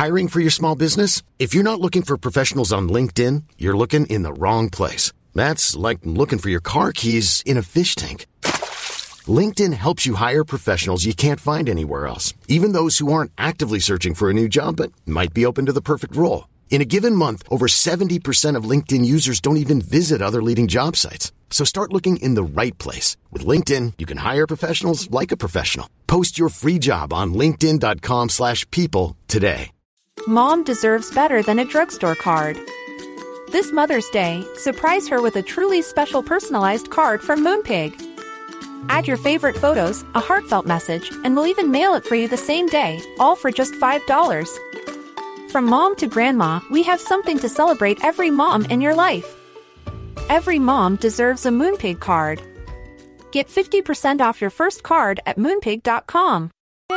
Hiring for your small business? If you're not looking for professionals on LinkedIn, you're looking in the wrong place. That's like looking for your car keys in a fish tank. LinkedIn helps you hire professionals you can't find anywhere else, even those who aren't actively searching for a new job but might be open to the perfect role. In a given month, over 70% of LinkedIn users don't even visit other leading job sites. So start looking in the right place. With LinkedIn, you can hire professionals like a professional. Post your free job on linkedin.com/people today. Mom deserves better than a drugstore card. This Mother's Day, surprise her with a truly special personalized card from Moonpig. Add your favorite photos, a heartfelt message, and we'll even mail it for you the same day, all for just $5. From mom to grandma, we have something to celebrate every mom in your life. Every mom deserves a Moonpig card. Get 50% off your first card at moonpig.com.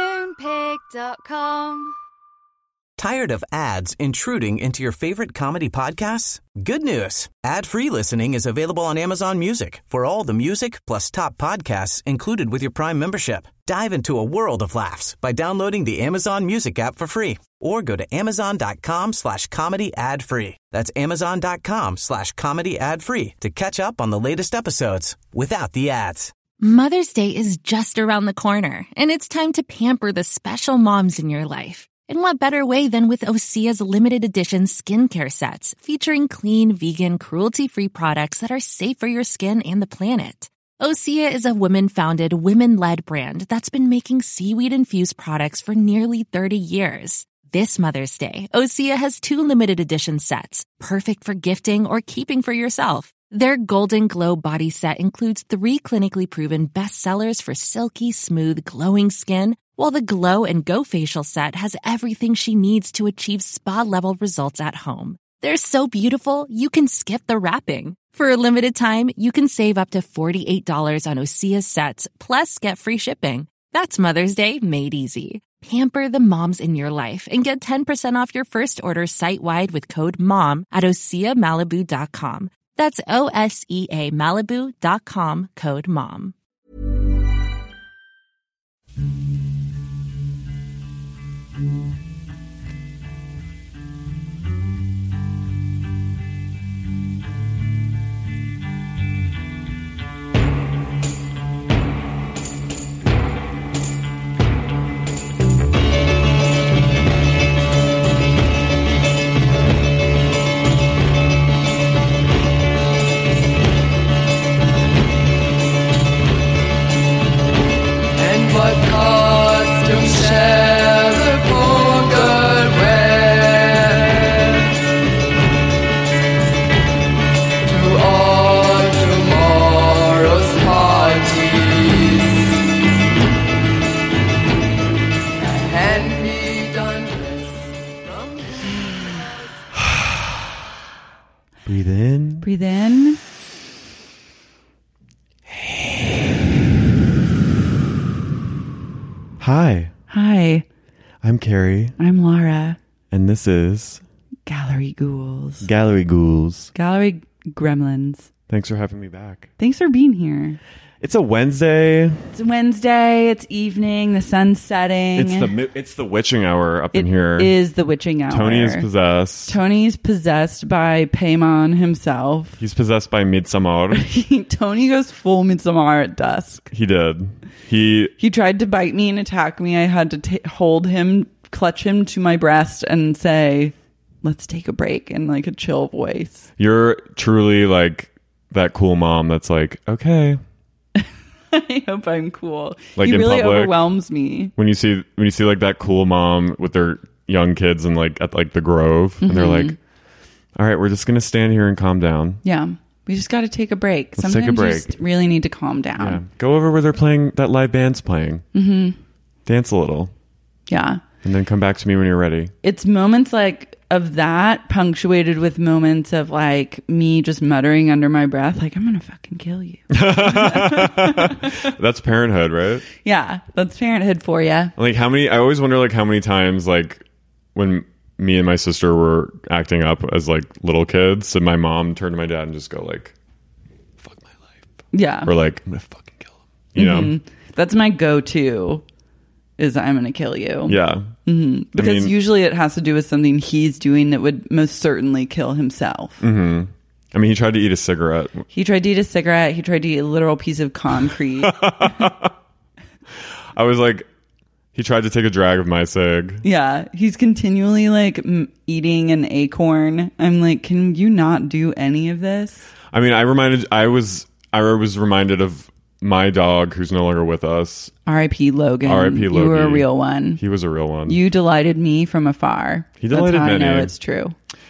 Moonpig.com. Tired of ads intruding into your favorite comedy podcasts? Good news. Ad-free listening is available on Amazon Music for all the music plus top podcasts included with your Prime membership. Dive into a world of laughs by downloading the Amazon Music app for free or go to amazon.com/comedy ad-free. That's amazon.com/comedy ad-free to catch up on the latest episodes without the ads. Mother's Day is just around the corner, and it's time to pamper the special moms in your life. And what better way than with Osea's limited edition skincare sets featuring clean, vegan, cruelty-free products that are safe for your skin and the planet. Osea is a women-founded, women-led brand that's been making seaweed-infused products for nearly 30 years. This Mother's Day, Osea has 2 limited edition sets, perfect for gifting or keeping for yourself. Their Golden Glow body set includes 3 clinically proven bestsellers for silky, smooth, glowing skin, while the Glow and Go facial set has everything she needs to achieve spa-level results at home. They're so beautiful, you can skip the wrapping. For a limited time, you can save up to $48 on Osea's sets, plus get free shipping. That's Mother's Day made easy. Pamper the moms in your life and get 10% off your first order site-wide with code MOM at OseaMalibu.com. That's OSEA Malibu.com, code MOM. Breathe in. Breathe in. Hi. Hi. I'm Carrie. I'm Laura. And this is Gallery Ghouls. Gallery Ghouls. Gallery Gremlins. Thanks for having me back. Thanks for being here. It's a Wednesday. It's Wednesday. It's evening. The sun's setting. It's the witching hour up in here. It is the witching hour. Tony is possessed. Tony's possessed by Paimon himself. He's possessed by Midsommar. Tony goes full Midsommar at dusk. He did. He tried to bite me and attack me. I had to hold him, clutch him to my breast and say, let's take a break in like a chill voice. You're truly like that cool mom that's like, okay. I hope I'm cool. Like he in really public, overwhelms me. When you see like that cool mom with their young kids and like at like the Grove, and they're like, all right, we're just gonna stand here and calm down. Yeah. We just got to take a break. Let's Sometimes take a break. you just really need to calm down. Yeah. Go over where they're playing, that live band's playing. Mm-hmm. Dance a little. Yeah. And then come back to me when you're ready. It's moments like of that punctuated with moments of like me just muttering under my breath, like, I'm going to fucking kill you. That's parenthood, right? Yeah. That's parenthood for you. Like I always wonder like how many times like when me and my sister were acting up as like little kids and my mom turned to my dad and just go like, fuck my life. Yeah. Or like, I'm going to fucking kill him. You know? That's my go-to. is I'm going to kill you. Yeah. Because usually it has to do with something he's doing that would most certainly kill himself. Mm-hmm. I mean, he tried to eat a cigarette. He tried to eat a cigarette. He tried to eat a literal piece of concrete. I was like, he tried to take a drag of my cig. Yeah. He's continually like eating an acorn. I'm like, can you not do any of this? I mean, I was reminded of my dog who's no longer with us. R.I.P. Logan. R.I.P. Logan. You were a real one. He was a real one. You delighted me from afar. He delighted That's how many. I know it's true.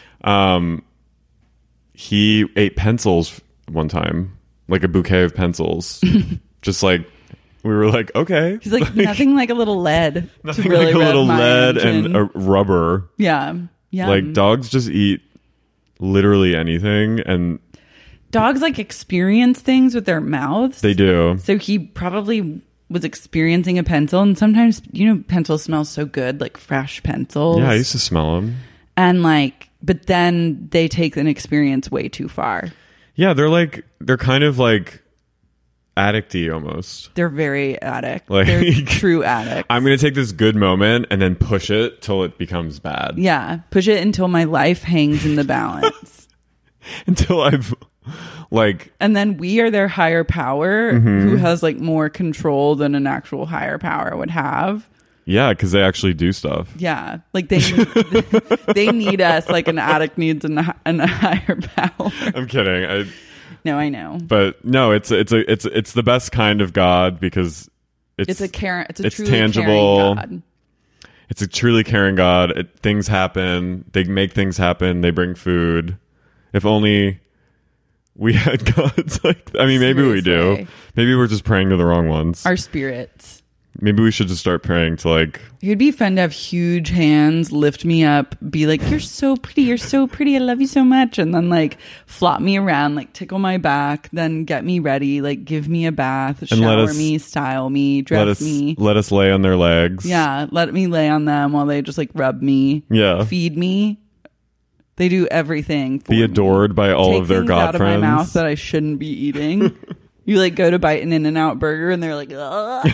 He ate pencils one time, like a bouquet of pencils. Just like, we were like, okay. He's like, nothing like a little lead. Nothing to really like a rev little my lead engine. and a rubber. Yeah. Yeah. Like, dogs just eat literally anything, and dogs like experience things with their mouths. they do. So he probably was experiencing a pencil, and sometimes, pencils smell so good, like fresh pencils. Yeah, I used to smell them. And like, but then they take an experience way too far. Yeah, they're kind of like addicty almost. They're very addict. Like, They're true addicts. I'm going to take this good moment and then push it till it becomes bad. Yeah. Push it until my life hangs in the balance. Until I've like... And then we are their higher power who has like more control than an actual higher power would have. Yeah, because they actually do stuff. Yeah. Like they need us like an addict needs a higher power. I'm kidding. No, I know. But no, it's the best kind of God because it's truly tangible. caring God. It's a truly caring God. Things happen. They make things happen. They bring food. If only we had gods like that. I mean, maybe we do. Seriously. Maybe we're just praying to the wrong ones. Our spirits. Maybe we should just start praying to like... It'd be fun to have huge hands lift me up, be like, you're so pretty, I love you so much, and then like flop me around, like tickle my back, then get me ready, like give me a bath, shower me, style me, dress me. Let us lay on their legs. Yeah, let me lay on them while they just like rub me, feed me. They do everything for Be me. adored by all Take of their things God out friends. of my mouth that I shouldn't be eating. You like go to bite an In-N-Out burger and they're like, ugh.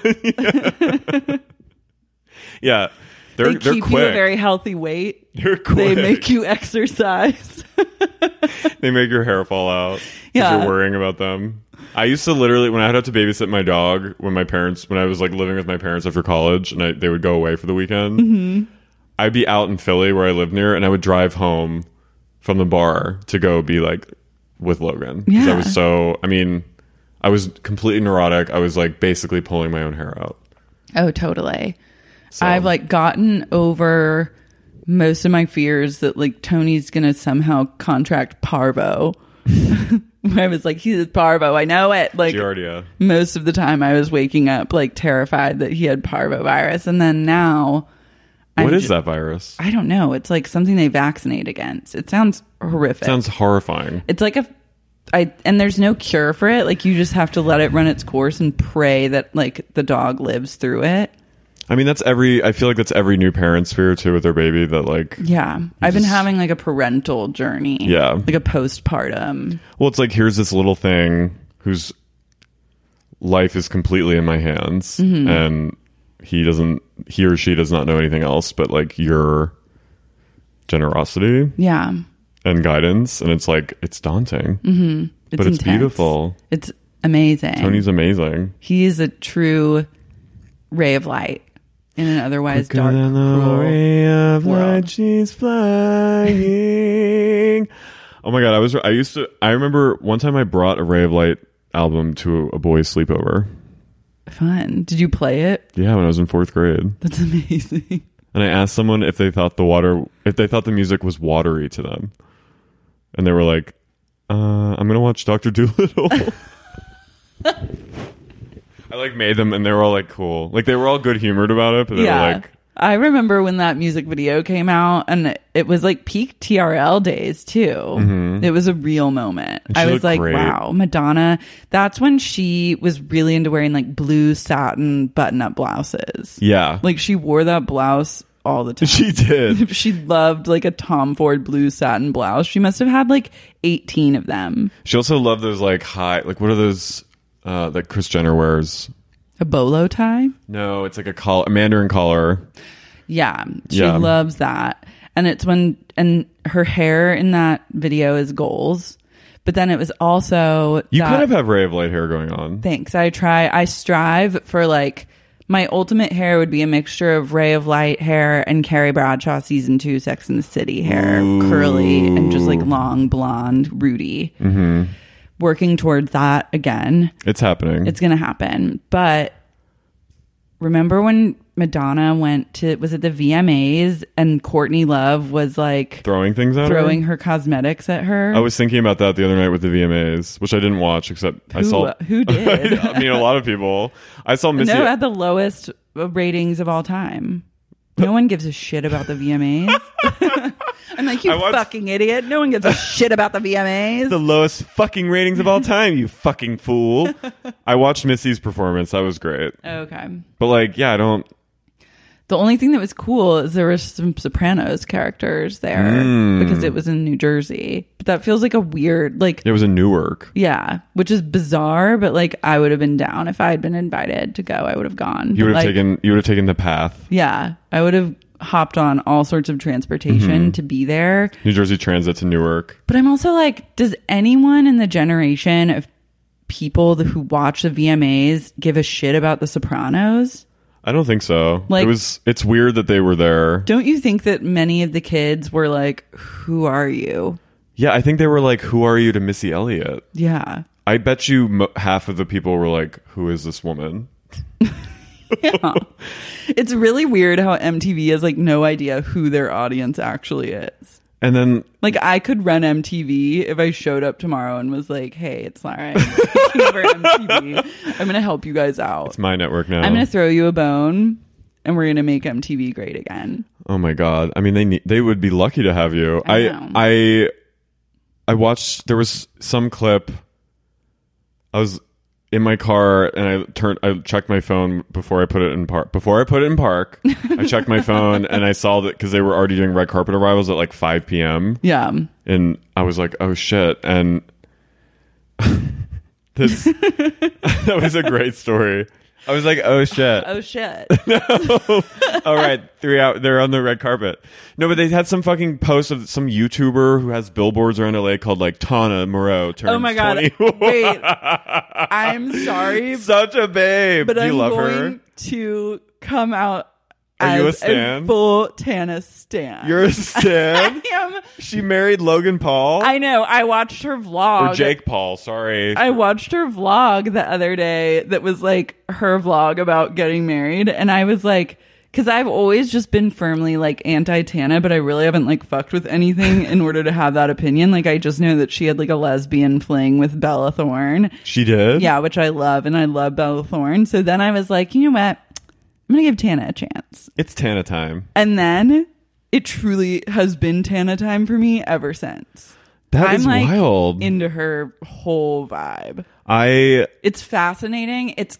Yeah. They They're keep quick. you a very healthy weight. They're quick. They make you exercise. They make your hair fall out. 'Cause Yeah. You're worrying about them. I used to literally, when I had to babysit my dog, when I was like living with my parents after college and they would go away for the weekend, I'd be out in Philly where I live near, and I would drive home from the bar to go be like with Logan. 'Cause Yeah. I was completely neurotic. I was like basically pulling my own hair out. Oh, totally. So. I've like gotten over most of my fears that like Tony's gonna somehow contract parvo. I was like, he's parvo. I know it. Like Giardia. most of the time I was waking up like terrified that he had parvovirus. And then now What is that virus? I don't know. It's like something they vaccinate against. It sounds horrific. Sounds horrifying. It's like and there's no cure for it. Like you just have to let it run its course and pray that like the dog lives through it. I mean, I feel like that's every new parent's fear too with their baby, that like... Yeah. I've been having like a parental journey. Yeah. Like a postpartum. Well, it's like, here's this little thing whose life is completely in my hands, and he or she does not know anything else but like your generosity Yeah. and guidance, and it's like, it's daunting. But it's intense. beautiful. It's amazing. Tony's amazing. He is a true ray of light in an otherwise Quicker dark, than the cruel ray of light, world. she's flying. Oh my God. I remember one time I brought a Ray of Light album to a boy's sleepover. Fun. Did you play it? Yeah, when I was in 4th grade. That's amazing. And I asked someone if they thought the music was watery to them. And they were like, I'm going to watch Dr. Dolittle. I like made them, and they were all like, cool. Like they were all good humored about it, but they were like... I remember when that music video came out, and it was like peak TRL days too. It was a real moment. And she I was looked like, great. wow, Madonna. That's when she was really into wearing like blue satin button-up blouses. Yeah. Like she wore that blouse all the time. She did. She loved like a Tom Ford blue satin blouse. She must have had like 18 of them. She also loved those like high, like what are those that Kris Jenner wears? A bolo tie? No, it's like a Mandarin collar. Yeah, she loves that. And it's and her hair in that video is goals. But then it was also... You kind of have ray of light hair going on. Thanks. I strive for like... My ultimate hair would be a mixture of Ray of Light hair and Carrie Bradshaw season 2 Sex and the City hair. Ooh. Curly and just like long, blonde, rooty. Mm-hmm. Working towards that again. It's happening. It's going to happen. But remember when Madonna went to... Was it the VMAs and Courtney Love was like... Throwing things at her? Throwing her cosmetics at her? I was thinking about that the other night with the VMAs, which I didn't watch except I saw... Who did? I mean, a lot of people. I saw Missy... No, had the lowest ratings of all time. No one gives a shit about the VMAs. I'm like, you fucking idiot. No one gives a shit about the VMAs. The lowest fucking ratings of all time, you fucking fool. I watched Missy's performance. That was great. Okay. But like, yeah, I don't... The only thing that was cool is there were some Sopranos characters there because it was in New Jersey. But that feels like a weird, like... It was in Newark. Yeah, which is bizarre, but like I would have been down. If I had been invited to go, I would have gone. You would have taken the path. Yeah, I would have hopped on all sorts of transportation to be there. New Jersey Transit to Newark. But I'm also like, does anyone in the generation of people who watch the VMAs give a shit about the Sopranos? I don't think so. Like, it's weird that they were there. Don't you think that many of the kids were like, who are you? Yeah, I think they were like, who are you to Missy Elliott? Yeah. I bet you half of the people were like, who is this woman? Yeah. It's really weird how MTV has like no idea who their audience actually is. And then... Like, I could run MTV if I showed up tomorrow and was like, hey, it's Lara. I'm taking over MTV. I'm going to help you guys out. It's my network now. I'm going to throw you a bone, and we're going to make MTV great again. Oh, my God. I mean, they would be lucky to have you. I watched... There was some clip... I was in my car, and I checked my phone before I put it in park. I checked my phone, and I saw that because they were already doing red carpet arrivals at like 5 p.m. Yeah. And I was like, oh shit. And that was a great story. I was like, oh shit. Oh shit. No. All right. 3 hours. They're on the red carpet. No, but they had some fucking post of some YouTuber who has billboards around LA called like Tana Moreau turns 21. Oh my God. Wait. I'm sorry. Such a babe. But Do you love her? I'm going to come out Are you a as stan? a full Tana stan. You're a stan? I am. She married Logan Paul? I know. I watched her vlog. Or Jake Paul, sorry. I watched her vlog the other day that was like her vlog about getting married. And I was like, because I've always just been firmly like anti-Tana, but I really haven't like fucked with anything in order to have that opinion. Like I just know that she had like a lesbian fling with Bella Thorne. She did? Yeah, which I love. And I love Bella Thorne. So then I was like, you know what? I'm going to give Tana a chance. It's Tana time. And then it truly has been Tana time for me ever since. That is like wild. Into her whole vibe. It's fascinating. It's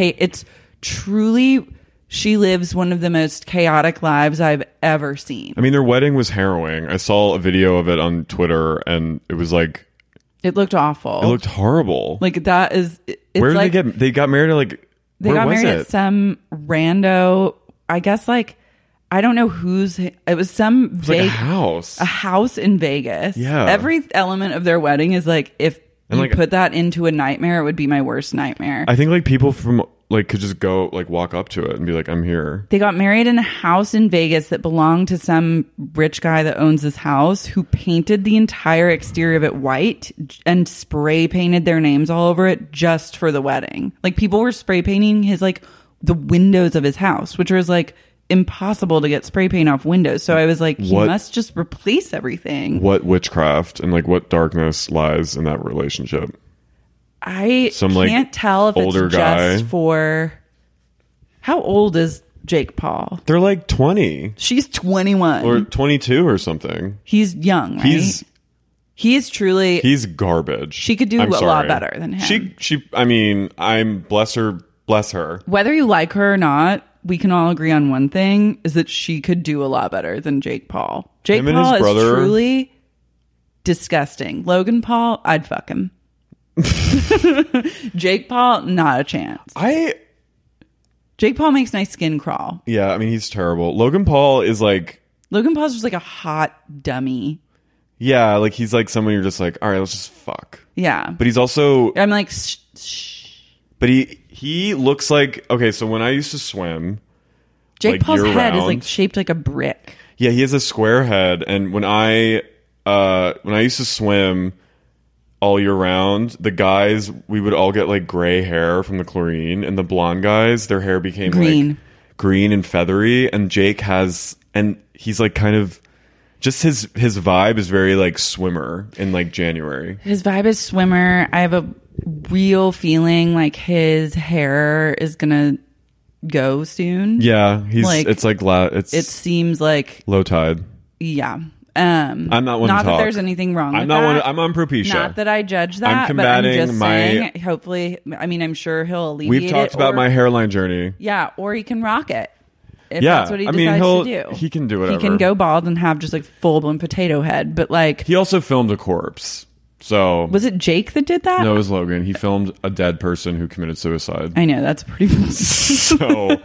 truly, she lives one of the most chaotic lives I've ever seen. I mean, their wedding was harrowing. I saw a video of it on Twitter, and it was like... It looked awful. It looked horrible. Like, that is... It's Where did like, they get... They got married at, like... They got married at some rando... I guess, like... I don't know whose... It was some... It's like a house. A house in Vegas. Yeah. Every element of their wedding is like, if you put that into a nightmare, it would be my worst nightmare. I think, like, people from... like could just go like walk up to it and be like, I'm here. They got married in a house in Vegas that belonged to some rich guy that owns this house, who painted the entire exterior of it white and spray painted their names all over it just for the wedding. Like, people were spray painting his like the windows of his house, which was like impossible to get spray paint off windows. So I was like, he must just replace everything. What witchcraft and like what darkness lies in that relationship? I can't tell if older it's guy. just for... How old is Jake Paul? They're like 20. She's 21. Or 22 or something. He's young, right? He's truly... He's garbage. She could do a lot better than him. She. I mean, I'm... Bless her. Whether you like her or not, we can all agree on one thing, is that she could do a lot better than Jake Paul. Jake Paul is truly disgusting. Logan Paul, I'd fuck him. Jake Paul, not a chance. Jake Paul makes my skin crawl. Yeah, I mean, he's terrible. Logan Paul is like... Logan Paul's just like a hot dummy. Yeah, like he's like someone you're just like, all right, let's just fuck. Yeah. But he's also... I'm like, shh. But he looks like... Okay, so when I used to swim... Jake Paul's head is year-round, like shaped like a brick. Yeah, he has a square head. And when I used to swim all year round, the guys, we would all get like gray hair from the chlorine. And the blonde guys, their hair became Green. like green and feathery. And Jake has... And he's like kind of... Just his vibe is very like swimmer in like January. His vibe is swimmer. I have a real feeling like his hair is gonna go soon. Yeah, he's Like, it's like it seems like low tide. yeah. I'm not one to not that talk. there's anything wrong I'm with not that. one. I'm on Propecia. Not that I judge that, I'm combating but I'm just my- saying. Hopefully, I mean, I'm sure he'll alleviate. We've talked it, about or- my hairline journey. Yeah, or he can rock it. If Yeah, that's what he I decides mean, to do. he can do whatever. He can go bald and have just like full blown potato head. But like, He also filmed a corpse. So was it Jake that did that? no, it was Logan. He filmed a dead person who committed suicide. I know that's pretty. So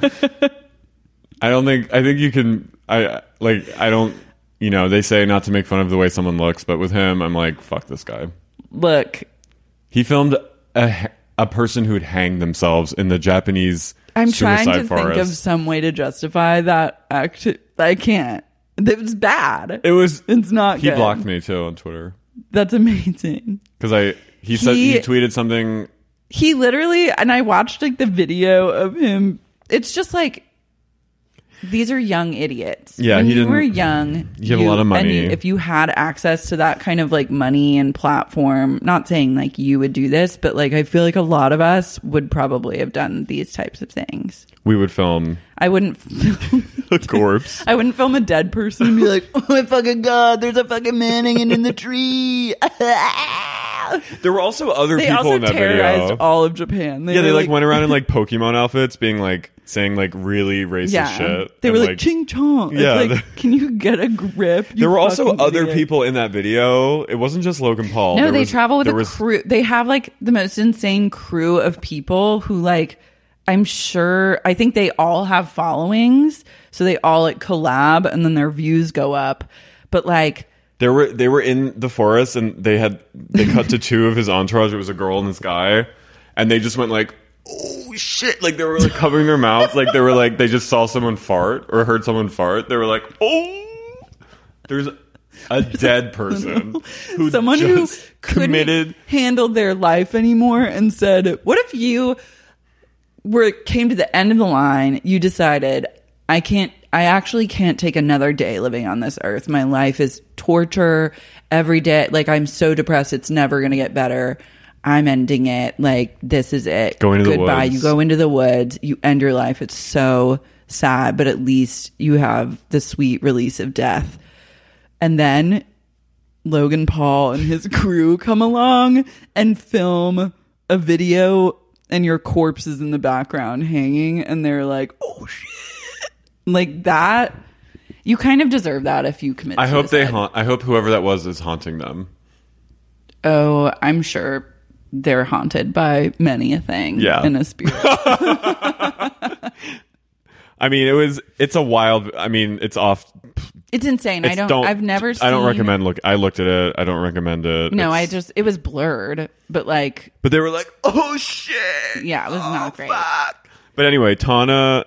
I think you can. I don't. You know, they say not to make fun of the way someone looks, but with him, I'm like, fuck this guy. Look, He filmed a person who'd hanged themselves in the Japanese I'm suicide trying to forest. think of some way to justify that act. I can't. It was bad. It's not He good. blocked me too on Twitter That's amazing. because he said he tweeted something. He literally, and I watched like the video of him. It's just like, these are young idiots. Yeah, when he you didn't- were young. You had a lot of money. And if you had access to that kind of like money and platform, not saying like you would do this, but like I feel like a lot of us would probably have done these types of things. We would film I wouldn't film, a corpse. I wouldn't film a dead person and be like, oh my fucking god, there's a fucking man hanging in the tree. There were also other They people also in that terrorized video. all of Japan. Yeah, were they like went around in like Pokemon outfits, being like saying like really racist shit. They and, were like, ching chong. Yeah, It's like, can you get a grip? You there were also fucking other idiot. people in that video. It wasn't just Logan Paul. No, There they was- travel with there a was- crew. They have like the most insane crew of people who like, I'm sure, I think they all have followings. So they all like collab and then their views go up. But like, They were in the forest and they cut to two of his entourage. It was a girl and this guy, and they just went like, "Oh shit!" Like they were like covering their mouth, like they were like they just saw someone fart or heard someone fart. They were like, "Oh, there's a dead person who someone who just couldn't handle their life anymore and said, what if you came to the end of the line, you decided, I actually can't take another day living on this earth. My life is torture every day. Like, I'm so depressed. It's never going to get better. I'm ending it. Like, this is it. Go into the Goodbye. woods. You go into the woods. You end your life. It's so sad, but at least you have the sweet release of death. And then Logan Paul and his crew come along and film a video and your corpse is in the background hanging and they're like, oh shit. Like that, you kind of deserve that if you commit I hope suicide. I hope whoever that was is haunting them. Oh, I'm sure they're haunted by many a thing in a spirit. I mean, it's a wild. I mean, it's off. It's insane. I've never seen. I don't recommend I looked at it. I don't recommend it. No, it was blurred, but like. But they were like, oh shit. Yeah, it was not great. Fuck. But anyway, Tana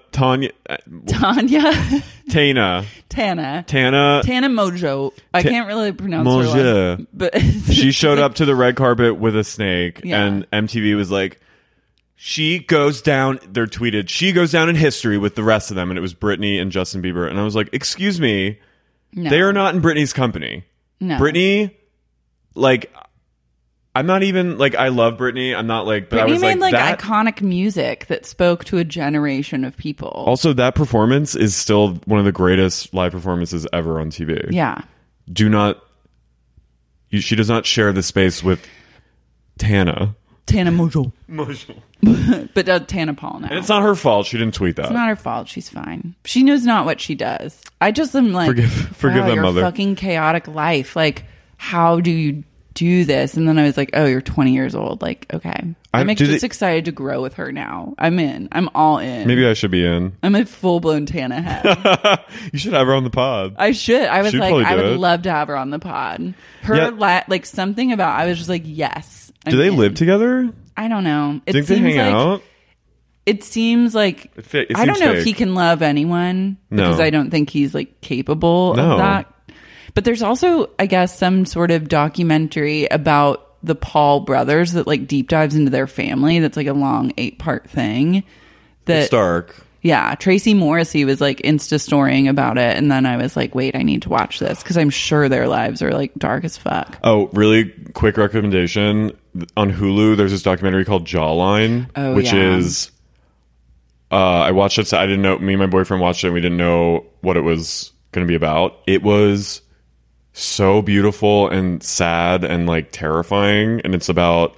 Mojo. I can't really pronounce her Mojo. last, but she showed up to the red carpet with a snake, Yeah. and MTV was like, she goes down. They're tweeted, she goes down in history with the rest of them, and it was Britney and Justin Bieber, and I was like, excuse me, No. they are not in Britney's company. No. Britney, like, I'm not even like, I love Britney. I'm not like, but I Britney was made like that. iconic music that spoke to a generation of people. Also, that performance is still one of the greatest live performances ever on TV. Yeah. She does not share the space with Tana Mojo. But Tana Paul now. And it's not her fault. She didn't tweet that. It's not her fault. She's fine. She knows not what she does. I just am like, Forgive wow, that your mother. fucking chaotic life. Like, how do you do this. And then I was like, oh, you're 20 years old. Like, okay. I'm just excited to grow with her now. I'm in. I'm all in. Maybe I should be in. I'm a full-blown Tana head. You should have her on the pod. I should. I was She'd like, I would it. love to have her on the pod. Her, Yeah. like, something about, I was just like, yes. Do they live together? I don't know. Think they hang out? It seems like, I don't know if he can love anyone. Because I don't think he's, like, capable of that. But there's also, I guess, some sort of documentary about the Paul brothers that like deep dives into their family. That's like a long 8-part thing. It's dark. Yeah. Tracy Morrissey was like Insta-storying about it. And then I was like, wait, I need to watch this because I'm sure their lives are like dark as fuck. Oh, really quick recommendation. On Hulu, there's this documentary called Jawline, which is... I watched it. So I didn't know. Me and my boyfriend watched it and we didn't know what it was going to be about. It was... so beautiful and sad and like terrifying, and it's about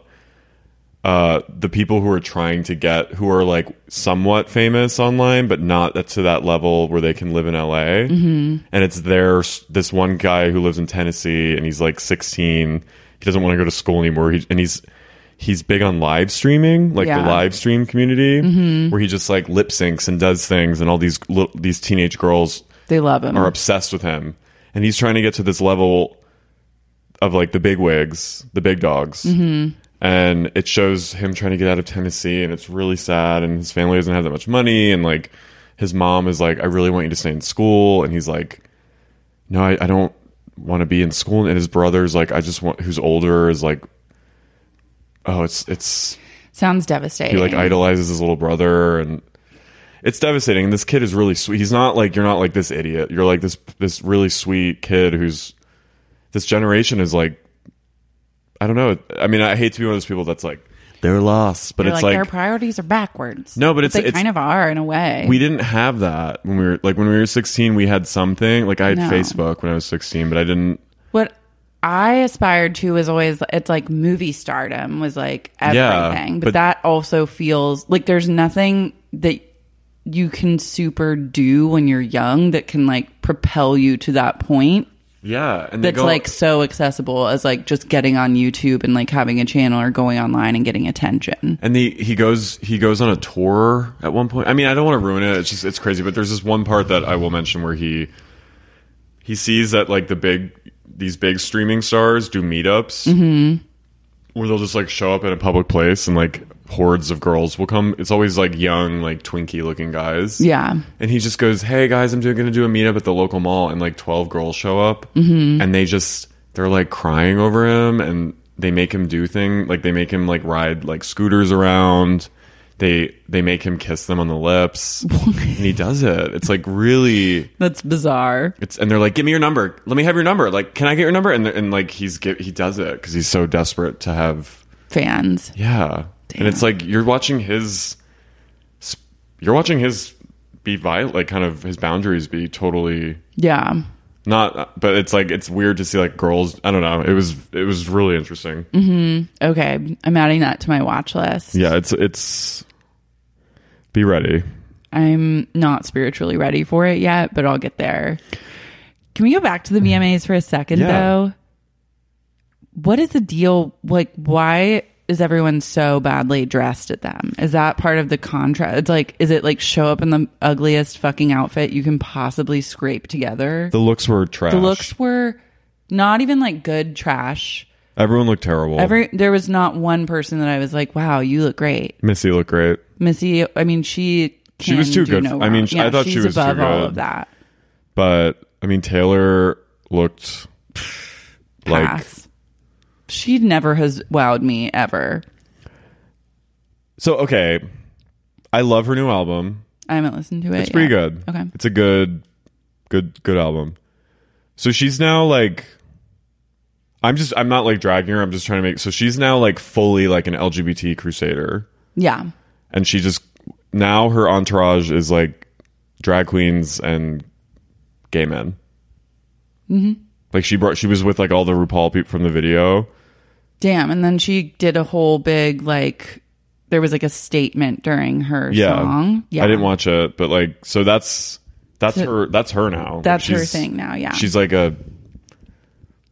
the people who are trying to get, who are like somewhat famous online but not to that level where they can live in LA. And it's this one guy who lives in Tennessee and he's like 16. He doesn't want to go to school anymore. He's big on live streaming, like the live stream community, where he just like lip syncs and does things, and all these teenage girls, they love him, are obsessed with him. And he's trying to get to this level of like the big wigs, the big dogs. And it shows him trying to get out of Tennessee, and it's really sad. And his family doesn't have that much money. And like his mom is like, I really want you to stay in school. And he's like, no, I don't want to be in school. And his brother's like, who's older, is like, oh, it's sounds devastating. He like idolizes his little brother, and it's devastating. And this kid is really sweet. He's not like, you're not like this idiot. You're like this really sweet kid who's, this generation is like, I don't know. I mean, I hate to be one of those people that's like, they're lost, but it's like their priorities are backwards. No, but they kind of are in a way. We didn't have that when we were 16. We had something like, I had Facebook when I was 16, but I didn't. What I aspired to was always, it's like movie stardom was like everything, but that also feels like there's nothing that you can super do when you're young that can like propel you to that point. Yeah, and that's like so accessible as like just getting on YouTube and like having a channel or going online and getting attention. And he goes on a tour at one point. I mean, I don't want to ruin it. It's crazy, but there's this one part that I will mention where he sees that like these big streaming stars do meetups where they'll just like show up in a public place and like hordes of girls will come. It's always like young, like Twinkie looking guys. Yeah. And he just goes, hey guys, I'm going to do a meetup at the local mall. And like 12 girls show up and they're like crying over him, and they make him do things. Like they make him like ride like scooters around. They make him kiss them on the lips and he does it. It's like really, that's bizarre. And they're like, give me your number. Let me have your number. Like, can I get your number? And like he does it because he's so desperate to have fans. Yeah. Damn. And it's like you're watching his be violent, like kind of his boundaries be totally not. But it's like it's weird to see like girls. I don't know. It was really interesting. Okay, I'm adding that to my watch list. Yeah, it's. Be ready. I'm not spiritually ready for it yet, but I'll get there. Can we go back to the VMAs for a second though? What is the deal? Like, why is everyone so badly dressed at them? Is that part of the contrast? It's like, is it like show up in the ugliest fucking outfit you can possibly scrape together? The looks were trash. The looks were not even like good trash. Everyone looked terrible. There was not one person that I was like, wow, you look great. Missy looked great. Missy, I mean, she was too good. No I mean, I thought she was above too good. all of that. But I mean, Taylor looked like she never has wowed me ever. So okay, I love her new album. I haven't listened to it. It's pretty good. Okay, it's a good album. So she's now like, I'm not like dragging her. I'm just trying to so she's now like fully like an LGBT crusader. Yeah. And she just, now her entourage is like drag queens and gay men. Like she was with like all the RuPaul people from the video. Damn. And then she did a whole big, like, there was like a statement during her song. Yeah. I didn't watch it, but like, so that's her now. That's her thing now. Yeah. She's like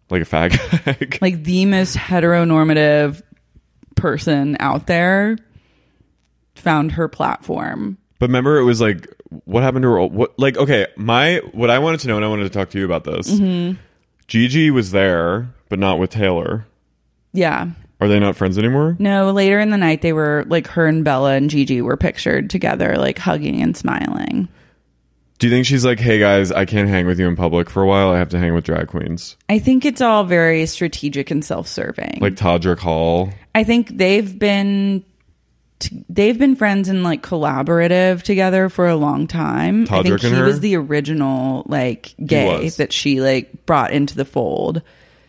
like a fag. Like the most heteronormative person out there found her platform. But remember, it was like, what happened to her? What, like, okay, what I wanted to know, and I wanted to talk to you about this. Mm-hmm. Gigi was there, but not with Taylor. Yeah. Are they not friends anymore? No, later in the night, they were like, her and Bella and Gigi were pictured together, like hugging and smiling. Do you think she's like, hey guys, I can't hang with you in public for a while. I have to hang with drag queens? I think it's all very strategic and self-serving. Like Todrick Hall. I think they've been friends and like collaborative together for a long time. I think Todrick and he her? was the original like gay that she like brought into the fold.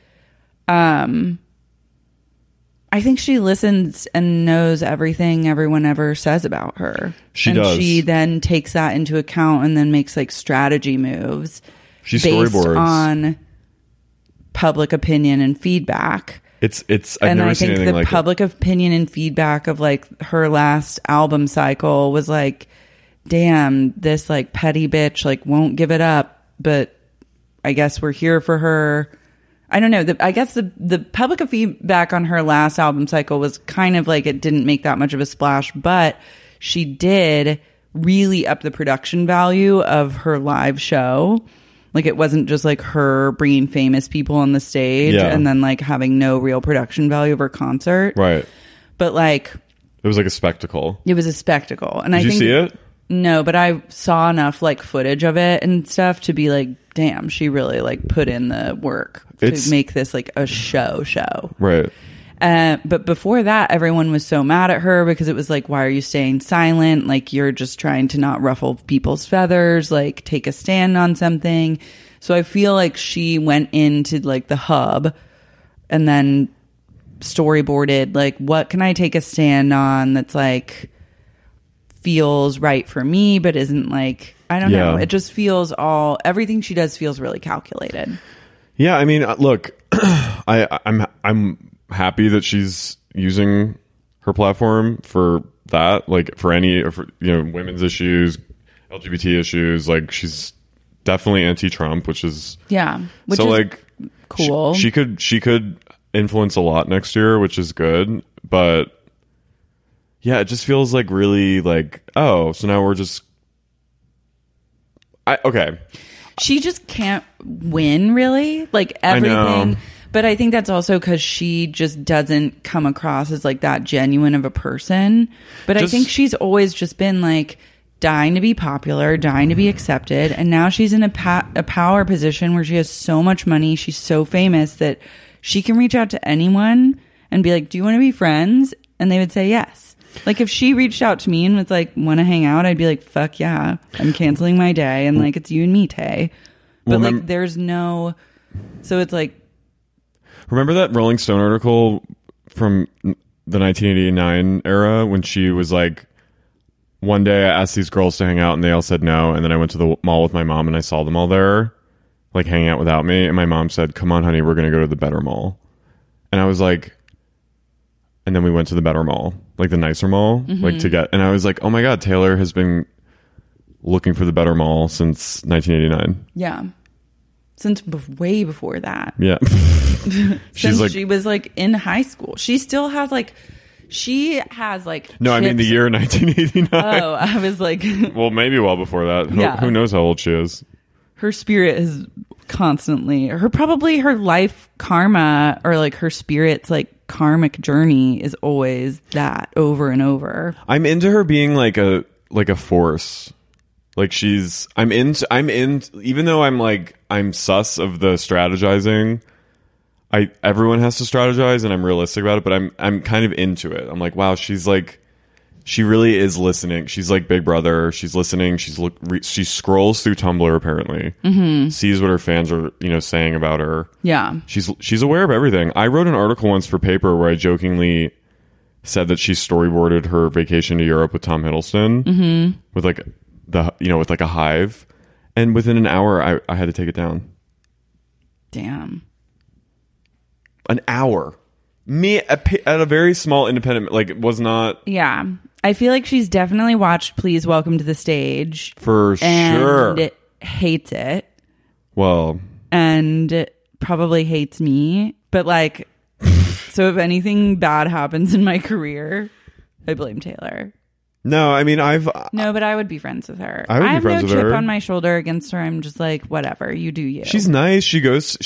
I think she listens and knows everything everyone ever says about her. She and does. She then takes that into account and then makes like strategy moves. She based storyboards on public opinion and feedback. I've And never I seen think anything the like public opinion and feedback of like her last album cycle was like, damn, this like petty bitch like won't give it up, but I guess we're here for her. I don't know. I guess the public feedback on her last album cycle was kind of like it didn't make that much of a splash, but she did really up the production value of her live show. Like it wasn't just like her bringing famous people on the stage and then like having no real production value of her concert. Right. But like It was like a spectacle. it was a spectacle. And Did I you think see it? No, but I saw enough like footage of it and stuff to be like, damn, she really like put in the work to make this like a show. Right. But before that, everyone was so mad at her because it was like, why are you staying silent? Like, you're just trying to not ruffle people's feathers, like take a stand on something. So I feel like she went into like the hub and then storyboarded, like, what can I take a stand on that's like feels right for me, but isn't like, I don't know. It just feels everything she does feels really calculated. Yeah. I mean, look, I'm happy that she's using her platform for that, like for women's issues, LGBT issues. Like she's definitely anti-Trump, which is which so is like cool. She could influence a lot next year, which is good. But yeah, it just feels like really like, oh, so now we're just okay. She just can't win, really. Like everything. I know. But I think that's also because she just doesn't come across as like that genuine of a person. But I think she's always just been like dying to be popular, dying to be accepted. And now she's in a power position where she has so much money. She's so famous that she can reach out to anyone and be like, do you want to be friends? And they would say yes. Like if she reached out to me and was like, want to hang out? I'd be like, fuck yeah. I'm canceling my day. And like, it's you and me, Tay. But like, there's no... So it's like... Remember that Rolling Stone article from the 1989 era when she was like, one day I asked these girls to hang out and they all said no. And then I went to the mall with my mom and I saw them all there, like hanging out without me. And my mom said, come on, honey, we're going to go to the better mall. And I was like, and then we went to the better mall, like the nicer mall, like to get, and I was like, oh my God, Taylor has been looking for the better mall since 1989. Yeah. Since way before that. Yeah. Since like, she was like in high school. She still has like, no, I mean the year 1989. Oh, I was like. Well, maybe well before that. Who knows how old she is? Her spirit is constantly, probably her life karma or like her spirit's like karmic journey is always that over and over. I'm into her being like a force. Like I'm in, even though I'm sus of the strategizing. Everyone has to strategize and I'm realistic about it, but I'm kind of into it. I'm like, wow, she really is listening. She's like Big Brother. She's listening. She scrolls through Tumblr apparently, sees what her fans are, saying about her. Yeah. She's aware of everything. I wrote an article once for Paper where I jokingly said that she storyboarded her vacation to Europe with Tom Hiddleston with like with like a hive. And within an hour, I had to take it down. Damn. An hour. Me at a very small independent, like it was not. Yeah. I feel like she's definitely watched Please Welcome to the Stage. For sure. And hates it. Well. And probably hates me, but like, so if anything bad happens in my career, I blame Taylor. No, I mean, No, but I would be friends with her. I would be have friends no with chip her. on my shoulder against her. I'm just like, whatever, you do you. She's nice. She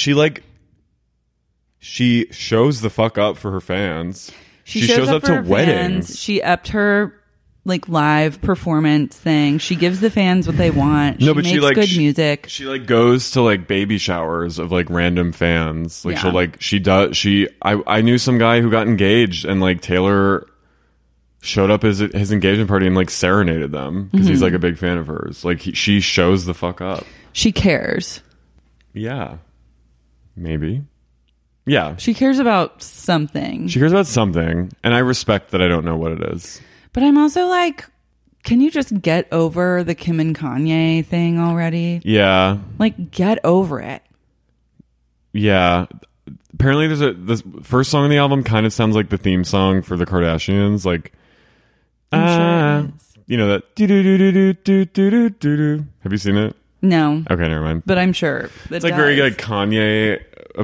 shows the fuck up for her fans. She shows up for to her weddings. fans. She upped her like live performance thing. She gives the fans what they want. No, she but makes she like good music. She like goes to like baby showers of like random fans. Like Yeah. she'll like I knew some guy who got engaged and like Taylor showed up at his engagement party and like serenaded them because he's like a big fan of hers. Like she shows the fuck up. She cares. Yeah, maybe. Yeah, She cares about something. she cares about something, and I respect that I don't know what it is. But I'm also like, can you just get over the Kim and Kanye thing already? Yeah, Like, get over it. yeah. Apparently, this first song on the album kind of sounds like the theme song for the Kardashians. Like, I'm sure it is. you know that do do do do do do do do do. Have you seen it? No, Okay, never mind. but I'm sure. It's like very like Kanye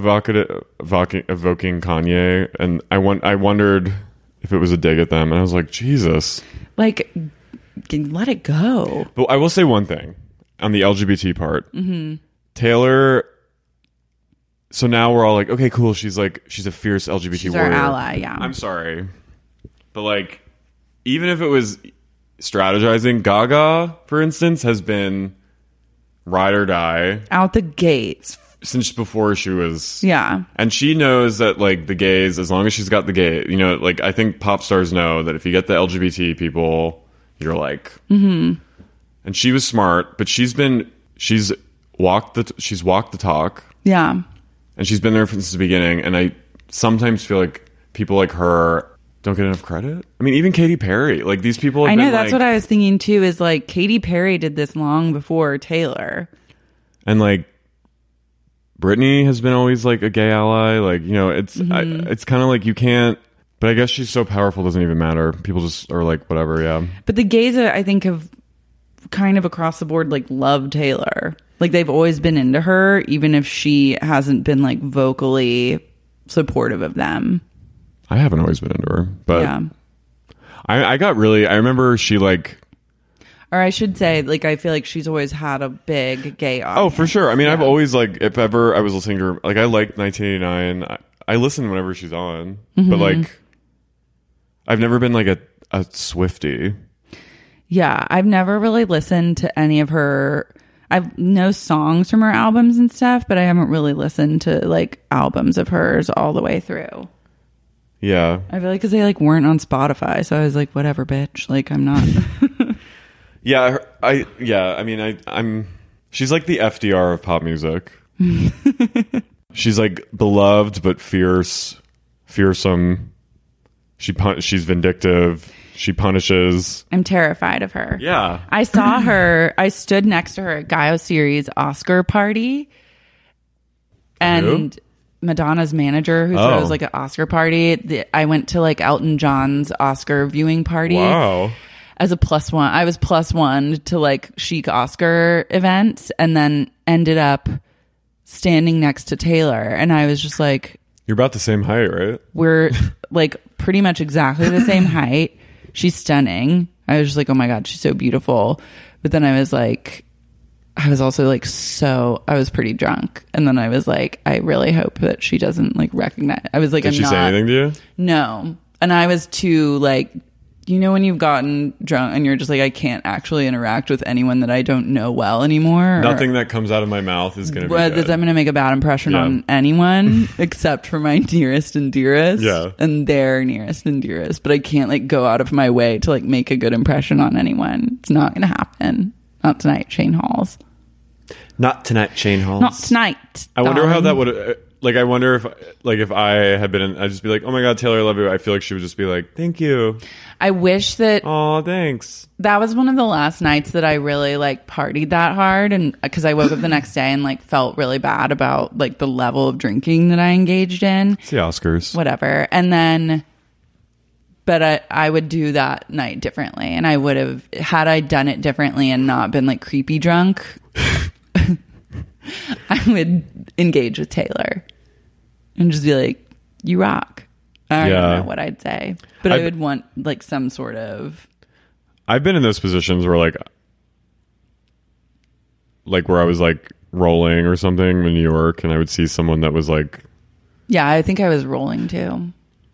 evoking Kanye, and I wondered if it was a dig at them, and I was like, Jesus. Like, let it go. But I will say one thing on the LGBT part. Mm-hmm. Taylor. So now we're all like, okay, cool. She's a fierce LGBT She's warrior. our ally, yeah. I'm sorry, but like, even if it was strategizing, Gaga, for instance, has been ride or die Out the gate. since before she was. Yeah. And she knows that like the gays, as long as she's got the gay, you know, like I think pop stars know that if you get the LGBT people, you're like. Mm-hmm. And she was smart, but she's walked the talk. Yeah. And she's been there since the beginning. And I sometimes feel like people like her don't get enough credit. I mean, even Katy Perry, like these people have I know, been, that's like, what I was thinking too, is like Katy Perry did this long before Taylor. and like Britney has been always like a gay ally. Like, you know, it's it's kind of like you can't. But I guess she's so powerful, it doesn't even matter. People just are like, whatever, yeah. But the gays, I think, have kind of across the board like loved Taylor. Like they've always been into her, even if she hasn't been like vocally supportive of them. I haven't always been into her, but Yeah. I remember she like. Or I should say, like, I feel like she's always had a big gay audience. Oh, for sure. I mean, I've Yeah. always like, if ever I was listening to her, like I liked 1989. I listen whenever she's on, Mm-hmm. but like, I've never been like a Swiftie. Yeah, I've never really listened to any of her. I know songs from her albums and stuff, but I haven't really listened to like albums of hers all the way through. Yeah. I feel like because they like weren't on Spotify, so I was like, whatever, bitch. Like I'm not. Yeah. I mean, I'm. She's like the FDR of pop music. She's like beloved but fearsome. She's vindictive. She punishes. I'm terrified of her. Yeah. I saw her. I stood next to her at Gaio Series Oscar party, and Madonna's manager, who throws like an Oscar party. I went to like Elton John's Oscar viewing party. Wow. As a +1. I was +1 to like chic Oscar events, and then ended up standing next to Taylor, and I was just like, You're about the same height, right? we're like pretty much exactly the same height. She's stunning. I was just like, oh my God, she's so beautiful. But then I was like, I was also like, I was pretty drunk. And then I was like, I really hope that she doesn't like recognize. I was like, Did she say anything to you? No. And I was too like, you know, when you've gotten drunk and you're just like, I can't actually interact with anyone that I don't know well anymore. Nothing that comes out of my mouth is going to be I'm good. going to make a bad impression Yeah. on anyone except for my nearest and dearest. Yeah. And their nearest and dearest. But I can't like go out of my way to like make a good impression on anyone. It's not going to happen. Not tonight, Shane Halls. Not tonight, Shane Halls. Not tonight. I wonder how darling. that would like. I wonder if I had been, I'd just be like, oh my God, Taylor, I love you. I feel like she would just be like, thank you. I wish that Oh, thanks. that was one of the last nights that I really like partied that hard, and because I woke up the next day and like felt really bad about like the level of drinking that I engaged in. It's the Oscars. Whatever. And then, but I would do that night differently, and I would have, had I done it differently and not been like creepy drunk, I would engage with Taylor. and just be like, you rock. I Yeah. don't know what I'd say, but I would want like some sort of. I've been in those positions where like where I was like rolling or something in New York, and I would see someone that was like, Yeah, I think I was rolling too.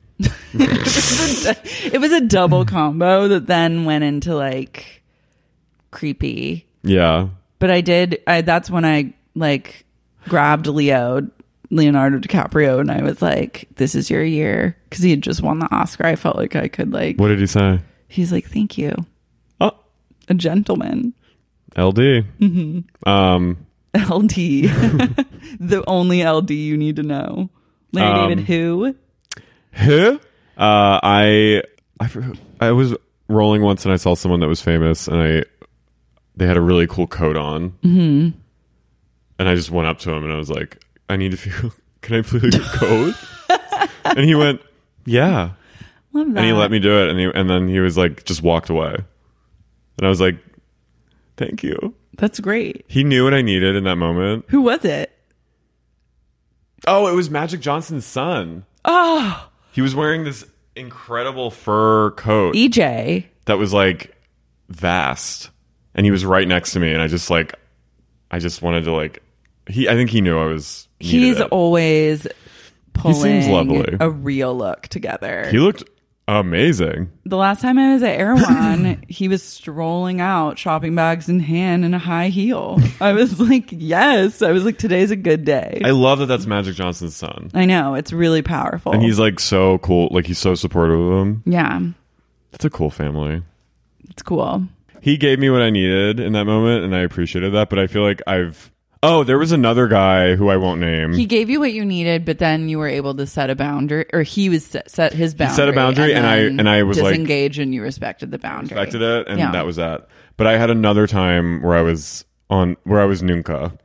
It was a double combo that then went into like creepy. yeah, But that's when I like grabbed Leonardo DiCaprio, and I was like, this is your year, because he had just won the Oscar. I felt like I could like. what did he say? He's like, thank you. Oh, A gentleman. LD. LD. The only LD you need to know. Larry David who? Who? I was rolling once and I saw someone that was famous, and they had a really cool coat on, and I just went up to him and I was like, I need to feel. Can I feel your coat? And he went, yeah. Love that. And he let me do it, and then he was like, just walked away, and I was like, thank you. That's great. He knew what I needed in that moment. Who was it? Oh, it was Magic Johnson's son. Oh, He was wearing this incredible fur coat EJ. that was like vast, and he was right next to me, and I just wanted to like. I think he knew I was. He's it. always pulling seems lovely. a real look together. He looked amazing. The last time I was at Erewhon, he was strolling out, shopping bags in hand, and a high heel. I was like, yes. I was like, today's a good day. I love that that's Magic Johnson's son, I know. It's really powerful. and he's like so cool. Like he's so supportive of him. Yeah, It's a cool family. it's cool. He gave me what I needed in that moment, and I appreciated that. But I feel like there was another guy who I won't name. He gave you what you needed, but then you were able to set a boundary, or he was set his boundary. He set a boundary, and I was like, disengaged, and you respected the boundary. respected it, and Yeah. that was that. But I had another time where I was Nunca.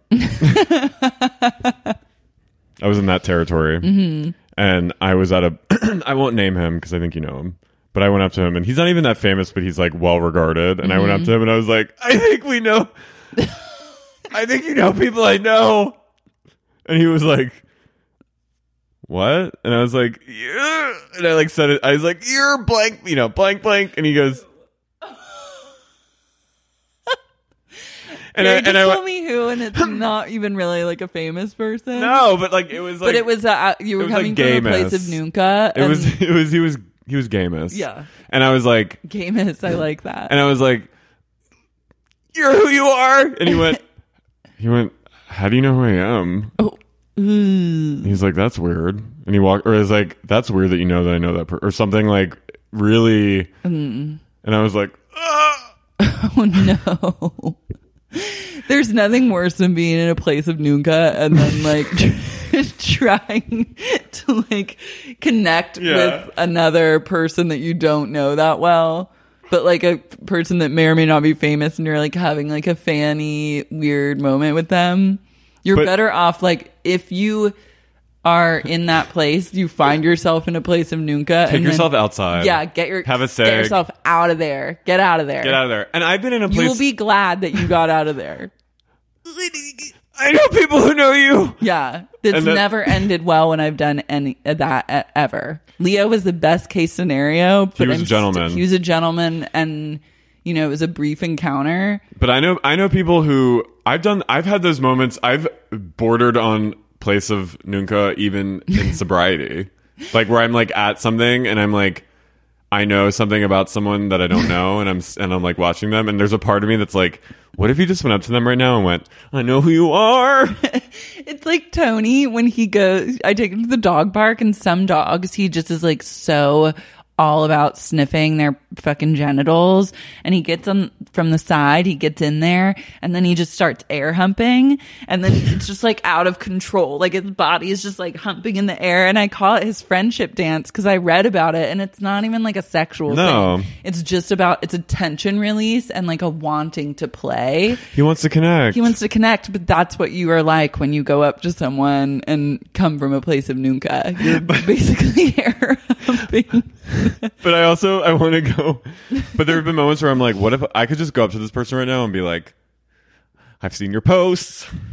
I was in that territory, and I was at I won't name him because I think you know him. But I went up to him, and he's not even that famous, but he's like well regarded. And I went up to him, and I was like, I think we know. I think you know people I know. And he was like, what? And I was like, yeah. And I like said it. I was like, you're blank, blank, blank. And he goes, and just tell me who, and it's not even really like a famous person. no, but like it was like, But it was you were it was coming like from a place of Gamus. Nunca. He was Gamus. Yeah. And I was like, Gamus. I like that. and I was like, you're who you are. And he went, how do you know who I am? Oh. He's like, that's weird. And he walked, or is like, that's weird that you know that I know that or something like really. And I was like, ah. Oh no. There's nothing worse than being in a place of Nunca and then like trying to like connect with another person that you don't know that well, but like a person that may or may not be famous, and you're like having like a fanny weird moment with them. You're better off like if you are in that place, you find yourself in a place of Nunca. Take yourself outside. Yeah, have a cig. Get yourself out of there. Get out of there. Get out of there. And I've been in a place. You will be glad that you got out of there. I know people who know you. Yeah, it's never ended well when I've done any of that ever. Leo was the best case scenario, but he was a gentleman. He was a gentleman, and it was a brief encounter. But I know people who I've had those moments. I've bordered on place of Nunca even in sobriety, like where I'm like at something and I'm like, I know something about someone that I don't know, and I'm like watching them, and there's a part of me that's like, what if you just went up to them right now and went, I know who you are? It's like Tony when he goes, I take him to the dog park, and some dogs he just is like so all about sniffing their fucking genitals, and he gets on from the side, he gets in there, and then he just starts air humping, and then it's just like out of control, like his body is just like humping in the air, and I call it his friendship dance because I read about it, and it's not even like a sexual thing. It's just about, it's a tension release and like a wanting to play. He wants to connect, but that's what you are like when you go up to someone and come from a place of Nunca. You're basically air humping. But I want to go. But there have been moments where I'm like, what if I could just go up to this person right now and be like, I've seen your posts.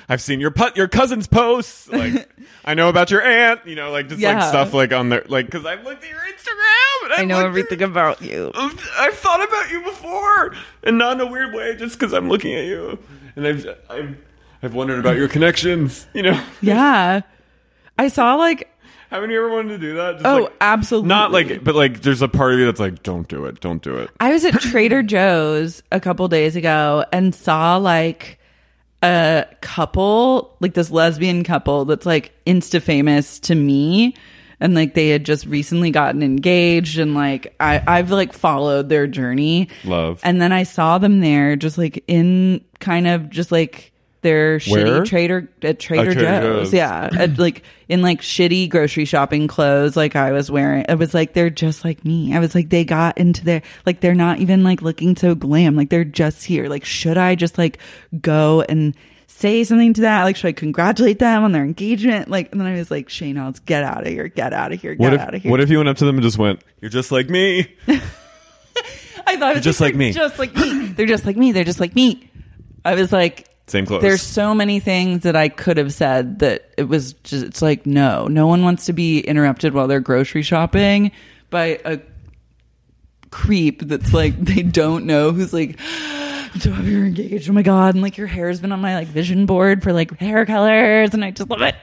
I've seen your cousin's posts. Like, I know about your aunt. You know, like just like stuff like on there. Like, because I've looked at your Instagram. And I know everything about you. I've thought about you before, and not in a weird way, just because I'm looking at you. And I've wondered about your connections. You know. Yeah, I saw like. Haven't you ever wanted to do that? Just absolutely. Not like, but like, there's a part of you that's like, don't do it. Don't do it. I was at Trader Joe's a couple days ago and saw like a couple, like this lesbian couple that's like Insta famous to me. And like they had just recently gotten engaged, and like I've like followed their journey. Love. And then I saw them there just like in kind of just like their shitty Trader Joe's. Yeah. Like in like shitty grocery shopping clothes like I was wearing. I was like, they're just like me. I was like, they got into their, like, they're not even like looking so glam. Like they're just here. Like, should I just like go and say something to that? Like, should I congratulate them on their engagement? Like, and then I was like, Shane, let's get out of here. Get out of here. Get out of here. What if you went up to them and just went, you're just like me? I thought it was just like me. Just like me. They're just like me. They're just like me. I was like, same clothes. There's so many things that I could have said that it was just, it's like, no one wants to be interrupted while they're grocery shopping by a creep that's like, they don't know, who's like, so you're engaged, oh my God, and like your hair's been on my like vision board for like hair colors, and I just love it.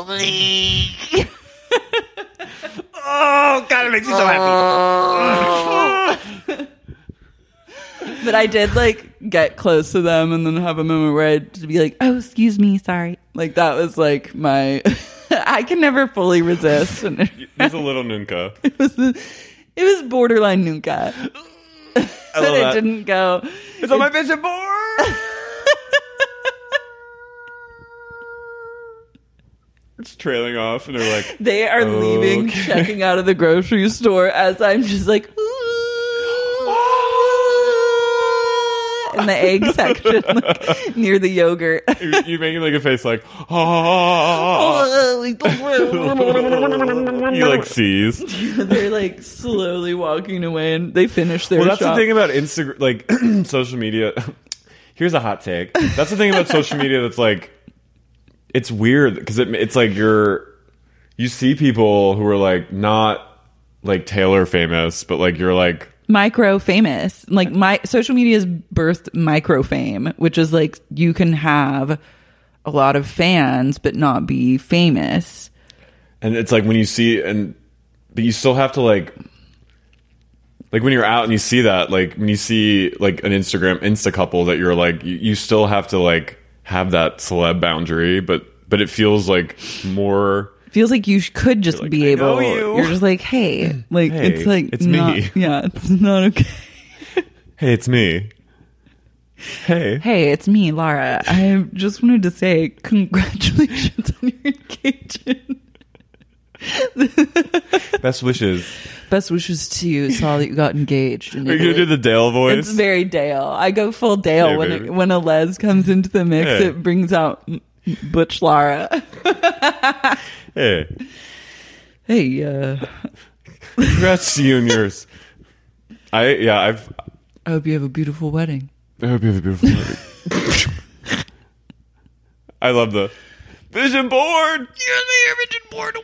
Oh God, it makes me so happy. But I did like get close to them and then have a moment where I'd just be like, oh, excuse me, sorry. Like that was like my, I can never fully resist. And it was a little nunca. It was borderline nunca. But it didn't go. It's on my vision board. It's trailing off, and they're like, they are leaving, checking out of the grocery store as I'm just like, in the egg section, like, near the yogurt. You're making like a face like, oh. He like sees. They're like slowly walking away, and they finish their that's shop. the thing about Instagram, like social media. Here's a hot take. That's the thing about social media that's like, it's weird because it's like you see people who are like not like Taylor famous, but like you're like micro famous. Like my social media has birthed micro fame, which is like you can have a lot of fans but not be famous. And it's like when you see, but you still have to like when you're out and you see that, like when you see like an Insta couple that you're like, you still have to like have that celeb boundary, but it feels like more. Feels like you could just like, be able. You're just like, hey, like hey, it's like it's not, me. Yeah, it's not okay. Hey, it's me. Hey, it's me, Lara. I just wanted to say congratulations on your engagement. Best wishes. Best wishes to you. Saw that you got engaged. Are you gonna do the Dale voice? It's very Dale. I go full Dale when a les comes into the mix. Hey. It brings out Butch Lara. Hey. Congrats to you and yours. I hope you have a beautiful wedding. I hope you have a beautiful wedding. I love the vision board. You're the vision board.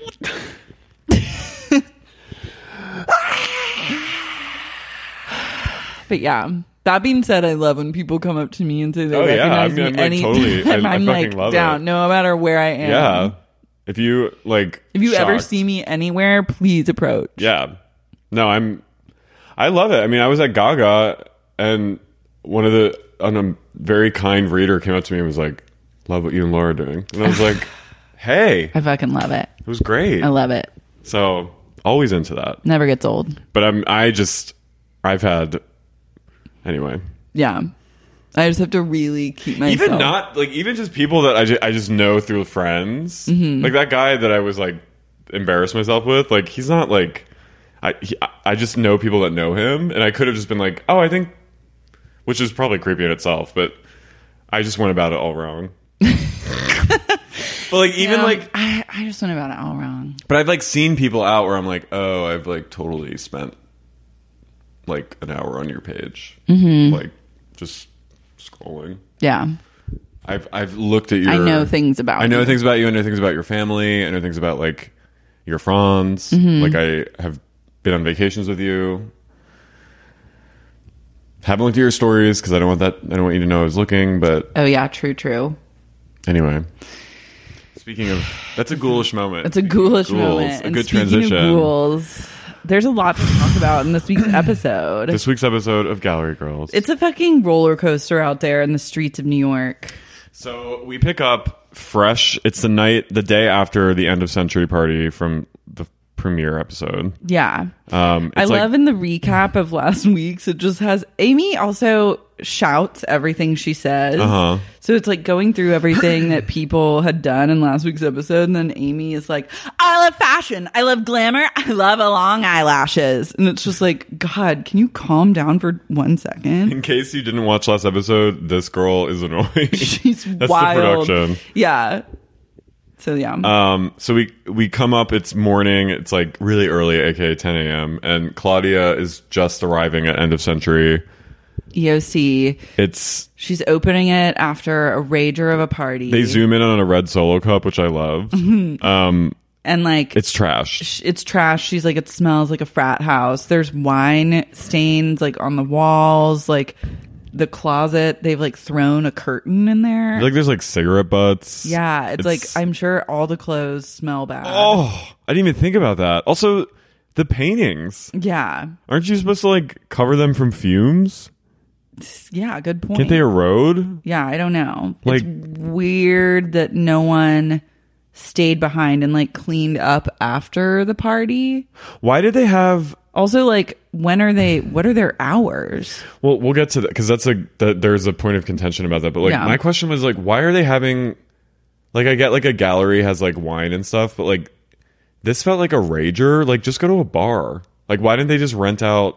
But yeah. That being said, I love when people come up to me and say they recognize me. I'm like, totally. I'm I like fucking love down, it. no matter where I am. Yeah. If you ever see me anywhere, please approach. Yeah. No, I love it. I mean, I was at Gaga, and a very kind reader came up to me and was like, love what you and Laura are doing. And I was like, hey. I fucking love it. It was great. I love it. So always into that. Never gets old. But I've had, anyway. Yeah. I just have to really keep myself. Even just people that I just know through friends. Mm-hmm. Like that guy that I was like embarrassed myself with. Like he's not like, I just know people that know him, and I could have just been like, oh, I think, which is probably creepy in itself, but I just went about it all wrong. But like even I just went about it all wrong. But I've like seen people out where I'm like, oh, I've like totally spent like an hour on your page, like just scrolling. Yeah. I've looked at your. I know things about you. I know things about you. I know things about your family. I know things about like your friends. Mm-hmm. Like I have been on vacations with you. Haven't looked at your stories because I don't want that. I don't want you to know I was looking. But Oh yeah, true. anyway, speaking of, that's a ghoulish moment. It's a ghoulish Ghouls, moment. A And good speaking transition. of ghouls, there's a lot to talk about in this week's episode. This week's episode of Gallery Girls. It's a fucking roller coaster out there in the streets of New York. So we pick up fresh. It's the day after the end of Century Party from the premiere episode. Yeah. I I love in the recap of last week's, it just has Amy also shouts everything she says. Uh-huh. So it's like going through everything that people had done in last week's episode. And then Amy is like, I love fashion. I love glamour. I love long eyelashes. And it's just like, God, can you calm down for 1 second? In case you didn't watch last episode, this girl is annoying. She's That's wild. the production. Yeah. So yeah. So we come up, it's morning, it's like really early, aka 10 a.m. and Claudia is just arriving at End of Century. EOC. She's opening it after a rager of a party. They zoom in on a red Solo cup, which I loved. And like It's trash. it's trash. She's like, it smells like a frat house. There's wine stains like on the walls, like the closet. They've like thrown a curtain in there. Like there's like cigarette butts. Yeah, it's like, I'm sure all the clothes smell bad. Oh, I didn't even think about that. Also, the paintings. Yeah. Aren't you supposed to like cover them from fumes? Yeah, good point. Can't they erode? Yeah, I don't know. Like- It's weird that no one stayed behind and like cleaned up after the party. Why did they have... Also, like, what are their hours? Well, we'll get to that because there's a point of contention about that. But like, Yeah. my question was like, why are they having... Like, I get like a gallery has like wine and stuff, but like, this felt like a rager. Like, just go to a bar. Like, why didn't they just rent out...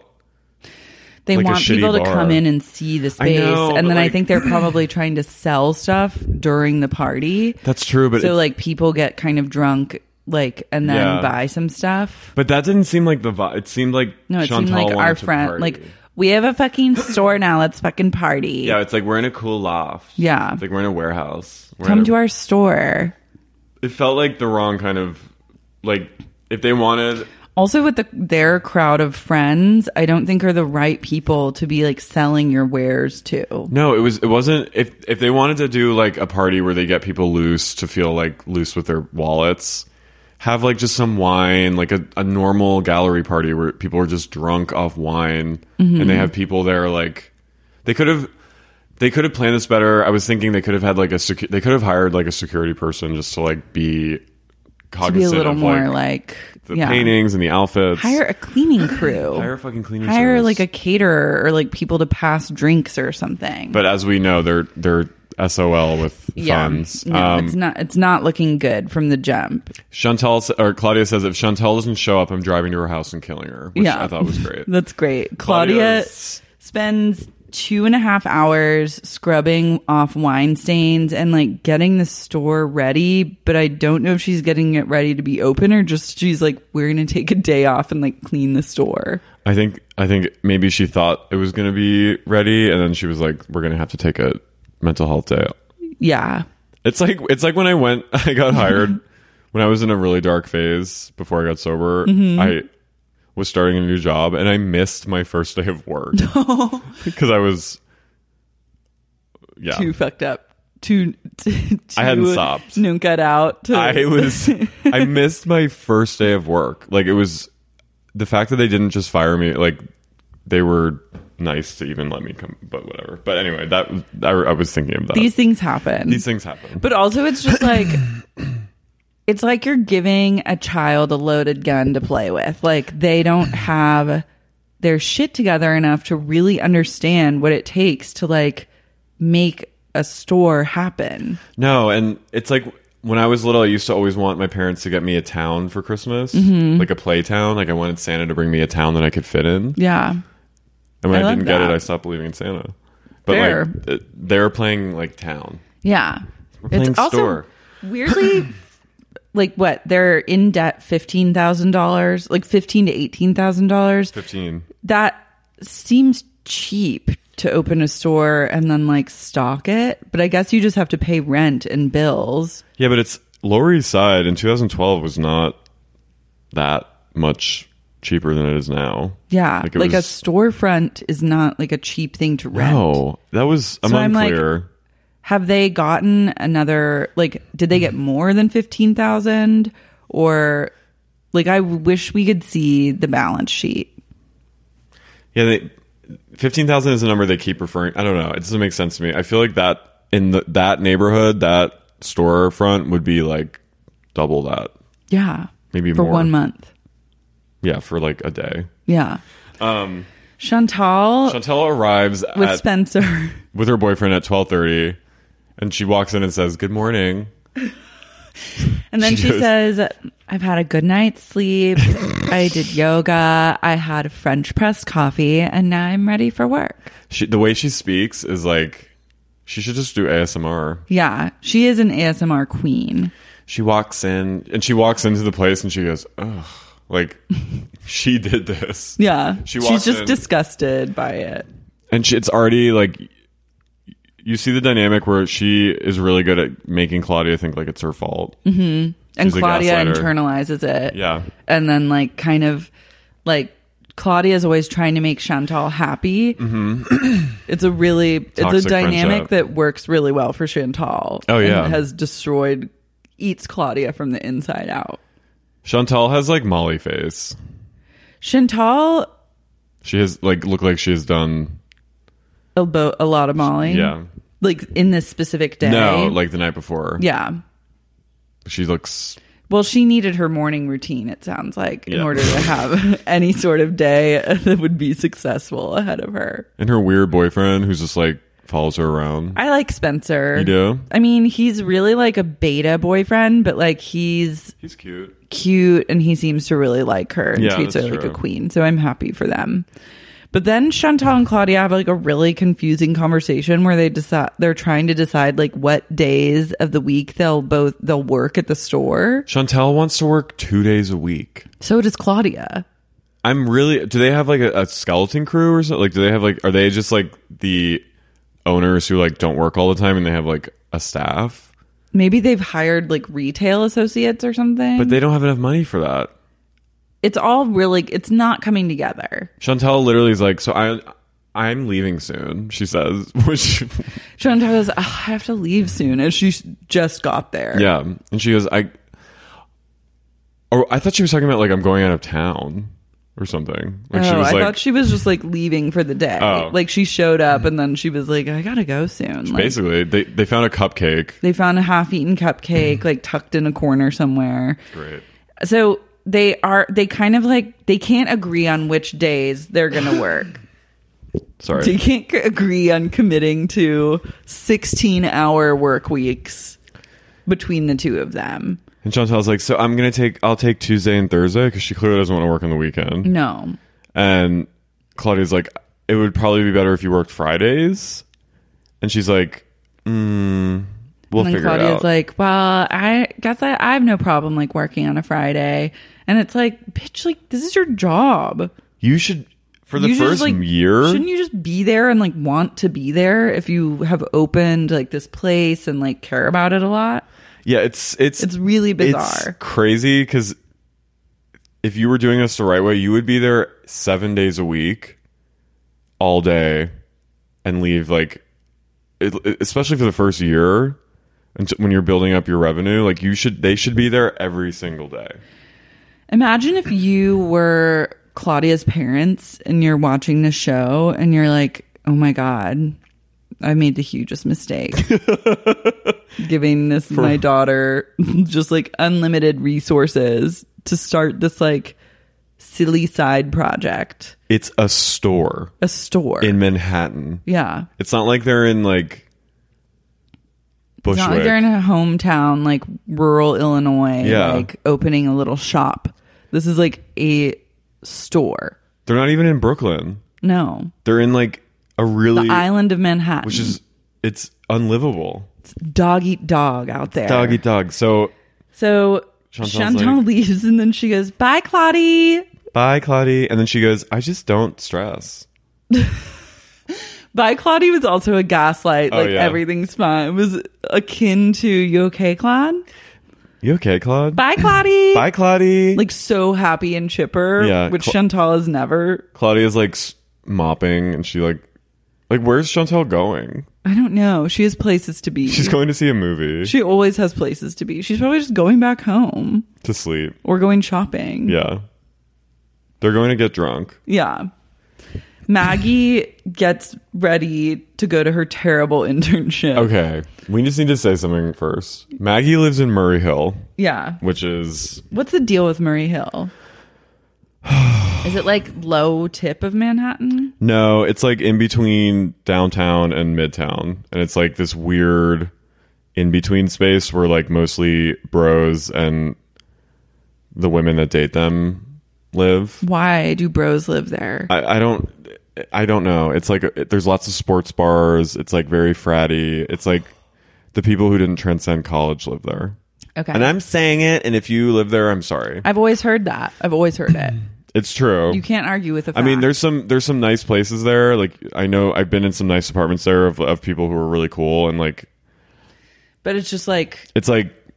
They like a want shitty people to bar? come in and see the space. know, And but, then I like- think they're probably trying to sell stuff during the party. That's true, but So, it's- like, people get kind of drunk, like, and then Yeah. buy some stuff. But that didn't seem like the vibe. It seemed like No, it Chantal seemed like wanted our to friend, party. like, we have a fucking store now. Let's fucking party. Yeah, it's like we're in a cool loft. Yeah. It's like we're in a warehouse. Come to our store. It felt like the wrong kind of... Like, if they wanted... Also, with their crowd of friends, I don't think are the right people to be like selling your wares to. No, it wasn't. If they wanted to do like a party where they get people loose to feel like loose with their wallets, have like just some wine, like a normal gallery party where people are just drunk off wine, and they have people there. Like they could have planned this better. I was thinking they could have had like they could have hired like a security person just to like be To cognizant be a little of more like the paintings and the outfits. Hire a cleaning crew. Hire a fucking cleaning Hire service. like a caterer or like people to pass drinks or something. But as we know, they're SOL with funds. No, it's not looking good from the jump. Claudia says if Chantal doesn't show up, I'm driving to her house and killing her, which I thought was great. That's great. Claudia spends 2.5 hours scrubbing off wine stains and like getting the store ready, but I don't know if she's getting it ready to be open or just she's like, we're gonna take a day off and like clean the store. I think maybe she thought it was going to be ready, and then she was like, we're going to have to take a mental health day. Yeah. It's like when I got hired when I was in a really dark phase before I got sober. I was starting a new job and I missed my first day of work because I was Too fucked up. Too I hadn't stopped. Nunca out. I missed my first day of work. Like, it was the fact that they didn't just fire me. Like, they were nice to even let me come, but whatever. But anyway, I was thinking of that. These things happen. But also it's just like it's like you're giving a child a loaded gun to play with. Like, they don't have their shit together enough to really understand what it takes to like make a store happen. No, and it's like when I was little, I used to always want my parents to get me a town for Christmas, like a play town. Like, I wanted Santa to bring me a town that I could fit in. Yeah. And when I love didn't get it, that. I stopped believing in Santa. But Fair. like, they're playing like town. Yeah. We're playing It's also store. weirdly like what? They're in debt $15,000, like $15,000 to $18,000. 15. That seems cheap to open a store and then like stock it. But I guess you just have to pay rent and bills. Yeah, but it's Lower East Side in 2012 was not that much cheaper than it is now. Yeah, it like a was- storefront is not like a cheap thing to rent. No, that was I'm So I'm like, unclear. have they gotten another, like, did they get more than 15,000? Or like, I wish we could see the balance sheet. Yeah, 15,000 is a number they keep referring. I don't know. It doesn't make sense to me. I feel like that in that neighborhood, that storefront would be like double that. Yeah. Maybe for more. 1 month. Yeah, for like a day. Yeah. Chantal arrives with Spencer. with her boyfriend at 12:30, and she walks in and says, "Good morning." And then she goes- says, I've had a good night's sleep. I did yoga. I had a French press coffee, and now I'm ready for work. The way she speaks is like she should just do ASMR. Yeah, she is an ASMR queen. She walks in and she walks into the place and she goes, "Ugh, like she did this." Yeah, She she's walks just in. disgusted by it. And it's already like you see the dynamic where she is really good at making Claudia think like it's her fault. And She's a Claudia gaslighter. internalizes it. Yeah. And then like kind of like Claudia is always trying to make Chantal happy. Mm-hmm. It's a Toxic dynamic friendship. that works really well for Chantal. Oh, yeah. And has eats Claudia from the inside out. Chantal has like Molly face. Chantal, She has like look like she has done a lot of Molly. yeah. Like in this specific day. No, like the night before. Yeah. She looks Well, she needed her morning routine, it sounds like, in Yeah. order to have any sort of day that would be successful ahead of her. and her weird boyfriend who's just like follows her around. I like Spencer. You do? I mean, he's really like a beta boyfriend, but like he's He's cute. cute and he seems to really like her and Yeah, treats her that's like a true. queen. So I'm happy for them. But then Chantal and Claudia have like a really confusing conversation where they're trying to decide like what days of the week they'll work at the store. Chantal wants to work 2 days a week. So does Claudia. Do they have like a skeleton crew or something? Like, do they have like, are they just like the owners who like don't work all the time and they have like a staff? Maybe they've hired like retail associates or something. But they don't have enough money for that. It's all really, it's not coming together. Chantal literally is like, so I'm leaving soon, she says. Which, Chantal goes, I have to leave soon. And she just got there. yeah. And she goes, I thought she was talking about like, I'm going out of town or something. Like she was I like, thought she was just like leaving for the day. Oh. Like she showed up and then she was like, I gotta go soon. Like, basically, they found a cupcake. they found a half-eaten cupcake like tucked in a corner somewhere. Great. So they kind of like, they can't agree on which days they're gonna work. Sorry. They can't agree on committing to 16-hour work weeks between the two of them. And Chantal's like, so I'll take Tuesday and Thursday because she clearly doesn't want to work on the weekend. No. And Claudia's like, it would probably be better if you worked Fridays. And she's like, we'll And then figure Claudia's it out. like, well, I guess I have no problem like working on a Friday. And it's like, bitch, like this is your job. You should, for the You should first just, like, year, shouldn't you just be there and like want to be there if you have opened like this place and like care about it a lot? yeah, it's really bizarre. It's crazy because if you were doing this the right way, you would be there 7 days a week, all day, and leave like, especially for the first year, when you're building up your revenue. Like they should be there every single day. Imagine if you were Claudia's parents and you're watching the show and you're like, oh my God, I made the hugest mistake. Giving my daughter just like unlimited resources to start this like silly side project. It's a store A store. in Manhattan. Yeah. It's not like they're in like It's not Bushwick. like they're in a hometown, like rural Illinois, Yeah. like opening a little shop. This is like a store. They're not even in Brooklyn. No. They're in like a really The island of Manhattan. which is it's unlivable. It's dog eat dog out there. Dog eat dog. So Chantal's Chantal like- leaves and then she goes, bye, Claudie. bye, Claudie. And then she goes, I just don't stress. By Claudie was also a gaslight. Like, everything's fine. It was akin to, you okay, Claude? You okay, Claude? Bye, Claudie. Bye, Claudie. Like, so happy and chipper, Yeah, which Chantal is never. Claudia's like mopping, and she like where's Chantal going? I don't know. She has places to be. She's going to see a movie. She always has places to be. She's probably just going back home. To sleep. Or going shopping. Yeah. They're going to get drunk. Yeah. Maggie gets ready to go to her terrible internship. Okay. We just need to say something first. Maggie lives in Murray Hill. Yeah. Which is... What's the deal with Murray Hill? Is it like low tip of Manhattan? No, it's like in between downtown and midtown. And it's like this weird in-between space where like mostly bros and the women that date them live. Why do bros live there? I don't know. It's like there's lots of sports bars. It's like very fratty. It's like the people who didn't transcend college live there. Okay. And I'm saying it, and if you live there, I'm sorry. I've always heard that. I've always heard it. It's true. You can't argue with a fact. I mean, there's some nice places there. Like I know I've been in some nice apartments there of people who are really cool and like. But it's just like it's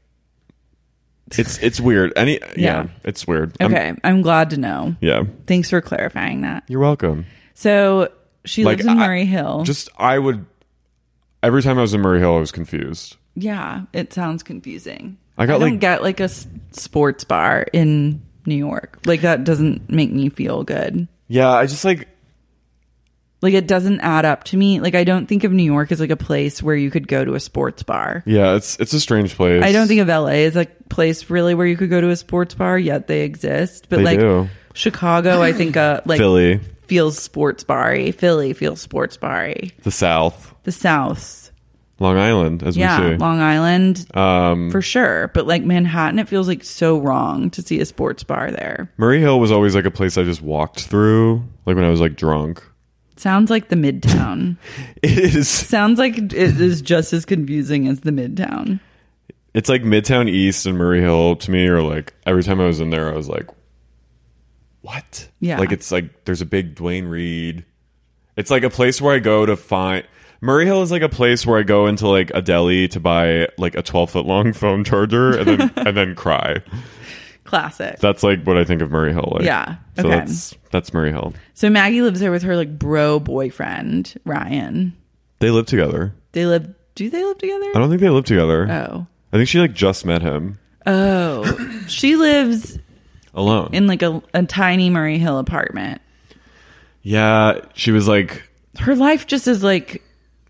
weird. Yeah, it's weird. Okay, I'm glad to know. Yeah. Thanks for clarifying that. You're welcome. So she lives in Murray Hill. Every time I was in Murray Hill, I was confused. Yeah, it sounds confusing. I don't get like a sports bar in New York. Like that doesn't make me feel good. Yeah, I just like it doesn't add up to me. Like I don't think of New York as like a place where you could go to a sports bar. Yeah, it's a strange place. I don't think of LA as a place really where you could go to a sports bar, yet they exist. But they do. Chicago, I think like Philly feels sports bar-y. Philly feels sports bar-y. The South. Long Island, as we see. Long Island, for sure. But like Manhattan, it feels like so wrong to see a sports bar there. Murray Hill was always like a place I just walked through, like when I was like drunk. Sounds like the Midtown. It is. Sounds like it is just as confusing as the Midtown. It's like Midtown East and Murray Hill to me, or like every time I was in there, I was like, what? Yeah. Like it's like there's a big Dwayne Reed. It's like a place where I go to find. Murray Hill is like a place where I go into like a deli to buy like a 12-foot long phone charger and then cry. Classic. That's like what I think of Murray Hill like. Yeah. So okay. that's Murray Hill. So Maggie lives there with her like bro boyfriend, Ryan. They live together. Do they live together? I don't think they live together. Oh. I think she like just met him. Oh. She lives alone in like a tiny Murray Hill apartment. Yeah, she was like her life just is like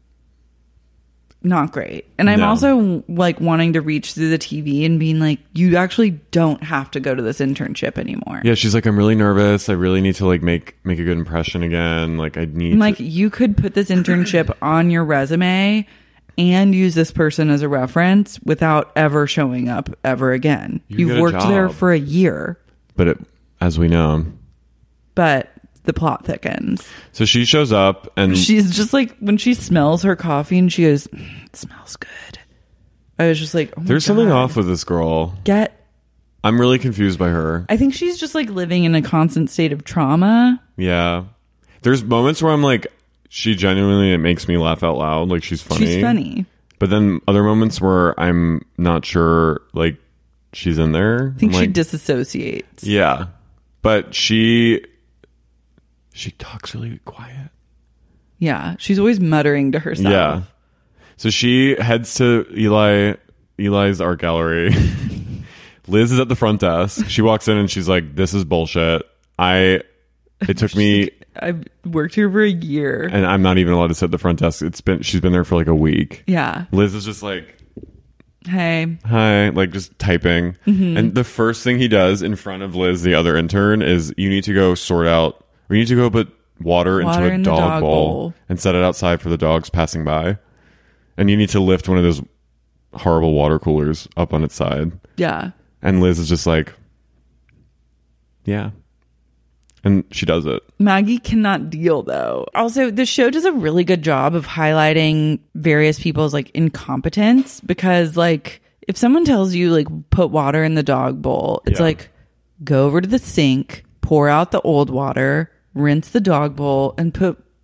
not great. And I'm also like wanting to reach through the TV and being like, you actually don't have to go to this internship anymore. Yeah, she's like, I'm really nervous. I really need to like make a good impression again. Like you could put this internship on your resume and use this person as a reference without ever showing up ever again. You've worked there for a year. But as we know. But the plot thickens. So she shows up and she's just like, when she smells her coffee and she goes, it smells good. I was just like, oh my there's God. something off with this girl. I'm really confused by her. I think she's just like living in a constant state of trauma. Yeah. There's moments where I'm like, she genuinely, it makes me laugh out loud. Like she's funny. But then other moments where I'm not sure, like she's in there. I think she disassociates. Yeah. But she talks really quiet. Yeah. She's always muttering to herself. Yeah. So she heads to Eli's art gallery. Liz is at the front desk. She walks in and she's like, this is bullshit. It took me... I've worked here for a year. And I'm not even allowed to sit at the front desk. She's been there for like a week. Yeah. Liz is just like... Hey. Hi. Like just typing. Mm-hmm. And the first thing he does in front of Liz, the other intern, is you need to go sort out... We need to go put water into a dog bowl and set it outside for the dogs passing by. And you need to lift one of those horrible water coolers up on its side. Yeah. And Liz is just like, yeah. And she does it. Maggie cannot deal, though. Also, the show does a really good job of highlighting various people's like incompetence, because like if someone tells you like put water in the dog bowl, it's like go over to the sink, pour out the old water, rinse the dog bowl, and put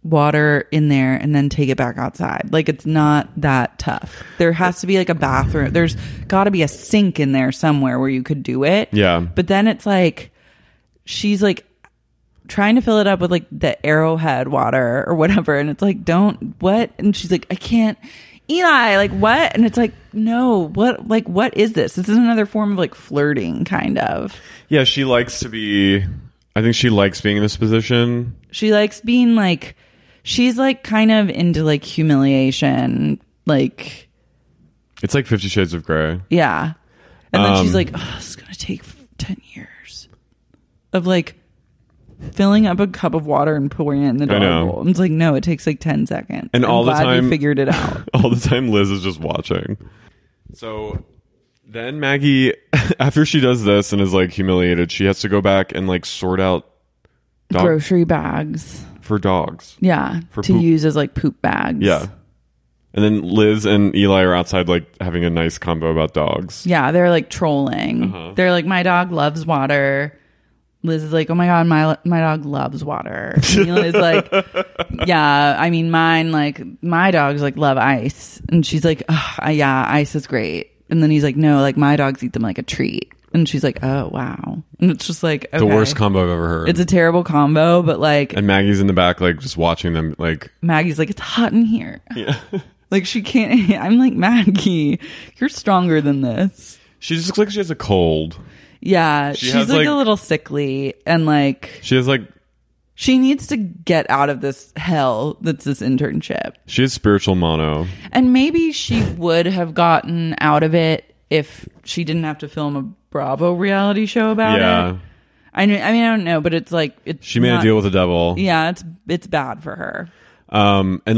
water in there and then take it back outside. Like, it's not that tough. There has to be like a bathroom. There's got to be a sink in there somewhere where you could do it. Yeah. But then it's like, she's like trying to fill it up with like the Arrowhead water or whatever. And it's like, don't, what? And she's like, I can't. Eli, like, what? And it's like, no, what? Like, what is this? This is another form of like flirting, kind of. Yeah, she likes to be, I think she likes being in this position. She likes being like, she's like kind of into like humiliation. Like, it's like 50 Shades of Grey. Yeah. And then she's like, oh, it's going to take 10 years of like filling up a cup of water and pouring it in the dog bowl. And it's like, no, it takes like 10 seconds. And all the time, you figured it out. All the time, Liz is just watching. So then Maggie, after she does this and is like humiliated, she has to go back and like sort out grocery bags for dogs. Yeah, to poop. use as like poop bags. Yeah. And then Liz and Eli are outside like having a nice combo about dogs. Yeah, they're like trolling. They're like, my dog loves water. Liz is like, oh my God, my dog loves water. Eli's like, yeah, I mean, mine, like, my dogs like love ice. And she's like, oh, yeah, ice is great. And then he's like, no, like my dogs eat them like a treat. And she's like, oh, wow. And it's just like, okay. The worst combo I've ever heard. It's a terrible combo, but like. And Maggie's in the back, like, just watching them, like. Maggie's like, it's hot in here. Yeah. Like, she can't. I'm like, Maggie, you're stronger than this. She just looks like she has a cold. Yeah, she's like a little sickly, and like she has like she needs to get out of this hell that's this internship. She has spiritual mono, and maybe she would have gotten out of it if she didn't have to film a Bravo reality show about it. I mean, I don't know, but it's like she made a deal with the devil. Yeah, it's bad for her. And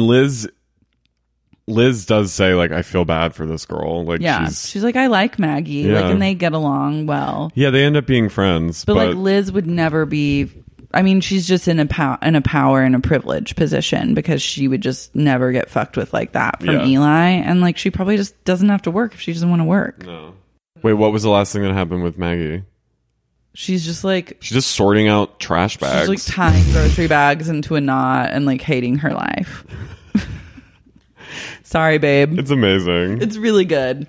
Liz does say, like, I feel bad for this girl. Like, yeah, she's like, I like Maggie. Yeah. Like, and they get along well. Yeah, they end up being friends. But like, Liz would never be. I mean, she's just in a power and a privilege position because she would just never get fucked with like that from Eli. And like, she probably just doesn't have to work if she doesn't want to work. No. Wait, what was the last thing that happened with Maggie? She's just sorting out trash bags. She's like tying grocery bags into a knot and like hating her life. Sorry, babe. It's amazing. It's really good.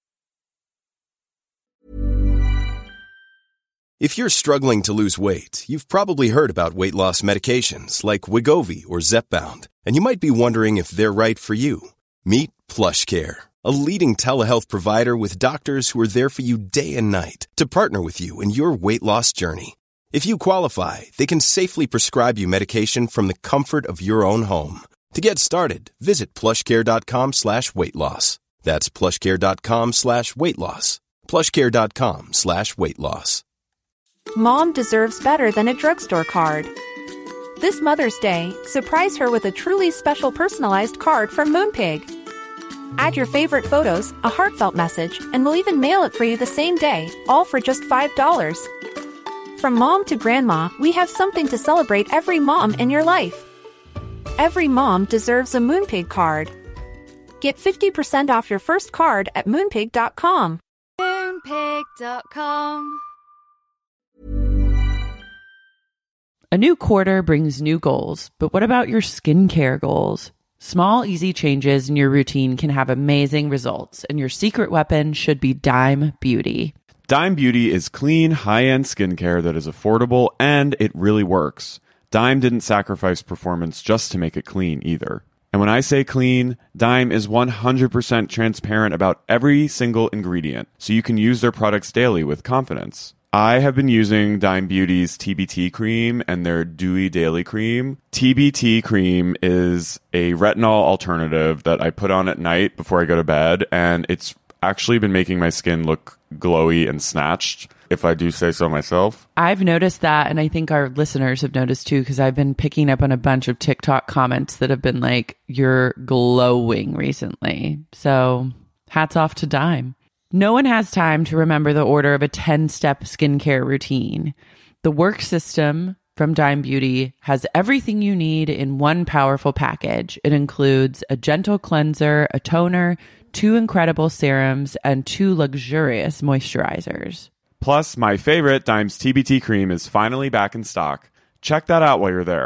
If you're struggling to lose weight, you've probably heard about weight loss medications like Wegovy or Zepbound, and you might be wondering if they're right for you. Meet PlushCare, a leading telehealth provider with doctors who are there for you day and night to partner with you in your weight loss journey. If you qualify, they can safely prescribe you medication from the comfort of your own home. To get started, visit plushcare.com/weightloss. That's plushcare.com/weightloss. plushcare.com/weightloss. Mom deserves better than a drugstore card. This Mother's Day, surprise her with a truly special personalized card from Moonpig. Add your favorite photos, a heartfelt message, and we'll even mail it for you the same day, all for just $5. From mom to grandma, we have something to celebrate every mom in your life. Every mom deserves a Moonpig card. Get 50% off your first card at Moonpig.com. Moonpig.com. A new quarter brings new goals, but what about your skincare goals? Small, easy changes in your routine can have amazing results, and your secret weapon should be Dime Beauty. Dime Beauty is clean, high-end skincare that is affordable, and it really works. Dime didn't sacrifice performance just to make it clean either. And when I say clean, Dime is 100% transparent about every single ingredient, so you can use their products daily with confidence. I have been using Dime Beauty's TBT cream and their Dewy Daily Cream. TBT cream is a retinol alternative that I put on at night before I go to bed, and it's actually been making my skin look glowy and snatched, if I do say so myself. I've noticed that, and I think our listeners have noticed too, because I've been picking up on a bunch of TikTok comments that have been like, you're glowing recently. So hats off to Dime. No one has time to remember the order of a 10-step skincare routine. The work system from Dime Beauty has everything you need in one powerful package. It includes a gentle cleanser, a toner, 2 incredible serums, and 2 luxurious moisturizers. Plus, my favorite, Dime's TBT cream, is finally back in stock. Check that out while you're there.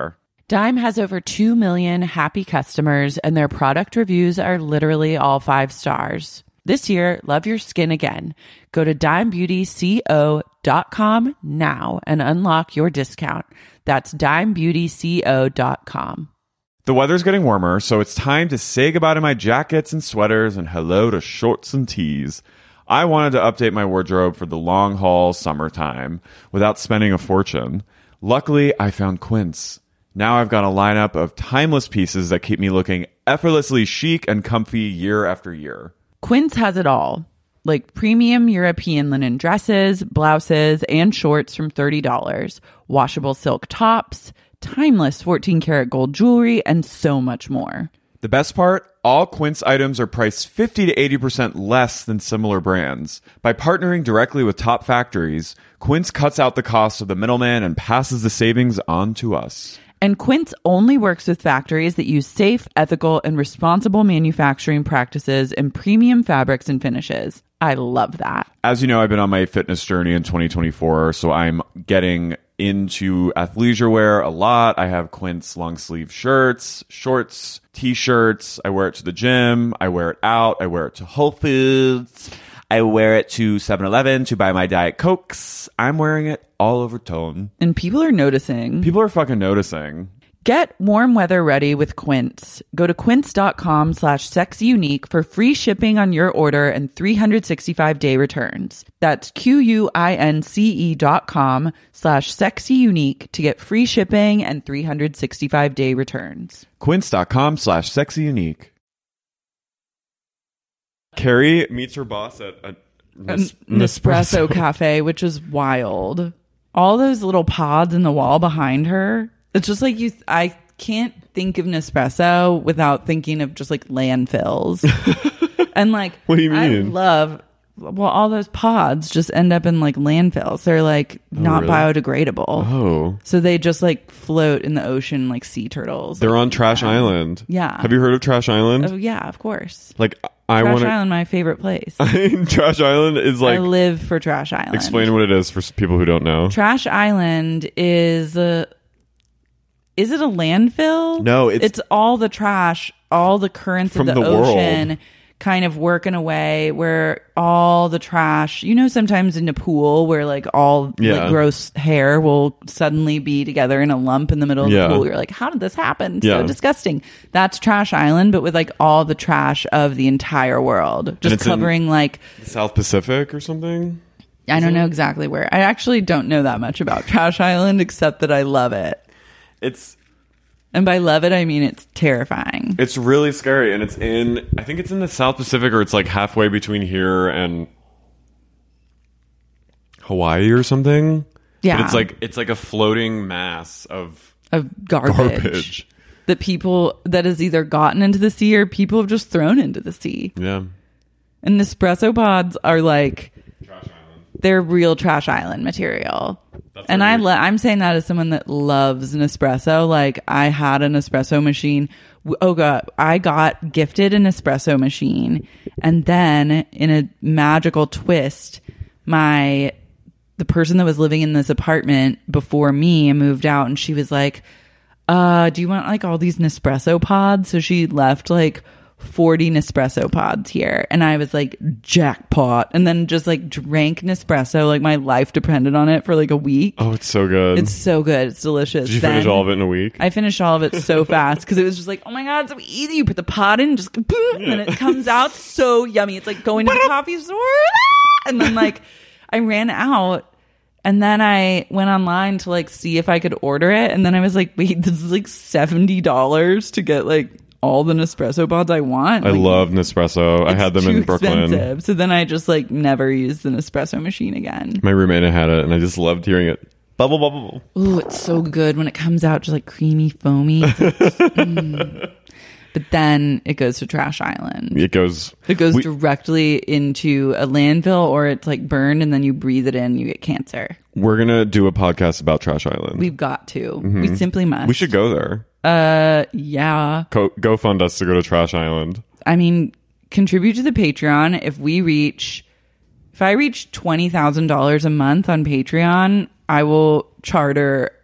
Dime has over 2 million happy customers, and their product reviews are literally all 5 stars. This year, love your skin again. Go to dimebeautyco.com now and unlock your discount. That's dimebeautyco.com. The weather's getting warmer, so it's time to say goodbye to my jackets and sweaters and hello to shorts and tees. I wanted to update my wardrobe for the long haul summertime without spending a fortune. Luckily, I found Quince. Now I've got a lineup of timeless pieces that keep me looking effortlessly chic and comfy year after year. Quince has it all, like premium European linen dresses, blouses, and shorts from $30, washable silk tops, timeless 14-karat gold jewelry, and so much more. The best part? All Quince items are priced 50 to 80% less than similar brands. By partnering directly with top factories, Quince cuts out the cost of the middleman and passes the savings on to us. And Quince only works with factories that use safe, ethical, and responsible manufacturing practices and premium fabrics and finishes. I love that. As you know, I've been on my fitness journey in 2024, so I'm getting into athleisure wear a lot. I have Quince long sleeve shirts, shorts, t-shirts. I wear it to the gym. I wear it out. I wear it to Whole Foods. I wear it to 7-Eleven to buy my Diet Cokes. I'm wearing it all over tone. And people are noticing. People are fucking noticing. Get warm weather ready with Quince. Go to quince.com/sexyunique for free shipping on your order and 365-day returns. That's QUINCE.com/sexyunique to get free shipping and 365-day returns. Quince.com/sexyunique. Carrie meets her boss at a Nespresso cafe, which is wild. All those little pods in the wall behind her. It's just like I can't think of Nespresso without thinking of just like landfills. And like, what do you mean? I love, all those pods just end up in like landfills. They're like not really? biodegradable. Oh. So they just like float in the ocean like sea turtles. They're like, on Trash Island. Yeah. Have you heard of Trash Island? Oh yeah, of course. Like Trash Island, my favorite place. Trash Island is like, I live for Trash Island. explain what it is for people who don't know. Trash Island is it a landfill? No, it's all the trash, all the currents From of the the world. ocean kind of work in a way where all the trash, sometimes in a pool where like all like gross hair will suddenly be together in a lump in the middle of the pool. You're like, how did this happen? So disgusting. That's Trash Island, but with like all the trash of the entire world, just covering like South Pacific or something. I don't know exactly where. I actually don't know that much about Trash Island except that I love it. And by love it, I mean it's terrifying. It's really scary, and I think it's in the South Pacific, or it's like halfway between here and Hawaii or something. Yeah. But it's like a floating mass of garbage that has either gotten into the sea or people have just thrown into the sea. Yeah. And Nespresso pods are like Trash Island. They're real Trash Island material. And I'm saying that as someone that loves Nespresso. Like I had an espresso machine. Oh God, I got gifted an espresso machine, and then in a magical twist, the person that was living in this apartment before me moved out, and she was like, "Do you want like all these Nespresso pods?" So she left like 40 Nespresso pods here, and I was like, jackpot, and then just like drank Nespresso like my life depended on it for like a week. Oh, it's so good. It's so good. It's delicious. Did you finish all of it in a week? I finished all of it so fast because it was just like, oh my God, it's so easy. You put the pod in, just boom, and then it comes out so yummy. It's like going to the coffee store. And then like I ran out, and then I went online to like see if I could order it, and then I was like, wait, this is like $70 to get like all the Nespresso pods I want. I love Nespresso. I had them in Brooklyn. Expensive. So then I just like never used the Nespresso machine again. My roommate had it, and I just loved hearing it. Bubble, bubble, bubble. Ooh, it's so good when it comes out just like creamy, foamy. But then it goes to Trash Island. It goes directly into a landfill, or it's like burned, and then you breathe it in, you get cancer. We're gonna do a podcast about Trash Island. We've got to. Mm-hmm. We simply must. We should go there. Yeah. Go fund us to go to Trash Island. I mean, contribute to the Patreon. If I reach $20,000 a month on Patreon, I will charter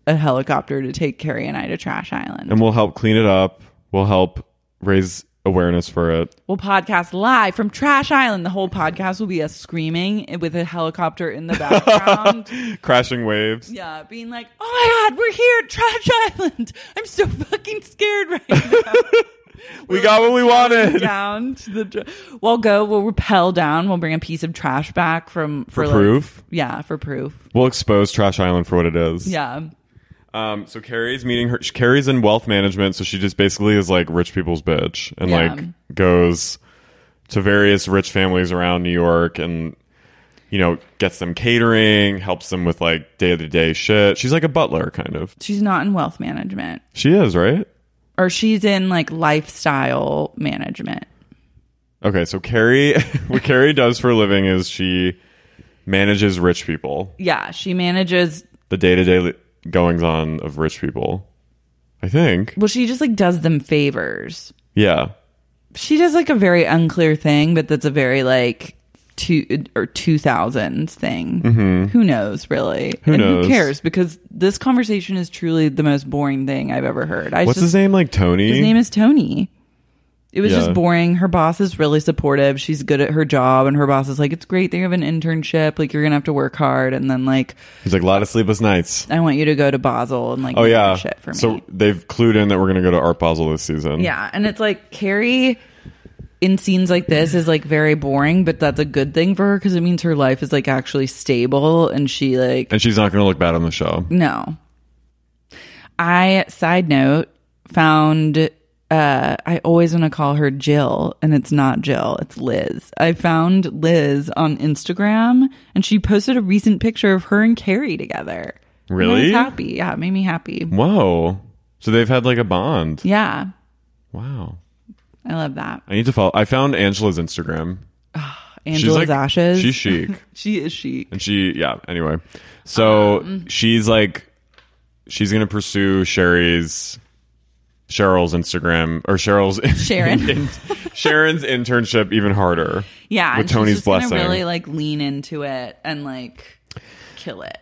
a helicopter to take Carrie and I to Trash Island. And we'll help clean it up. We'll help raise awareness for it. We'll podcast live from Trash Island. The whole podcast will be us screaming with a helicopter in the background. Crashing waves. Yeah, being like, oh my God, we're here at Trash Island. I'm so fucking scared right now. We got what we wanted. Down to the we'll rappel down. We'll bring a piece of trash back for proof. Yeah, for proof. We'll expose Trash Island for what it is. Yeah. So Carrie's meeting her. Carrie's in wealth management, so she just basically is like rich people's bitch and like goes to various rich families around New York and, you know, gets them catering, helps them with like day-to-day shit. She's like a butler kind of. She's not in wealth management. She is, right? Or she's in like lifestyle management. Okay, so Carrie, what Carrie does for a living is she manages rich people. Yeah, she manages the day-to-day goings on of rich people, I think. Well, she just like does them favors. Yeah. She does like a very unclear thing, but that's a very like 2000s thing. Mm-hmm. Who knows, really? Who knows? Who cares? Because this conversation is truly the most boring thing I've ever heard. What's his name? Like Tony? His name is Tony. It was just boring. Her boss is really supportive. She's good at her job, and her boss is like, it's great that you have an internship. Like, you're gonna have to work hard. And then like, he's like, a lot of sleepless nights. I want you to go to Basel and like, oh yeah, shit for me. So they've clued in that we're gonna go to Art Basel this season. Yeah, and it's like Carrie in scenes like this is like very boring, but that's a good thing for her because it means her life is like actually stable, and she's not gonna look bad on the show. No. Side note, found. I always want to call her Jill, and it's not Jill, it's Liz. I found Liz on Instagram, and she posted a recent picture of her and Carrie together. Really? And I was happy. Yeah, it made me happy. Whoa. So they've had like a bond. Yeah. Wow. I love that. I need to follow. I found Angela's Instagram. Angela's like, ashes. She's chic. She is chic. And anyway. So she's going to pursue Cheryl's Instagram or Sharon's internship even harder. Yeah, with Tony's she's blessing. Gonna really like lean into it and like kill it.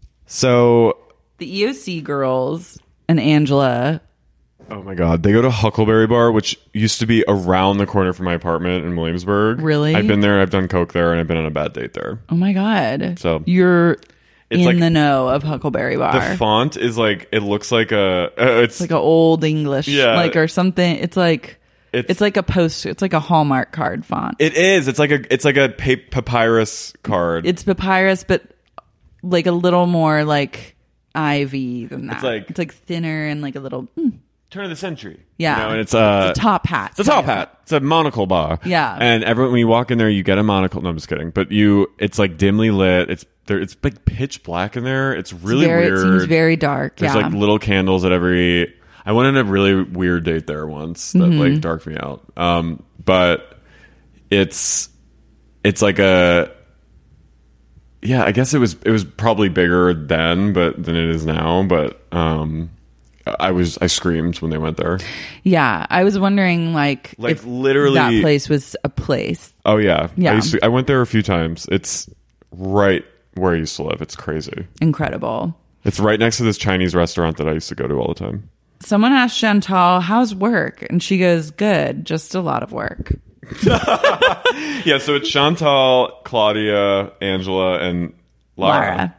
So the EOC girls and Angela. Oh my God, they go to Huckleberry Bar, which used to be around the corner from my apartment in Williamsburg. Really? I've been there. I've done coke there, and I've been on a bad date there. Oh my God! So you're it's in like, the know of Huckleberry Bar. The font is like, it looks like it's like an old English, like, or something. It's like a post. It's like a Hallmark card font. It is. It's like a papyrus card. It's papyrus, but like a little more like ivy than that. It's like thinner and like a little turn of the century. Yeah, you know, and it's a top hat. It's a top hat. It's a monocle bar. Yeah, and everyone when you walk in there, you get a monocle. No, I'm just kidding. But it's like dimly lit. It's like pitch black in there. It's really weird. It seems very dark. There's like little candles at every. I went on a really weird date there once that like darked me out. But it's like a. Yeah, I guess it was probably bigger then, than it is now. But I screamed when they went there. Yeah, I was wondering like if literally that place was a place. Oh yeah, yeah. I went there a few times. It's right where I used to live. It's crazy. Incredible. It's right next to this Chinese restaurant that I used to go to all the time. Someone asked Chantal, how's work? And she goes, good, just a lot of work. Yeah, so it's Chantal, Claudia, Angela, and Lara.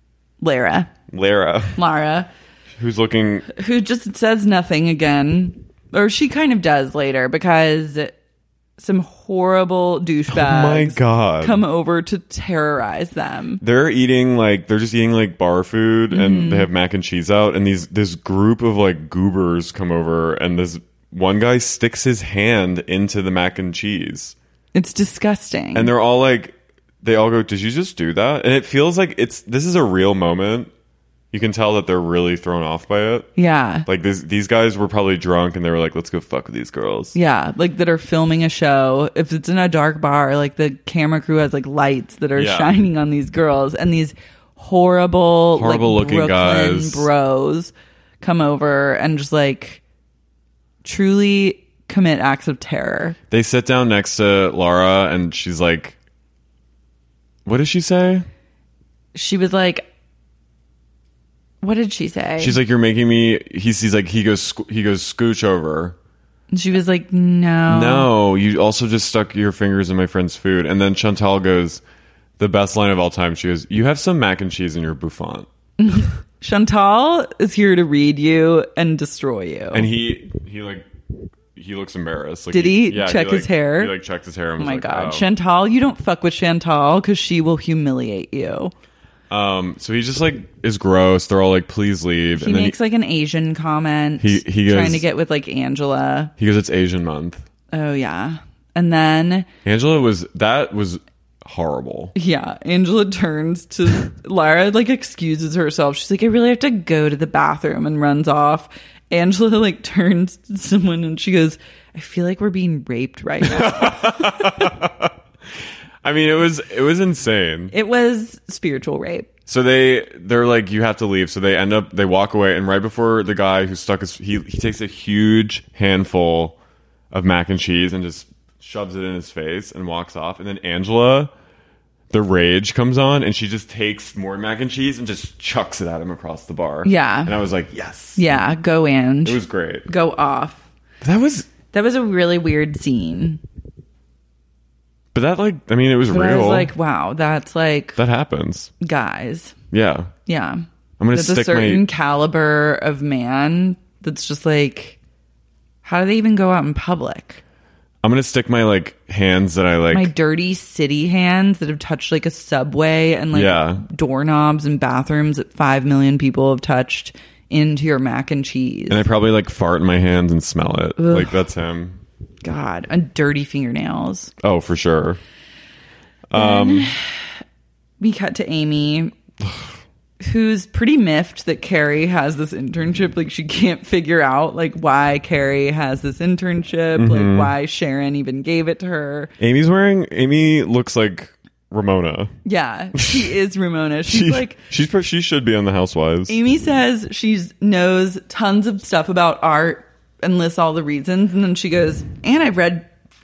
Who just says nothing again. Or she kind of does later because some horrible douchebags come over to terrorize them. They're just eating like bar food and they have mac and cheese out, and this group of like goobers come over, and this one guy sticks his hand into the mac and cheese. It's disgusting. And they're all like, they all go, did you just do that? And it feels like this is a real moment. You can tell that they're really thrown off by it. Yeah. Like these guys were probably drunk and they were like, let's go fuck with these girls. Yeah. Like that are filming a show. If it's in a dark bar, like the camera crew has like lights that are shining on these girls, and these horrible like, looking Brooklyn guys bros come over and just like truly commit acts of terror. They sit down next to Laura and she's like, what does she say? She was like, What did she say? She's like, "You're making me." He's like, he goes scooch over. And she was like, "No, no, you also just stuck your fingers in my friend's food." And then Chantal goes, the best line of all time. She goes, "You have some mac and cheese in your bouffant." Chantal is here to read you and destroy you. And he looks embarrassed. Like, did he check his hair? He like checked his hair. And oh was my like, god, oh. Chantal, you don't fuck with Chantal because she will humiliate you. So he just like is gross. They're all like, "Please leave." He and then makes like an Asian comment. He goes, trying to get with like Angela. He goes, "It's Asian month." Oh yeah, and then Angela was horrible. Yeah, Angela turns to Lara, like excuses herself. She's like, "I really have to go to the bathroom," and runs off. Angela like turns to someone and she goes, "I feel like we're being raped right now." I mean, it was insane. It was spiritual rape. So they're like, "You have to leave." So they walk away, and right before the guy who stuck he takes a huge handful of mac and cheese and just shoves it in his face and walks off. And then Angela, the rage comes on, and she just takes more mac and cheese and just chucks it at him across the bar. Yeah. And I was like, yes. Yeah, go Ange. It was great. Go off. That was a really weird scene. But that it was But real. I was like, wow, that's like that happens. guys. Yeah. Yeah. I'm gonna That's a stick certain my caliber of man that's just like, how do they even go out in public? I'm gonna stick my like hands that I like. My dirty city hands that have touched like a subway and like doorknobs and bathrooms that 5 million people have touched into your mac and cheese. And I probably like fart in my hands and smell it. Ugh. Like that's him. God, and dirty fingernails. Oh, for sure. We cut to Amy, who's pretty miffed that Carrie has this internship. Like she can't figure out like why Carrie has this internship, like why Sharon even gave it to her. Amy looks like Ramona. Yeah, she is Ramona. She should be on the Housewives. Amy says she knows tons of stuff about art and lists all the reasons, and then she goes, and I've read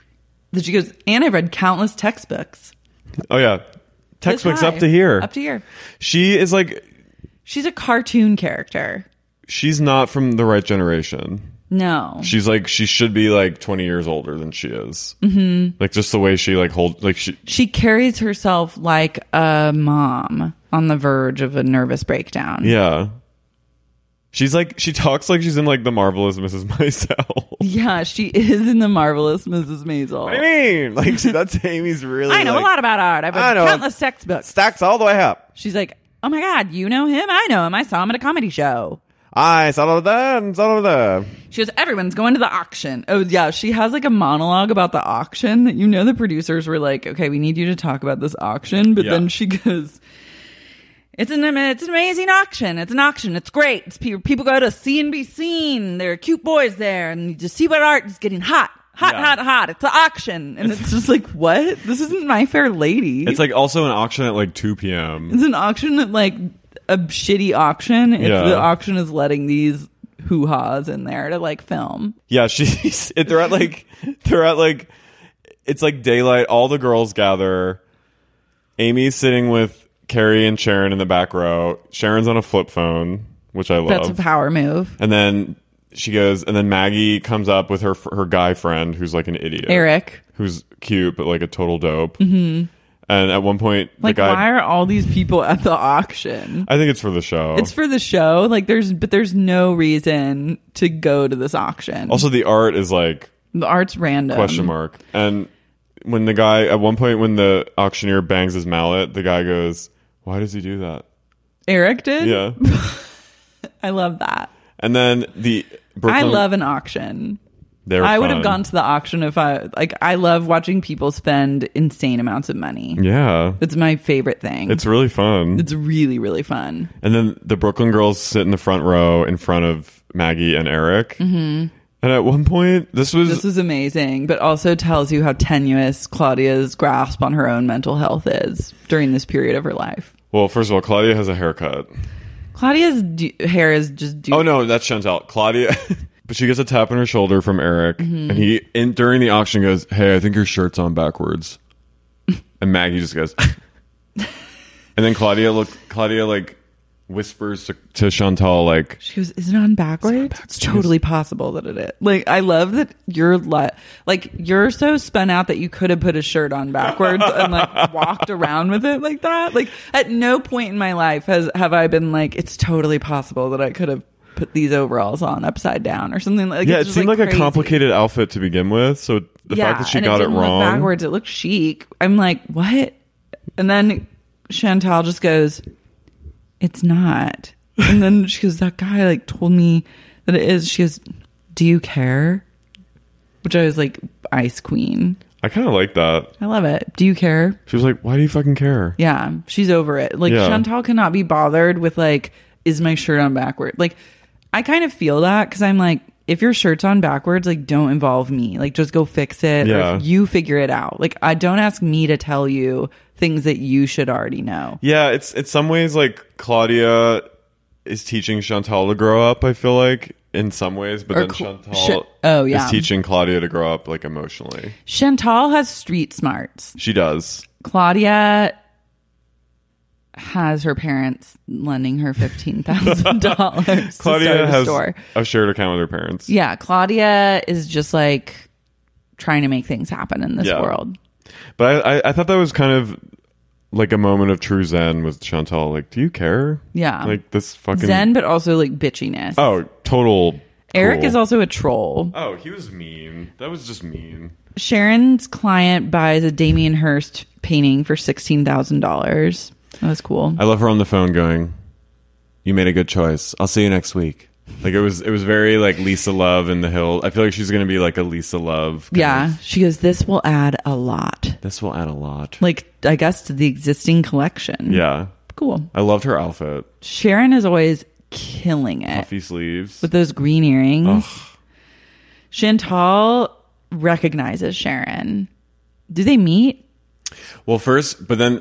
countless textbooks. Oh yeah, textbooks This up high. to here. Up to here. She is like, She's a cartoon character. she's not from the right generation. No. She's like, she should be like 20 years older than she is. Mm-hmm. Like just the way she like She carries herself like a mom on the verge of a nervous breakdown. yeah. She's like, she talks like she's in like The Marvelous Mrs. Maisel. Yeah, she is in The Marvelous Mrs. Maisel. I mean, like that's Amy's really. I know a lot about art. I've read countless textbooks. Stacks all the way up. She's like, oh my God, you know him? I know him. I saw him at a comedy show. I saw that. She goes, everyone's going to the auction. Oh, yeah. She has like a monologue about the auction that, you know, the producers were like, okay, we need you to talk about this auction. But then she goes, it's an amazing auction. It's an auction. It's great. It's people go to see and be seen. There are cute boys there. And you just see what art is getting hot. Hot. It's an auction. And it's just like, what? This isn't My Fair Lady. It's like also an auction at like 2 p.m. It's an auction at like a shitty auction. If the auction is letting these hoo-has in there to like film. Yeah, they're at like it's like daylight. All the girls gather. Amy's sitting with Carrie and Sharon in the back row. Sharon's on a flip phone, which I love. That's a power move. And then she goes, and then Maggie comes up with her guy friend who's like an idiot. Eric. Who's cute, but like a total dope. Mm-hmm. And at one point, like, the guy, why are all these people at the auction? I think it's for the show. It's for the show. Like, there's no reason to go to this auction. Also, the art is like the art's random. Question mark. And when the guy, at one point, when the auctioneer bangs his mallet, the guy goes, "Why does he do that?" Eric did? Yeah. I love that. And then I love an auction. I would have gone to the auction if I love watching people spend insane amounts of money. Yeah. It's my favorite thing. It's really fun. It's really, really fun. And then the Brooklyn girls sit in the front row in front of Maggie and Eric. Mm-hmm. And at one point, this was amazing, but also tells you how tenuous Claudia's grasp on her own mental health is during this period of her life. Well, first of all, Claudia has a haircut. Claudia's hair is just... Oh, no, that's Chantal. Claudia... But she gets a tap on her shoulder from Eric, and he, during the auction, goes, "Hey, I think your shirt's on backwards." And Maggie just goes... And then Claudia whispers to Chantal, like, She goes, is it on backwards? It's totally possible that it is. Like, I love that you're like, you're so spun out that you could have put a shirt on backwards and like walked around with it like that. Like, at no point in my life have I been like, it's totally possible that I could have put these overalls on upside down or something. Like, yeah, it's it just, seemed like a crazy. complicated outfit to begin with. So the fact that she got it didn't look wrong. backwards, it looked chic. I'm like, what? And then Chantal just goes, it's not. And then she goes, that guy like told me that it is. She goes, do you care? Which I was like, ice queen. I kind of like that. I love it. Do you care? She was like, why do you fucking care? Yeah, she's over it. Like, Yeah. Chantal cannot be bothered with like, is my shirt on backward? Like, I kind of feel that because I'm like, if your shirt's on backwards, like, don't involve me. Like, just go fix it. Yeah. Or you figure it out. Like, I don't ask me to tell you things that you should already know. Yeah, it's in some ways like Claudia is teaching Chantal to grow up, I feel like, in some ways, but Or then Chantal is teaching Claudia to grow up, like, emotionally. Chantal has street smarts. She does. Claudia has her parents lending her $15,000 Claudia to start a has store. a shared account with her parents. Yeah, Claudia is just like trying to make things happen in this Yeah. world. But I thought that was kind of like a moment of true zen with Chantal. Like, do you care? Yeah. Like, this fucking... Zen, but also like bitchiness. Oh, total... Eric cool. is also a troll. Oh, he was mean. That was just mean. Sharon's client buys a Damien Hirst painting for $16,000. That was cool. I love her on the phone going, you made a good choice. I'll see you next week. Like, it was very like Lisa Love in The Hill. I feel like she's going to be like a Lisa Love. Yeah. She goes, this will add a lot. This will add a lot. Like, I guess to the existing collection. Yeah. Cool. I loved her outfit. Sharon is always killing it. Puffy sleeves. With those green earrings. Ugh. Chantal recognizes Sharon. Do they meet? Well, first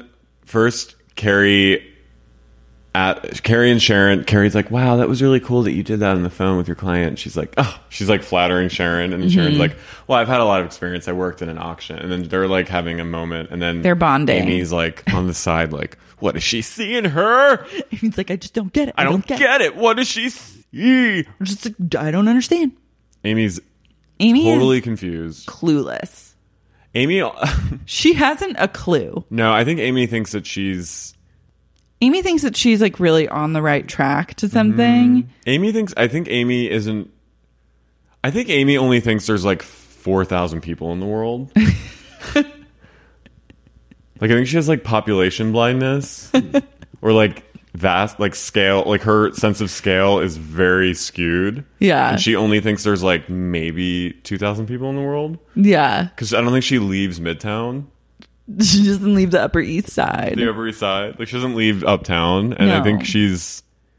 Carrie and Sharon. Carrie's like, wow, that was really cool that you did that on the phone with your client. She's like, oh, she's like flattering Sharon, and then Sharon's like, well, I've had a lot of experience. I worked in an auction, and then they're like having a moment, and then They're bonding. Amy's like on the side, like, what does she see in her? He's like, I just don't get it. I don't get it. What does she see? Just like, I don't understand. Amy Totally is confused. Clueless. Amy, She hasn't a clue. no, I think Amy thinks that she's like really on the right track to something. I think Amy only thinks there's like 4,000 people in the world. Like, I think she has like population blindness or like vast, like scale, like her sense of scale is very skewed. Yeah. And she only thinks there's like maybe 2,000 people in the world. Yeah. Because I don't think she leaves Midtown. She doesn't leave the Upper East Side. The Upper East Side. Like, she doesn't leave Uptown. And I No. think she just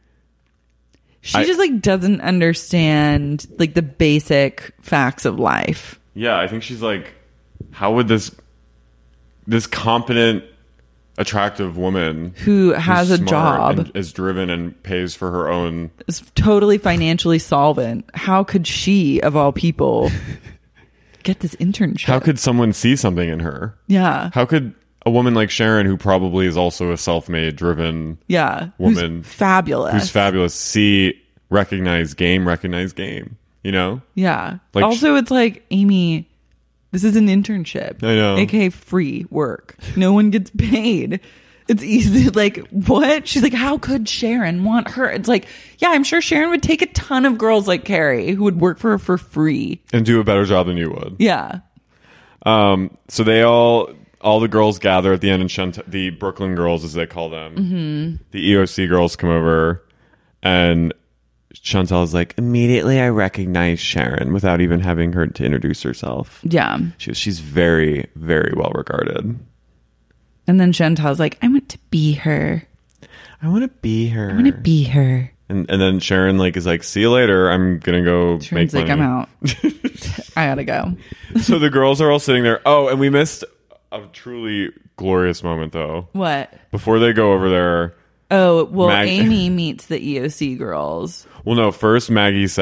like doesn't understand like the basic facts of life. Yeah, I think she's like, how would this competent, attractive woman Who has who's a smart job, and is driven and pays for her own... is totally financially solvent. How could she, of all people, get this internship? How could someone see something in her? Yeah. How could a woman like Sharon, who probably is also a self-made, driven Yeah. woman, Who's fabulous. recognize game, you know? Yeah. Like, also, it's like, Amy, this is an internship. I know. AKA free work. No one gets paid. It's easy. Like, what? She's like, how could Sharon want her? It's like, yeah, I'm sure Sharon would take a ton of girls like Carrie who would work for her for free. And do a better job than you would. Yeah. So they all the girls gather at the end, and the Brooklyn girls, as they call them, the EOC girls come over, and Chantal's like, immediately I recognize Sharon without even having her to introduce herself. Yeah. She's very, very well regarded. And then Chantal's like, I want to be her. I want to be her. I want to be her. And then Sharon like is like, see you later. I'm gonna go Sharon's make like, money. I'm out. I gotta go. So the girls are all sitting there. Oh, and we missed a truly glorious moment though. What? Before they go over there. Oh, well, Amy meets the EOC girls. Well, no, first Maggie is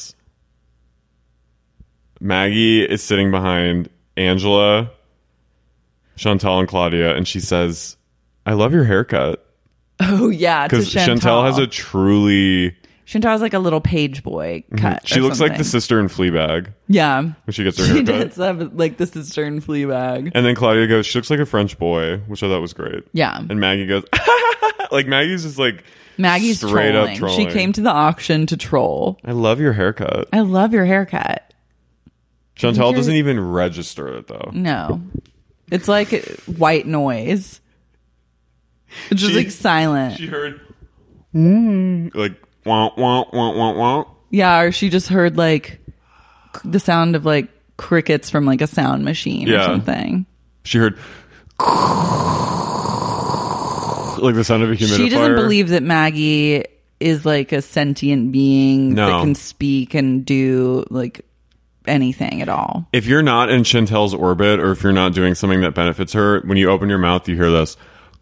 sitting behind Angela, Chantal, and Claudia, and she says, I love your haircut. Oh yeah, because Chantel has a truly. Chantal has like a little page boy cut. She looks like the sister in Fleabag. Yeah, when she gets her haircut. She does have like the sister in Fleabag. And then Claudia goes, she looks like a French boy, which I thought was great. Yeah. And Maggie goes, like Maggie's just like Maggie's straight trolling. up trolling. She came to the auction to troll. I love your haircut. I love your haircut. Chantal doesn't even register it though. No, it's like white noise. It's just like silent. She heard like wah wah wah wah wah. Yeah, or she just heard like the sound of like crickets from like a sound machine or something. She heard like the sound of a humidifier. She doesn't believe that Maggie is like a sentient being that can speak and do like anything at all. If you're not in Chantel's orbit, or if you're not doing something that benefits her, when you open your mouth, you hear this.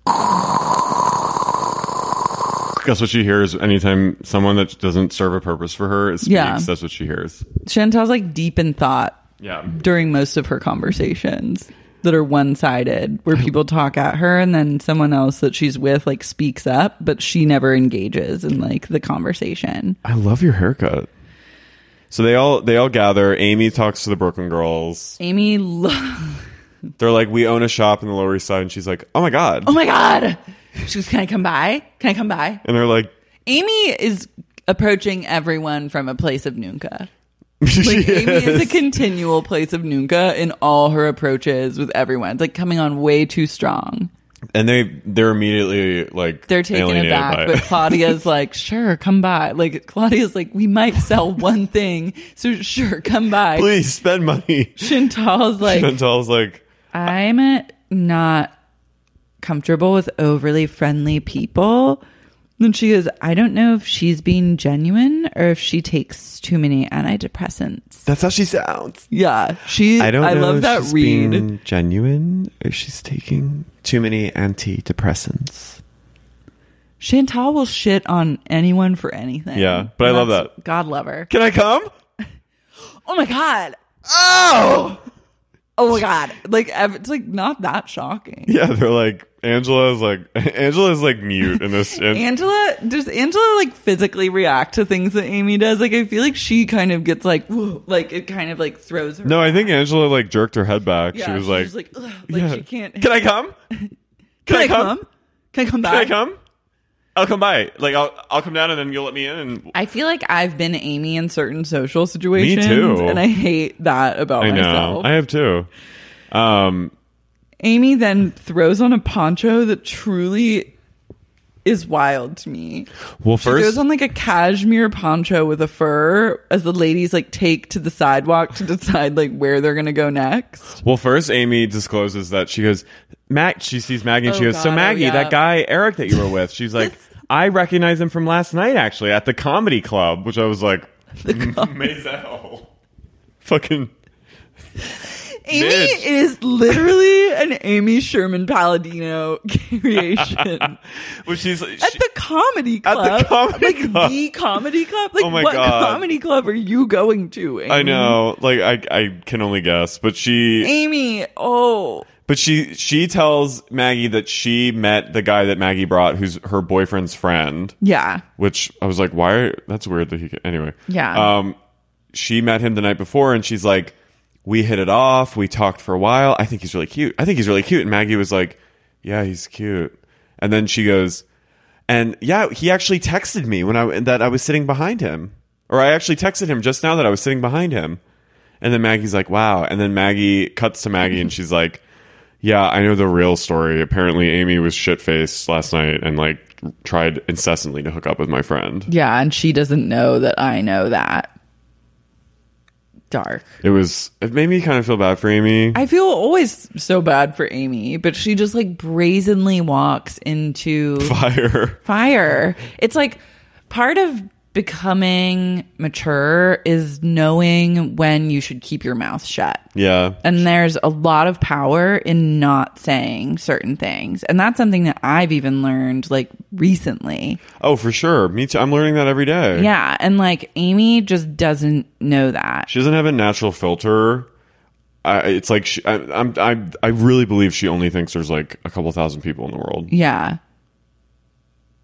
That's what she hears anytime someone that doesn't serve a purpose for her speaks. Yeah. That's what she hears. Chantel's like deep in thought. Yeah. During most of her conversations that are one-sided, where people talk at her and then someone else that she's with like speaks up, but she never engages in like the conversation. I love your haircut. So they all gather. Amy talks to the Brooklyn girls. Amy they're like, we own a shop in the Lower East Side, and she's like, oh my god. She goes, can I come by? And they're like, Amy is approaching everyone from a place of Nunca. Like, Amy is a continual place of Nunca in all her approaches with everyone. It's like coming on way too strong. And they're immediately like, they're taken aback, but Claudia's like, sure, come by. Like Claudia's like, we might sell one thing, so sure, come by. Please spend money. Chantal's like, I'm not comfortable with overly friendly people. And she goes, I don't know if she's being genuine or if she takes too many antidepressants. That's how she sounds. Yeah. I love that read. Being genuine or she's taking too many antidepressants. Chantal will shit on anyone for anything. Yeah, but I love that. God love her. Can I come? Oh my God. Oh my God. Like, it's like not that shocking. Yeah, they're like, Angela's like mute in this. Does Angela like physically react to things that Amy does? Like, I feel like she kind of gets like, whoa, like it kind of like throws her. No, I think Angela like jerked her head back. Yeah, she was like, she can't. Can I come? Can I come? Can I come back? Can I come? I'll come by. Like I'll come down and then you'll let me in. And I feel like I've been Amy in certain social situations. Me too. And I hate that about myself. I have too. Amy then throws on a poncho that truly is wild to me. Well, she goes on like a cashmere poncho with a fur as the ladies like take to the sidewalk to decide like where they're gonna go next. Well, first Amy discloses that she goes, she sees Maggie and she goes, so Maggie, that guy Eric that you were with, she's like, I recognize him from last night actually at the comedy club, which I was like, Maisel. Fucking Amy bitch. is literally an Amy Sherman Palladino creation. Well, she's at the comedy club. At the comedy club. The comedy club? Like, oh my what God. comedy club are you going to, Amy? I know. Like, I can only guess. But Amy, But she tells Maggie that she met the guy that Maggie brought, who's her boyfriend's friend. Yeah. Which I was like, why? That's weird that he... Anyway. Yeah. She met him the night before, and she's like, we hit it off. We talked for a while. I think he's really cute. And Maggie was like, yeah, he's cute. And then she goes, and yeah, he actually texted me that I was sitting behind him. Or I actually texted him just now that I was sitting behind him. And then Maggie's like, wow. And then Maggie cuts to Maggie and she's like, yeah, I know the real story. Apparently Amy was shit-faced last night and like tried incessantly to hook up with my friend. Yeah, and she doesn't know that I know that. Dark. It made me kind of feel bad for Amy. I feel always so bad for Amy, but she just like brazenly walks into fire. It's like part of becoming mature is knowing when you should keep your mouth shut. Yeah. And there's a lot of power in not saying certain things. And that's something that I've even learned like recently. Oh, for sure. Me too. I'm learning that every day. Yeah. And like Amy just doesn't know that. She doesn't have a natural filter. It's like I really believe she only thinks there's like a couple thousand people in the world. Yeah.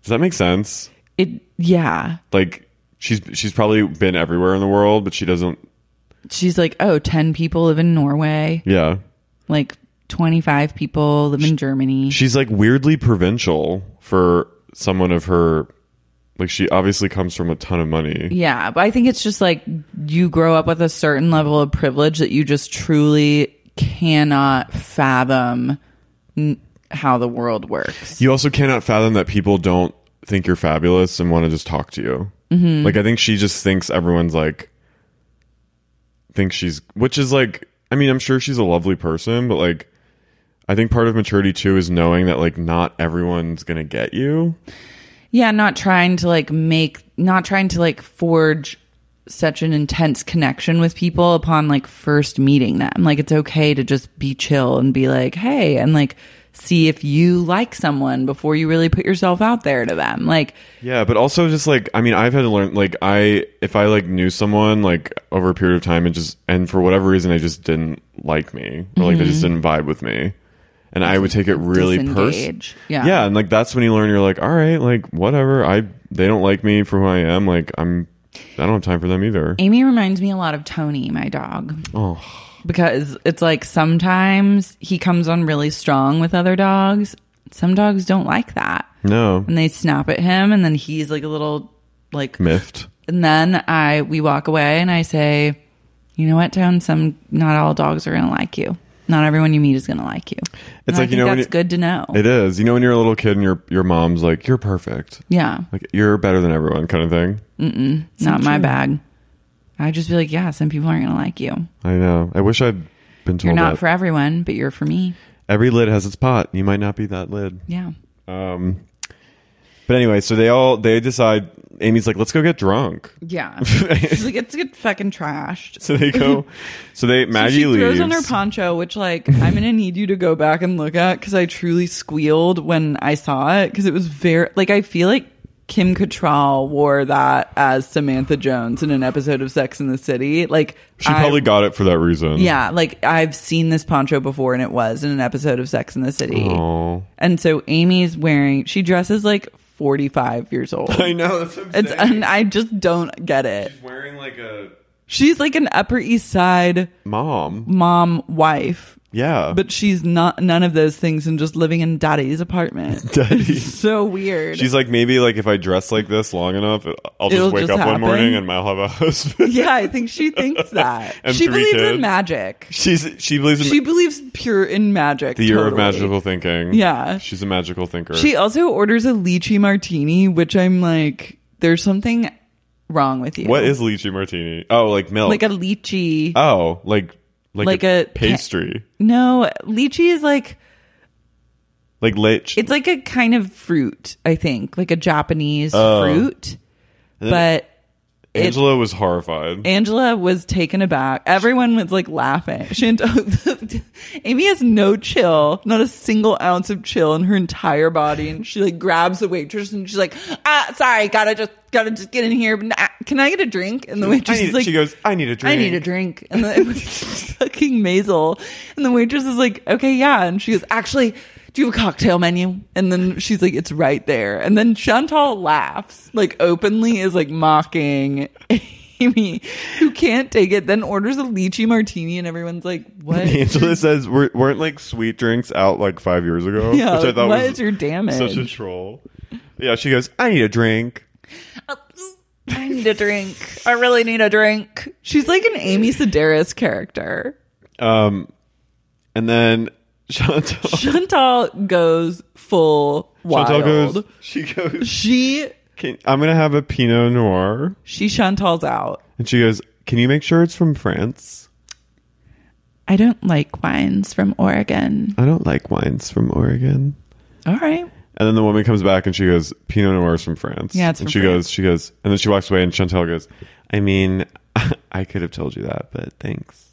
Does that make sense? Yeah. Like she's probably been everywhere in the world, but she doesn't. She's like, 10 people live in Norway. Yeah. Like 25 people live in Germany. She's like weirdly provincial for someone of her. Like she obviously comes from a ton of money. Yeah, but I think it's just like you grow up with a certain level of privilege that you just truly cannot fathom how the world works. You also cannot fathom that people don't think you're fabulous and want to just talk to you. Mm-hmm. Like I think she just thinks everyone's like thinks she's, which is like, I mean, I'm sure she's a lovely person, but like I think part of maturity too is knowing that like not everyone's gonna get you. Yeah, not trying to forge such an intense connection with people upon like first meeting them. Like it's okay to just be chill and be like, hey, and like see if you like someone before you really put yourself out there to them. Like, yeah, but also just like, I mean, I've had to learn, like if I like knew someone like over a period of time and for whatever reason they just didn't like me or like they just didn't vibe with me. And I would take it really personally. Yeah, and like that's when you learn. You're like, all right, like whatever. They don't like me for who I am. Like I don't have time for them either. Amy reminds me a lot of Tony, my dog. Oh, because it's like sometimes he comes on really strong with other dogs. Some dogs don't like that. No, and they snap at him, and then he's like a little like miffed. And then we walk away, and I say, you know what, Tone? Not all dogs are gonna like you. Not everyone you meet is going to like you. It's like, that's good to know. It is. You know, when you're a little kid and your mom's like, you're perfect. Yeah. Like, you're better than everyone kind of thing. Mm-mm. Not my bag. I'd just be like, yeah, some people aren't going to like you. I know. I wish I'd been told You're not that. for everyone, but you're for me. Every lid has its pot. You might not be that lid. Yeah. But anyway, so they decide, Amy's like, let's go get drunk. Yeah. She's like, let's get fucking trashed. So they go, Maggie she leaves. throws on her poncho, which like, I'm going to need you to go back and look at because I truly squealed when I saw it because it was very, like, I feel like Kim Cattrall wore that as Samantha Jones in an episode of Sex and the City. Like, she probably got it for that reason. Yeah, like I've seen this poncho before and it was in an episode of Sex and the City. Aww. And so Amy's she dresses like 45 years old. I know, that's what I'm saying. And I just don't get it. She's like an Upper East Side mom wife. Yeah. But she's not none of those things and just living in daddy's apartment. Daddy. It's so weird. She's like, maybe like if I dress like this long enough, I'll just wake up one morning and I'll have a husband. Yeah, I think she thinks that. And she believes kids. in magic. She believes pure in magic. The year of magical thinking. Yeah. She's a magical thinker. She also orders a lychee martini, which I'm like, there's something wrong with you. What is lychee martini? Oh, like milk. Like a lychee. Oh, like a pastry. No, lychee is like lich. It's like a kind of fruit, I think, like a Japanese fruit. But Angela was horrified. Angela was taken aback. Everyone was like laughing. Amy has no chill, not a single ounce of chill in her entire body, and she like grabs the waitress and she's like, sorry, gotta just get in here. Can I get a drink? And the waitress is like, she goes, I need a drink. I need a drink. And it was fucking Maisel. And the waitress is like, okay, yeah. And she goes, actually, do you have a cocktail menu? And then she's like, it's right there. And then Chantal laughs, like openly is like mocking Amy, who can't take it, then orders a lychee martini and everyone's like, what? Angela says, weren't like sweet drinks out like 5 years ago? Yeah, which I thought what is your damage? Such a troll. Yeah, she goes, I need a drink. I need a drink. I really need a drink. She's like an Amy Sedaris character. And then Chantal goes full wild. I'm gonna have a Pinot Noir. She Chantal's out, and she goes, "Can you make sure it's from France?" I don't like wines from Oregon. I don't like wines from Oregon. All right. And then the woman comes back and she goes, Pinot Noir is from France. Yeah, it's from France. She goes, and then she walks away and Chantal goes, I mean, I could have told you that, but thanks.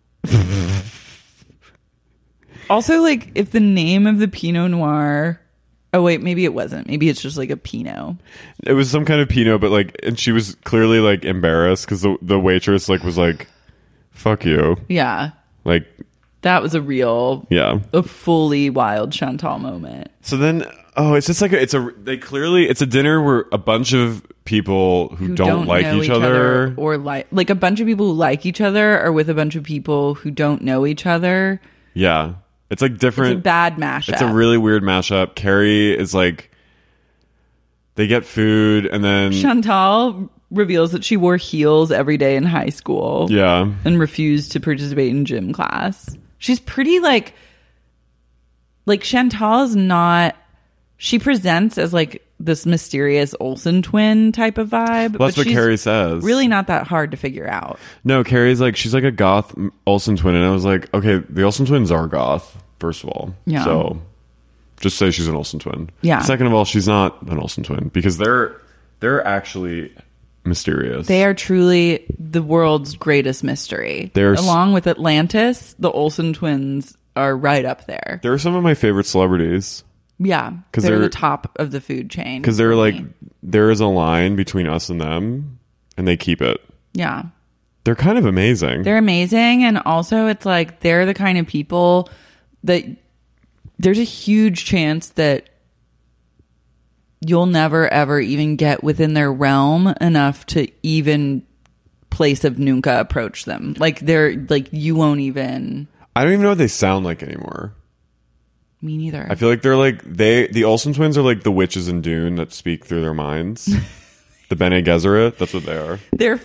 Also, like, if the name of the Pinot Noir... Oh, wait, maybe it wasn't. Maybe it's just like a Pinot. It was some kind of Pinot, but like, and she was clearly like embarrassed because the waitress like was like, fuck you. Yeah. Like, That was a fully wild Chantal moment. So then, it's just like it's a dinner where a bunch of people who don't like know each other or like a bunch of people who like each other are with a bunch of people who don't know each other. Yeah. It's like different. It's a bad mashup. It's a really weird mashup. Carrie is like, they get food and then Chantal reveals that she wore heels every day in high school. Yeah. And refused to participate in gym class. She's pretty like Chantal is not, she presents as like this mysterious Olsen twin type of vibe. Well, that's what Carrie says. Really not that hard to figure out. No, Carrie's like, she's like a goth Olsen twin. And I was like, okay, the Olsen twins are goth, first of all. Yeah. So just say she's an Olsen twin. Yeah. Second of all, she's not an Olsen twin because they're actually mysterious. They are truly the world's greatest mystery. They're along with Atlantis, the Olsen twins are right up there. They're some of my favorite celebrities. Yeah, because they're the top of the food chain. Because they're like, there is a line between us and them, and they keep it. Yeah. They're kind of amazing. They're amazing, and also it's like they're the kind of people that there's a huge chance that you'll never ever even get within their realm enough to even place of nunca approach them. Like they're like, you won't even. I don't even know what they sound like anymore. Me neither. I feel like they're like the Olsen twins are like the witches in Dune that speak through their minds. The Bene Gesserit, that's what they are.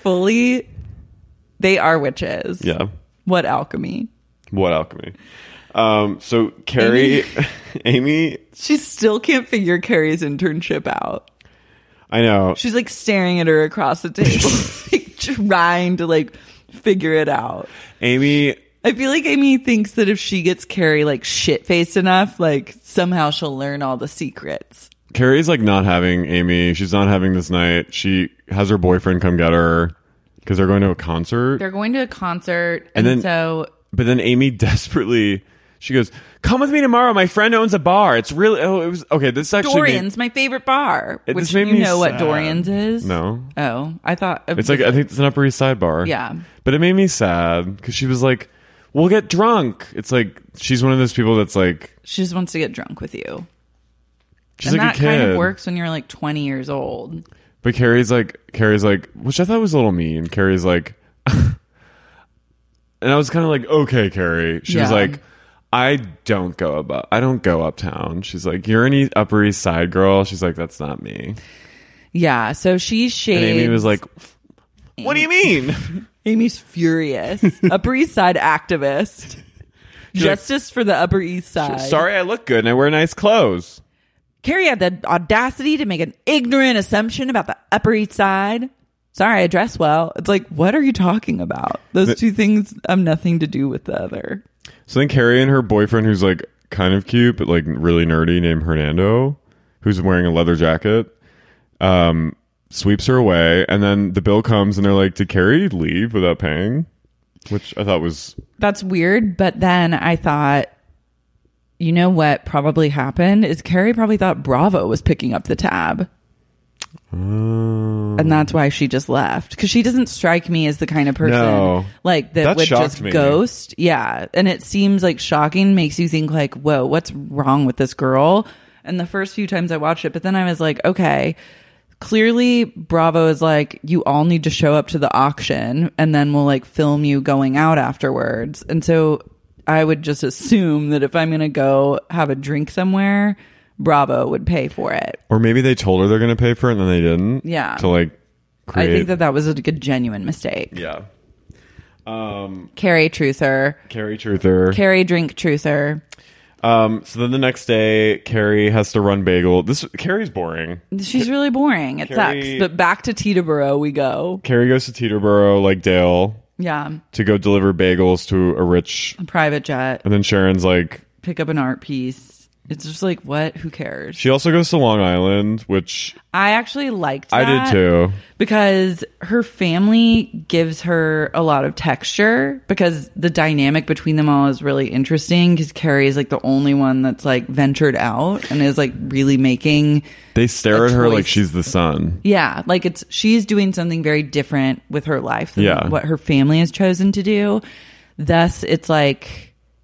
They are witches. Yeah. What alchemy? So Carrie, Amy, she still can't figure Carrie's internship out. I know. She's like staring at her across the table, like, trying to like figure it out. I feel like Amy thinks that if she gets Carrie like shit-faced enough, like somehow she'll learn all the secrets. Carrie's like not having Amy. She's not having this night. She has her boyfriend come get her because they're going to a concert. But then Amy desperately, she goes, "Come with me tomorrow. My friend owns a bar. It's really, this actually Dorian's my favorite bar." Which you know what Dorian's is? No. Oh, I thought it's like, I think it's an Upper East Side bar. Yeah. But it made me sad because she was like, "We'll get drunk." It's like, she's one of those people that's like, she just wants to get drunk with you. She's and like that a kid. kind of works when you're like 20 years old. But Carrie's like, which I thought was a little mean. Carrie's like, and I was kind of like, okay, Carrie. She was like, I don't go uptown. She's like, you're an Upper East Side girl. She's like, that's not me. Yeah. So she shades. And Amy was like, what do you mean? Amy's furious. Upper East Side activist. Justice for the Upper East Side. Sorry, I look good and I wear nice clothes. Carrie had the audacity to make an ignorant assumption about the Upper East Side. Sorry, I dress well. It's like, what are you talking about? Those two things have nothing to do with the other. So then Carrie and her boyfriend, who's like kind of cute but like really nerdy, named Hernando, who's wearing a leather jacket, sweeps her away. And then the bill comes and they're like, did Carrie leave without paying? Which I thought was... That's weird. But then I thought, you know what probably happened is Carrie probably thought Bravo was picking up the tab. And that's why she just left. Because she doesn't strike me as the kind of person like that would just ghost. Yeah. And it seems like shocking, makes you think like, whoa, what's wrong with this girl? And the first few times I watched it, but then I was like, okay, clearly Bravo is like, you all need to show up to the auction and then we'll like film you going out afterwards. And so I would just assume that if I'm going to go have a drink somewhere, Bravo would pay for it. Or maybe they told her they're going to pay for it and then they didn't. Yeah. To like create... I think that was a genuine mistake. Yeah. Carrie truther. Carrie drink truther. So then the next day, Carrie has to run bagel. Carrie's boring. She's really boring. It sucks. But back to Teterboro we go. Carrie goes to Teterboro, like Dale. Yeah. To go deliver bagels to a private jet. And then Sharon's like... pick up an art piece. It's just like, what? Who cares? She also goes to Long Island, which... I actually liked that. I did too. Because her family gives her a lot of texture. Because the dynamic between them all is really interesting. Because Carrie is like the only one that's like ventured out and is like really making... They stare at her like she's the sun. Yeah. Like she's doing something very different with her life than what her family has chosen to do. Thus, it's like...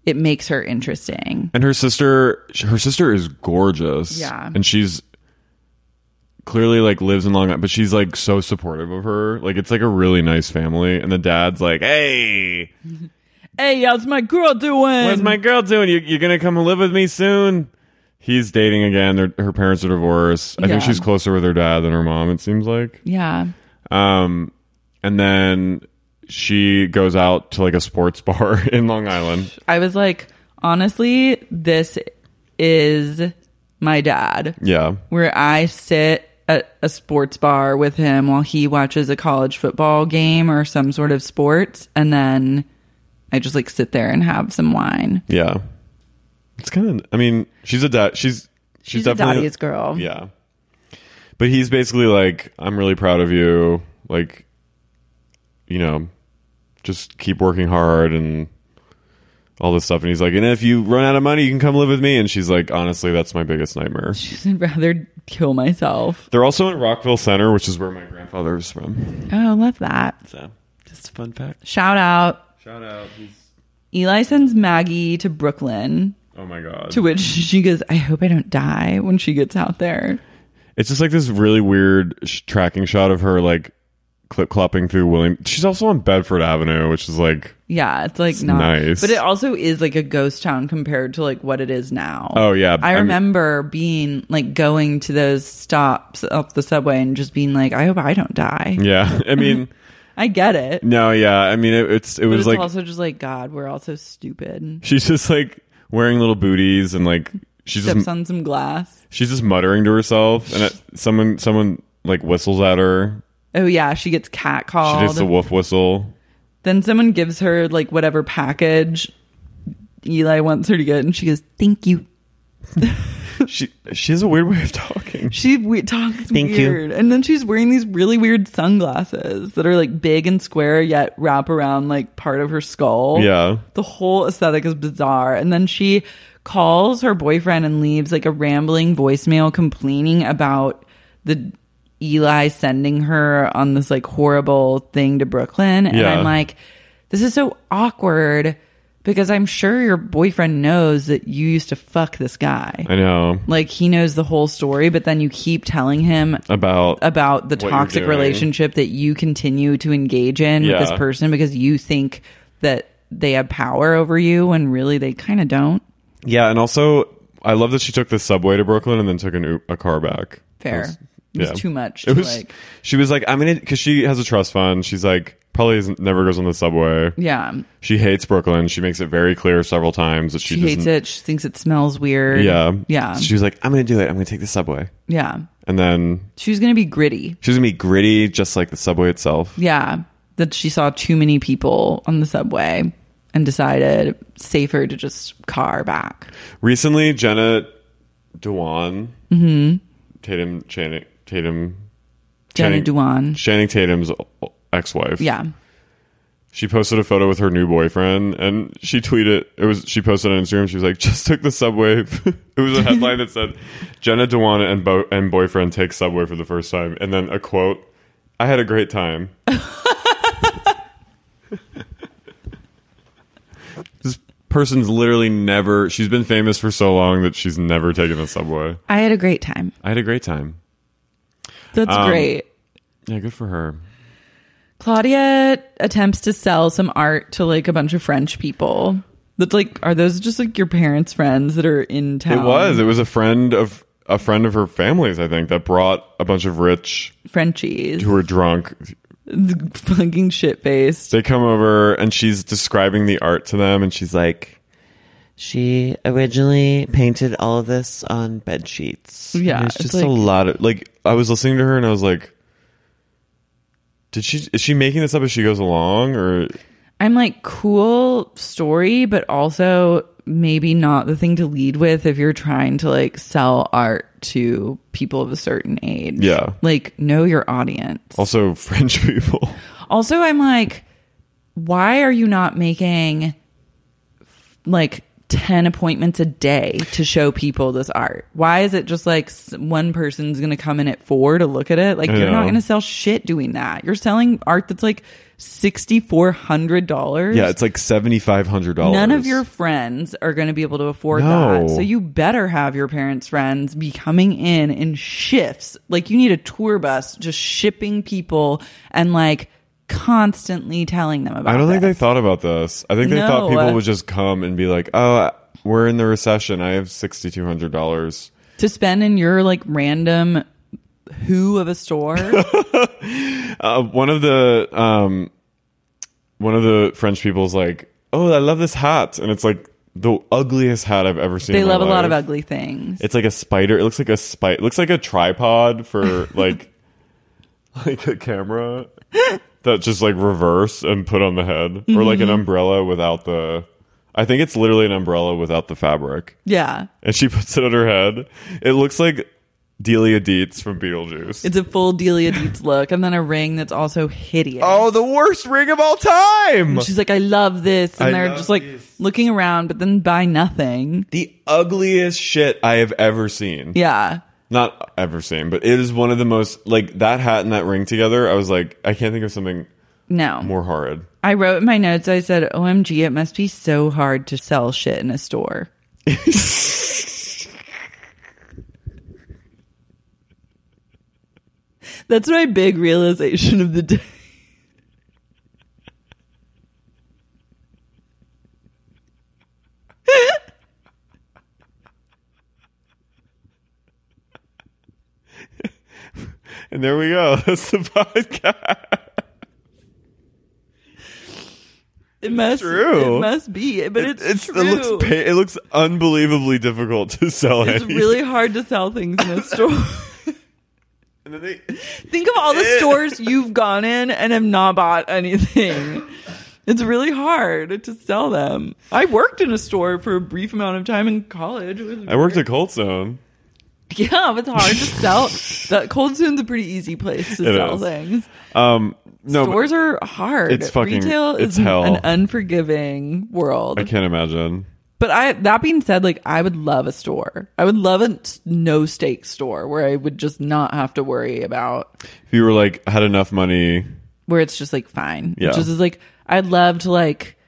it makes her interesting. And her sister is gorgeous. Yeah. And she's clearly like lives in Long Island, but she's like so supportive of her. Like it's like a really nice family. And the dad's like, hey, how's my girl doing? what's my girl doing? You're going to come live with me soon? He's dating again. Her parents are divorced. I think she's closer with her dad than her mom, it seems like. Yeah. And then she goes out to like a sports bar in Long Island. I was like, honestly, this is my dad. Yeah. Where I sit at a sports bar with him while he watches a college football game or some sort of sports, and then I just like sit there and have some wine. Yeah. It's kind of, I mean, she's a dad. She's definitely a daddy's girl. Yeah. But he's basically like, I'm really proud of you. Like, you know, just keep working hard and all this stuff. And he's like, and if you run out of money, you can come live with me. And she's like, honestly, that's my biggest nightmare. She'd rather kill myself. They're also in Rockville Center, which is where my grandfather's from. Oh, love that. So, just a fun fact. Shout out. Eli sends Maggie to Brooklyn. Oh my God. To which she goes, I hope I don't die when she gets out there. It's just like this really weird tracking shot of her like clip-clopping through William. She's also on Bedford Avenue, which is like, yeah, it's like not nice. But it also is like a ghost town compared to like what it is now. Oh yeah. I remember being like going to those stops up the subway and just being like, I hope I don't die. Yeah. I mean, I get it. No, yeah. I mean, it was like also just like, God, we're all so stupid. She's just like wearing little booties and like she steps just on some glass. She's just muttering to herself, and someone like whistles at her. Oh yeah, she gets catcalled. She does the wolf whistle. Then someone gives her like whatever package Eli wants her to get, and she goes, "Thank you." She has a weird way of talking. She talks Thank weird, and then she's wearing these really weird sunglasses that are like big and square, yet wrap around like part of her skull. Yeah, the whole aesthetic is bizarre. And then she calls her boyfriend and leaves like a rambling voicemail complaining about the Eli sending her on this like horrible thing to Brooklyn. And I'm like, this is so awkward because I'm sure your boyfriend knows that you used to fuck this guy. I know. Like he knows the whole story, but then you keep telling him about the toxic relationship that you continue to engage in with this person because you think that they have power over you when really they kind of don't. Yeah, and also I love that she took the subway to Brooklyn and then took a car back. Fair. It was too much. She was like, I'm gonna, because she has a trust fund. She's like, probably never goes on the subway. Yeah. She hates Brooklyn. She makes it very clear several times that she hates it. She thinks it smells weird. Yeah. Yeah. So she was like, I'm gonna do it. I'm gonna take the subway. Yeah. And then she was gonna be gritty. She was gonna be gritty, just like the subway itself. Yeah. That she saw too many people on the subway and decided safer to just car back. Recently, Jenna Dewan, Channing Tatum's ex-wife. Yeah. She posted a photo with her new boyfriend, and she tweeted, she posted on Instagram, she was like, just took the subway. It was a headline that said, Jenna Dewan and boyfriend take subway for the first time. And then a quote, I had a great time. This person's literally never, she's been famous for so long that she's never taken the subway. I had a great time. I had a great time. That's great. Yeah, good for her. Claudia attempts to sell some art to like a bunch of French people. That's like, are those just like your parents' friends that are in town? It was a friend of her family's, I think, that brought a bunch of rich Frenchies who were drunk, fucking shit faced. They come over and she's describing the art to them, and she's like, she originally painted all of this on bed sheets. Yeah, it's just a lot of like. I was listening to her and I was like, is she making this up as she goes along, or? I'm like, cool story, but also maybe not the thing to lead with if you're trying to like sell art to people of a certain age. Yeah. Like, know your audience. Also, French people. Also, I'm like, why are you not making like 10 appointments a day to show people this art? Why is it just like one person's going to come in at 4 to look at it? Like, you're not going to sell shit doing that. You're selling art that's like $6,400. Yeah, it's like $7,500. None of your friends are going to be able to afford that. So you better have your parents' friends be coming in shifts. Like, you need a tour bus just shipping people and like constantly telling them about it. I don't think they thought about this. I think they thought people would just come and be like, oh, we're in the recession. I have $6,200 to spend in your like random who of a store. One of the French people's like, oh, I love this hat. And it's like the ugliest hat I've ever seen. They in my love life. a lot of ugly things. It's like a spider. It looks like it looks like a tripod for like like a camera that just like reverse and put on the head, or like an umbrella without the. I think it's literally an umbrella without the fabric. Yeah, and she puts it on her head. It looks like Delia Dietz from Beetlejuice. It's a full Delia Dietz look, and then a ring that's also hideous. Oh, the worst ring of all time! And she's like, I love this, and they're just like looking around, but then buy nothing. The ugliest shit I have ever seen. Yeah. Not ever seen, but it is one of the most, like, that hat and that ring together, I was like, I can't think of something more horrid. I wrote in my notes, I said, OMG, it must be so hard to sell shit in a store. That's my big realization of the day. And there we go. That's the podcast. It must be, but it's true. It looks unbelievably difficult to sell. It's really hard to sell things in a store. And then think of all the stores you've gone in and have not bought anything. It's really hard to sell them. I worked in a store for a brief amount of time in college. I worked at Cold Stone. Yeah, but it's hard to sell. That Cold Stone's a pretty easy place to sell things. No, stores are hard. It's fucking retail is hell. An unforgiving world. I can't imagine. But that being said, like, I would love a store. I would love a no stake store where I would just not have to worry about. If you were like had enough money, where it's just like fine. Yeah. It just is like, I'd love to like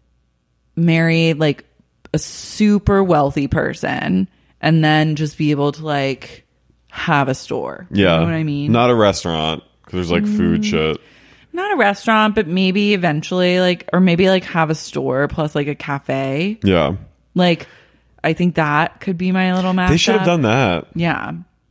marry like a super wealthy person and then just be able to like have a store. Yeah. You know what I mean? Not a restaurant because there's like food shit. Not a restaurant, but maybe eventually like, or maybe like have a store plus like a cafe. Yeah. Like, I think that could be my little mashup. They should have done that. Yeah.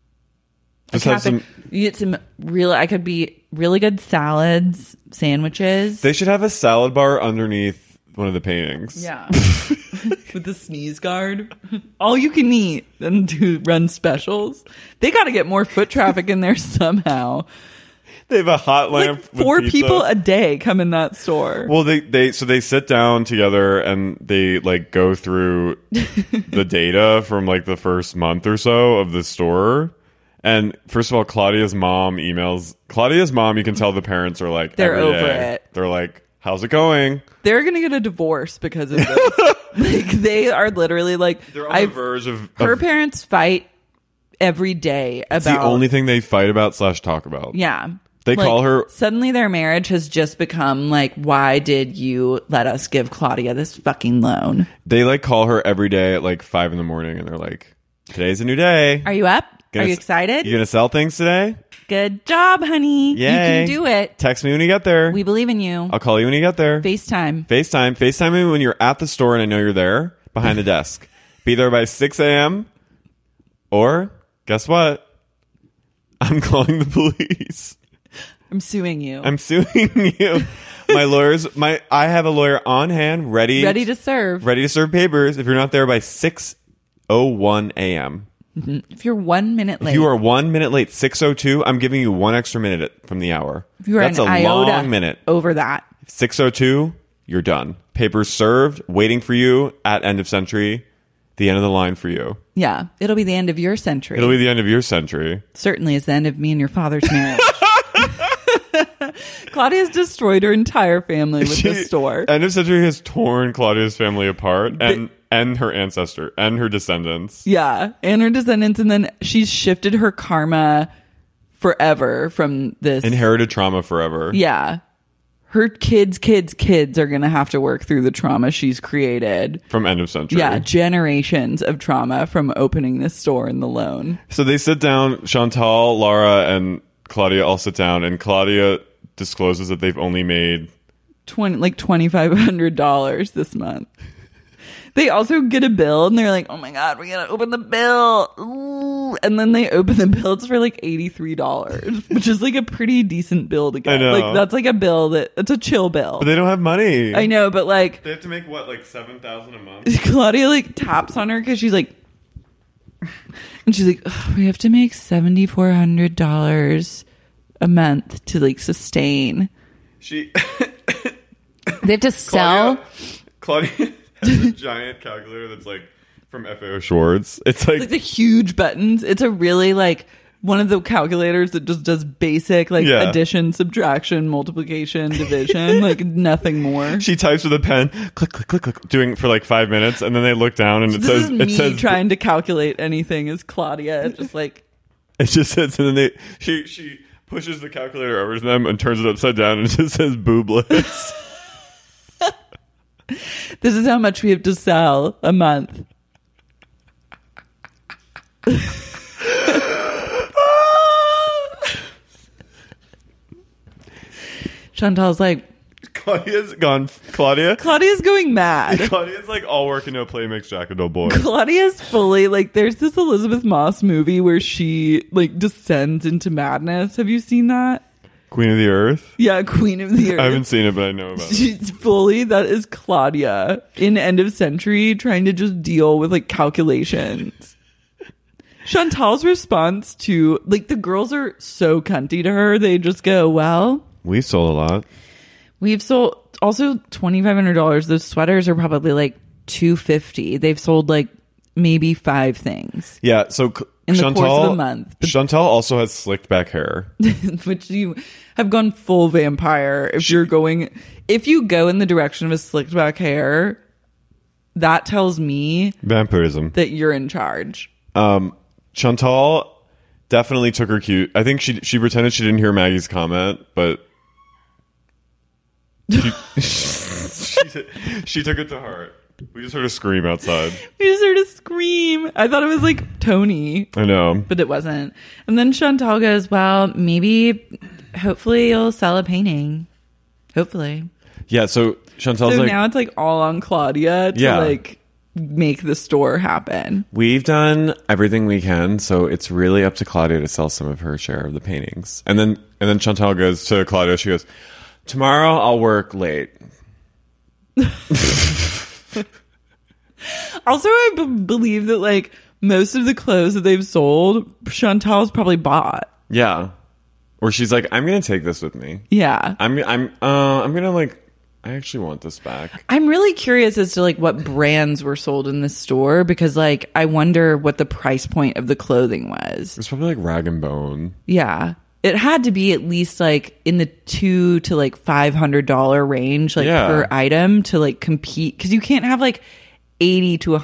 Just have some. You get some I could be really good salads, sandwiches. They should have a salad bar underneath one of the paintings. Yeah. With the sneeze guard. All you can eat and run specials. They got to get more foot traffic in there somehow. They have a hot lamp. Like 4 people a day come in that store. Well, they sit down together and they like go through the data from like the first month or so of the store. And first of all, Claudia's mom, you can tell the parents are like, they're every over day, it. They're like, how's it going? They're going to get a divorce because of this. Like, they are literally like, they're on the verge of her parents fight every day about. It's the only thing they fight about / talk about. Yeah. They like, call her. Suddenly their marriage has just become like, why did you let us give Claudia this fucking loan? They like call her every day at like 5 a.m. and they're like, today's a new day. Are you up? Are you excited? You gonna sell things today? Good job, honey. Yay. You can do it. Text me when you get there. We believe in you. I'll call you when you get there. FaceTime me when you're at the store and I know you're there behind the desk. Be there by 6 a.m. Or guess what? I'm calling the police. I'm suing you. I'm suing you. I have a lawyer on hand, ready to serve papers. If you're not there by 6:01 a.m. If you're 1 minute late. If you are 1 minute late, 6:02, I'm giving you 1 extra minute from the hour. If you are That's an a iota long minute. Over that. 6:02, you're done. Papers served, waiting for you at end of century. The end of the line for you. Yeah. It'll be the end of your century. It'll be the end of your century. Certainly it's the end of me and your father's marriage. Claudia's destroyed her entire family with this store. End of century has torn Claudia's family apart. And and her ancestor and her descendants. Yeah, and her descendants, and then she's shifted her karma forever from this Inherited trauma forever. Yeah. Her kids' are going to have to work through the trauma she's created. From end of century. Yeah, generations of trauma from opening this store in the loan. So they sit down, Chantal, Laura, and Claudia all sit down, and Claudia discloses that they've only made $2,500 this month. They also get a bill, and they're like, oh my God, we gotta open the bill. Ooh. And then they open the bill. It's for like $83, which is like a pretty decent bill to get. I know. Like, that's like a bill it's a chill bill. But they don't have money. I know, but like... They have to make what, like $7,000 a month? Claudia like taps on her because she's like... And she's like, we have to make $7,400 a month to like sustain. They have to sell... Claudia has a giant calculator that's like from FAO Schwartz. It's like the huge buttons. It's a really like one of the calculators that just does basic like addition, subtraction, multiplication, division, like nothing more. She types with a pen, click, click, click, click, doing for like 5 minutes, and then they look down and so it says trying to calculate anything is Claudia. It's just like it just says, and then she pushes the calculator over to them and turns it upside down, and it just says booblets. This is how much we have to sell a month. Chantal's like, Claudia's going mad. Claudia's like, all work and no play makes Jack a dull boy. Claudia's fully like, there's this Elizabeth Moss movie where she like descends into madness. Have you seen that? Queen of the Earth? Yeah, Queen of the Earth. I haven't seen it, but I know about it. She's fully, that is Claudia in end of century trying to just deal with like calculations. Chantal's response to, like, the girls are so cunty to her. They just go, well, we've sold a lot. We've sold also $2,500. Those sweaters are probably like $250. They've sold like maybe 5 things. Yeah, so in the course of a month. Chantal also has slicked back hair. Which you have gone full vampire. If you go in the direction of a slicked back hair, that tells me vampirism, that you're in charge. Chantal definitely took her cue. I think she pretended she didn't hear Maggie's comment, but she took it to heart. We just heard a scream outside. I thought it was like Tony. I know. But it wasn't. And then Chantal goes, well, hopefully you'll sell a painting. Hopefully. Yeah, so Chantal's like... now it's like all on Claudia to like make the store happen. We've done everything we can, so it's really up to Claudia to sell some of her share of the paintings. And then Chantal goes to Claudia, she goes, tomorrow I'll work late. Also, I believe that like most of the clothes that they've sold, Chantal's probably bought. Yeah, or she's like, I'm gonna take this with me. Yeah, I'm gonna like, I actually want this back. I'm really curious as to like what brands were sold in this store, because like I wonder what the price point of the clothing was. It's probably like Rag and Bone. Yeah. It had to be at least like in the $200 to like $500 range, like per item to like compete, because you can't have like $80 to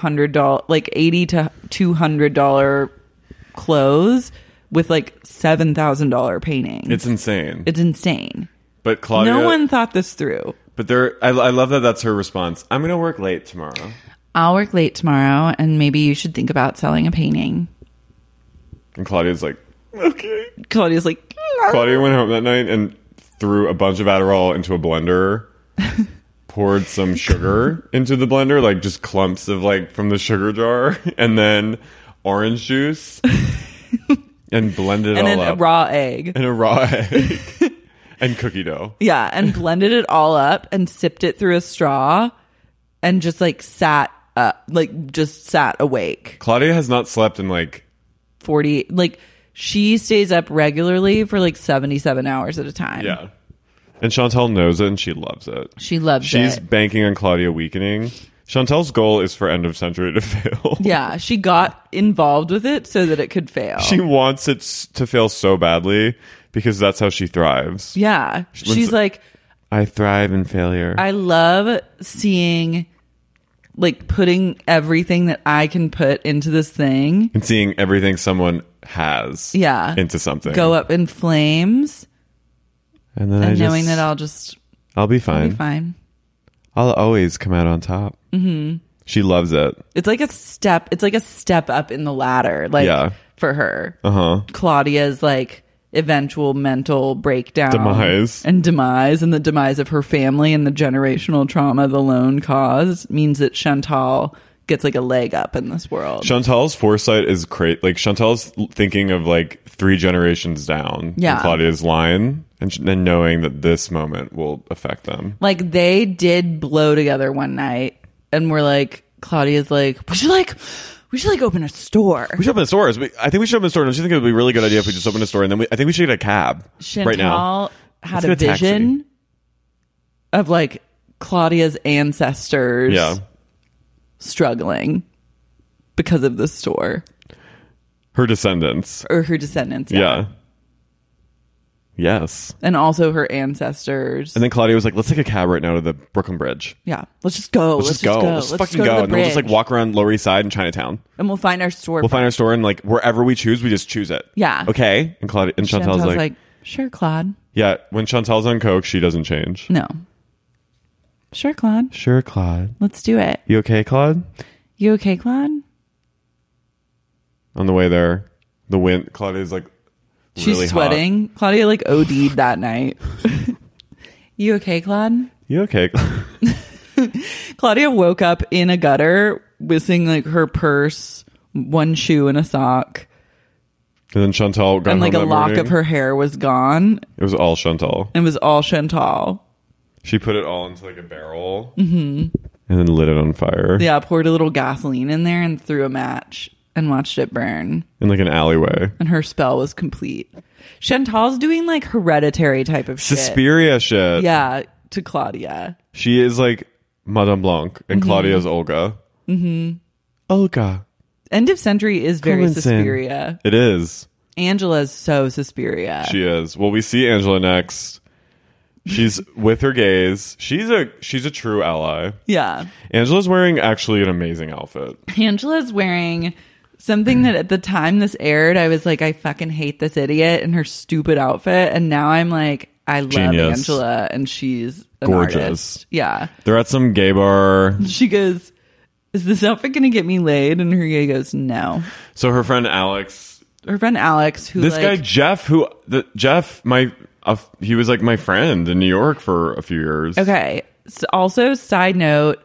$200 clothes with like $7,000 paintings. It's insane. But Claudia, no one thought this through. But I love that that's her response. I'm going to work late tomorrow. I'll work late tomorrow, and maybe you should think about selling a painting. And Claudia's like, okay. Claudia went home that night and threw a bunch of Adderall into a blender, poured some sugar into the blender, like just clumps of like from the sugar jar, and then orange juice, and blended it all up. And a raw egg. And cookie dough. Yeah, and blended it all up and sipped it through a straw and just like sat awake. Claudia has not slept in like 40, like she stays up regularly for like 77 hours at a time. Yeah. And Chantal knows it and she loves it. She's banking on Claudia weakening. Chantal's goal is for end of century to fail. Yeah, she got involved with it so that it could fail. She wants it to fail so badly because that's how she thrives. Yeah. She's like, I thrive in failure. I love seeing like putting everything that I can put into this thing. And seeing everything someone has into something. Go up in flames. And then knowing that I'll be fine. I'll be fine. I'll always come out on top. Mm-hmm. She loves it. It's like a step up in the ladder, like for her. Claudia's like eventual mental breakdown, demise, and the demise of her family and the generational trauma the loan caused means that Chantal gets like a leg up in this world. Chantal's foresight is great. Like Chantal's thinking of like 3 generations down in Claudia's line, and then knowing that this moment will affect them. Like they did blow together one night, and we're like, Claudia's like, we should open a store. We should open a store. I think we should open a store. Don't you think it would be really good idea if we just open a store, and then I think we should get a cab right now. Chantal had a vision of like Claudia's ancestors struggling because of the store. Her descendants. Yeah. Yes. And also her ancestors. And then Claudia was like, let's take a cab right now to the Brooklyn Bridge. Yeah. Let's just go. Let's fucking go. And we'll just like walk around Lower East Side and Chinatown. And we'll find our store. And like wherever we choose, we just choose it. Yeah. Okay. And Chantal's like, sure, Claude. Yeah. When Chantal's on coke, she doesn't change. No. Sure, Claude. Sure, Claude. Let's do it. You okay, Claude? You okay, Claude? On the way there, the wind, Claudia's like, she's really sweating. Hot. Claudia like OD'd that night. You okay, Claude? You okay? Claudia woke up in a gutter, missing like her purse, one shoe, and a sock. And then Chantal got and like home a that lock morning. of her hair was gone. It was all Chantal. She put it all into like a barrel and then lit it on fire. Yeah, poured a little gasoline in there and threw a match and watched it burn in like an alleyway. And her spell was complete. Chantal's doing like Hereditary type of shit. Suspiria shit. Yeah, to Claudia. She is like Madame Blanc and Claudia's Olga. Olga. End of Century is very Suspiria. It is. Angela's so Suspiria. She is. Well, we see Angela next. She's with her gaze. She's a true ally. Yeah. Angela's wearing actually an amazing outfit. Angela's wearing something that at the time this aired, I was like, I fucking hate this idiot and her stupid outfit. And now I'm like, I love Genius. Angela and she's an gorgeous. Artist. Yeah. They're at some gay bar. She goes, is this outfit going to get me laid? And her guy goes, no. So her friend Alex, who this guy Jeff, he was like my friend in New York for a few years. Okay. So also, side note,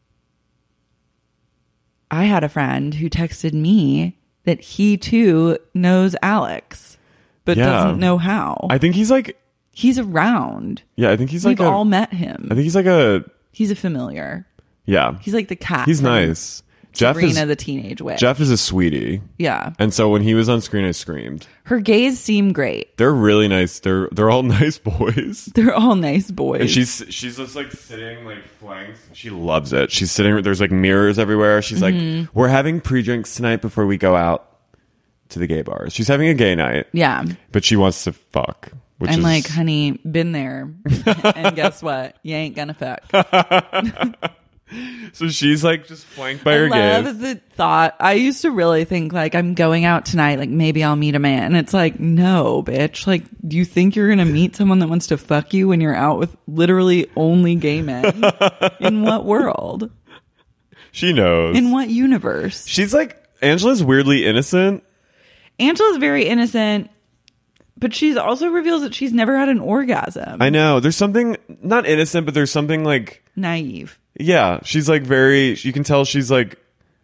I had a friend who texted me that he too knows Alex, but doesn't know how. I think he's around. Yeah, I think he's We've all met him. I think he's a familiar. Yeah. He's like the cat. He's nice. Sabrina the Teenage Witch. Jeff is a sweetie. Yeah. And so when he was on screen, I screamed. Her gays seem great. They're really nice. They're all nice boys. They're all nice boys. And she's just like sitting like flanked. She loves it. She's sitting. There's like mirrors everywhere. She's like, we're having pre-drinks tonight before we go out to the gay bars. She's having a gay night. Yeah. But she wants to fuck. Which I'm like, honey, been there. And guess what? You ain't gonna fuck. So she's like just flanked by her gays. I love the thought. I used to really think like I'm going out tonight, like maybe I'll meet a man. And it's like, no, bitch. Like, do you think you're gonna meet someone that wants to fuck you when you're out with literally only gay men? In what world? She knows. In what universe? She's like, Angela's weirdly innocent. Angela's very innocent, but she's also reveals that she's never had an orgasm. I know. There's something not innocent, but there's something like naive. Yeah, she's like very, you can tell she's like,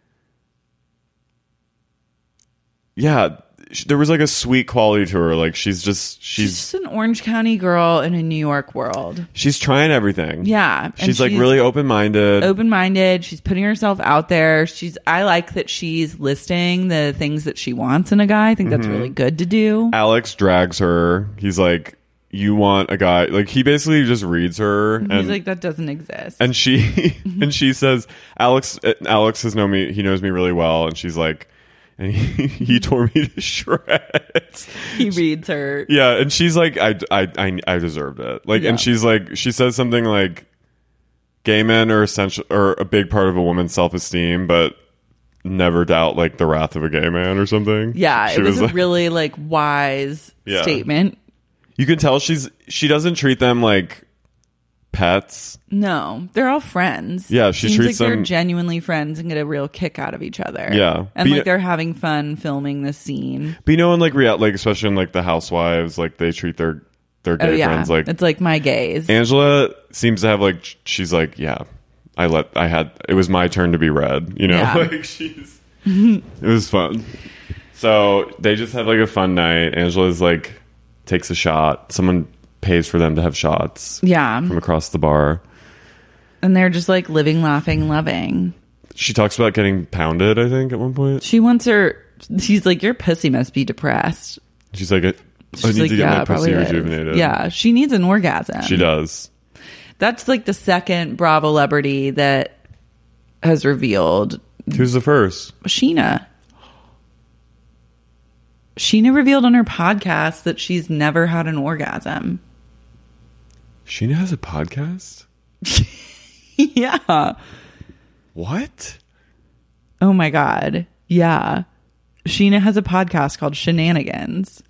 yeah, there was like a sweet quality to her. Like she's just an Orange County girl in a New York world. She's trying everything. Yeah. She's like really open-minded. She's putting herself out there. I like that she's listing the things that she wants in a guy. I think that's really good to do. Alex drags her. He's like, you want a guy, like he basically just reads her and he's like, that doesn't exist. And she and she says, Alex has known me, he knows me really well, and she's like, and he tore me to shreds. He reads her. Yeah, and she's like, I deserved it. Like, yeah. And she's like, she says something like, gay men are essential or a big part of a woman's self-esteem, but never doubt like the wrath of a gay man or something. Yeah, She it was a like- really like wise Yeah. statement. You can tell she doesn't treat them like pets. No, they're all friends. Yeah, she Seems treats like they're them- genuinely friends and get a real kick out of each other. Yeah. and But like they're having fun filming this scene. But you know, in like like especially in like the Housewives, like they treat their gay Oh yeah, friends like. it's like my gays. Angela seems to have like she's like, yeah, it was my turn to be red. You know, Yeah. like she's. It was fun. So they just have like a fun night. Angela's like takes a shot. Someone pays for them to have shots. Yeah, From across the bar. and they're just like living, laughing, loving. She talks about getting pounded, I think, at one point. She's like, your pussy must be depressed. She's like, I She's need like, to get yeah, my it probably pussy is. rejuvenated. Yeah, she needs an orgasm. She does. That's like the second Bravo celebrity that has revealed. Who's the first? Sheena. Sheena revealed on her podcast that she's never had an orgasm. Sheena has a podcast? Yeah. What? Oh my God. Yeah. Sheena has a podcast called Shenanigans.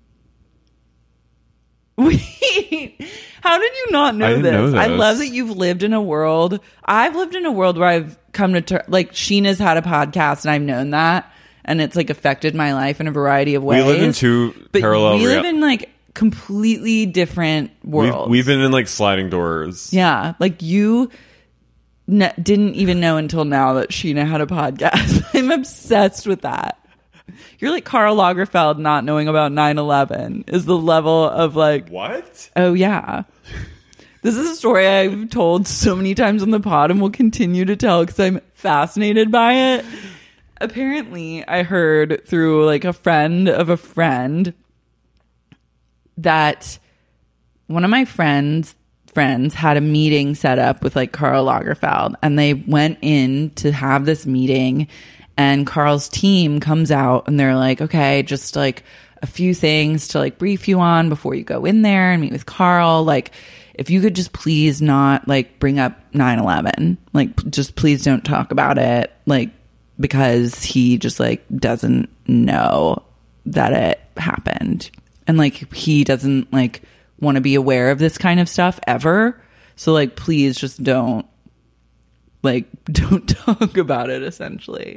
Wait, how did you not know I didn't this? know I this. love that you've lived in a world. I've lived in a world where I've come to like Sheena's had a podcast and I've known that, and it's like affected my life in a variety of ways. We live in two but parallel we live in like completely different worlds. We've been in like sliding doors. Yeah, like you didn't even know until now that Sheena had a podcast. I'm obsessed with that. You're like Karl Lagerfeld not knowing about 9/11 is the level of like, what? Oh yeah. This is a story I've told so many times on the pod and will continue to tell because I'm fascinated by it. Apparently, I heard through like a friend of a friend that one of my friends had a meeting set up with like Karl Lagerfeld, and they went in to have this meeting, and Karl's team comes out and they're like, okay, just like a few things to like brief you on before you go in there and meet with Karl. Like, if you could just please not like bring up 9/11, like just please don't talk about it, like, because he just like doesn't know that it happened, and like he doesn't like want to be aware of this kind of stuff ever. So like, please just don't talk about it, essentially.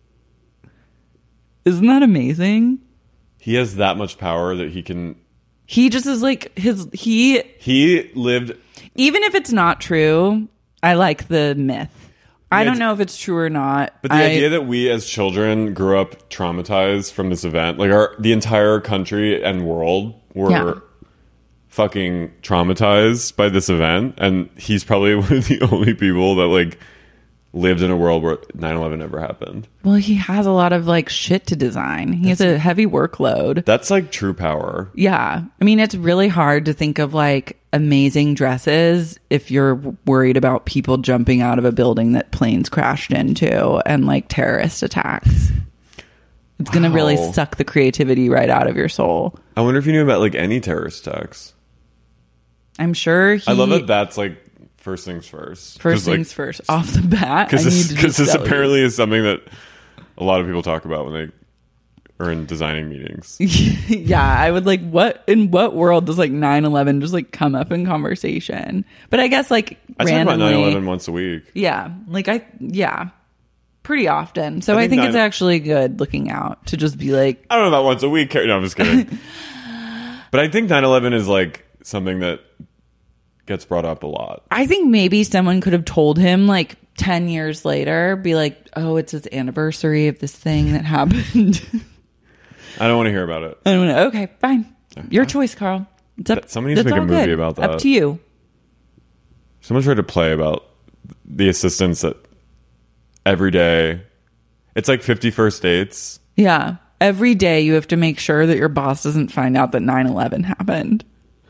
Isn't that amazing? He has that much power that he can. He just is like He lived. Even if it's not true, I like the myth. I don't know if it's true or not. But the idea that we as children grew up traumatized from this event, like the entire country and world were fucking traumatized by this event, and he's probably one of the only people that like lived in a world where 9/11 never happened. Well, he has a lot of like shit to design. He has a heavy workload. That's like true power. Yeah. I mean, it's really hard to think of like amazing dresses if you're worried about people jumping out of a building that planes crashed into and like terrorist attacks. It's going to really suck the creativity right out of your soul. I wonder if you knew about like any terrorist attacks. I'm sure I love that that's like first things first. First things first, off the bat. Because this tell you. apparently is something that a lot of people talk about when they are in designing meetings. Yeah, I would like, in what world does like 9/11 just like come up in conversation? But I guess like I randomly, talk about 9/11 once a week. Yeah, pretty often. So I think it's actually good looking out to just be like, I don't know about once a week. No, I'm just kidding. But I think 9/11 is like something that gets brought up a lot. I think maybe someone could have told him like 10 years later, be like, oh, it's his anniversary of this thing that happened. I don't want to hear about it. I don't know. Okay, fine. Your choice, Carl. It's up. Somebody needs to make a movie about that. Up to you. Someone tried to play about the assistants that every day. It's like 50 first dates. Yeah. Every day you have to make sure that your boss doesn't find out that 9/11 happened.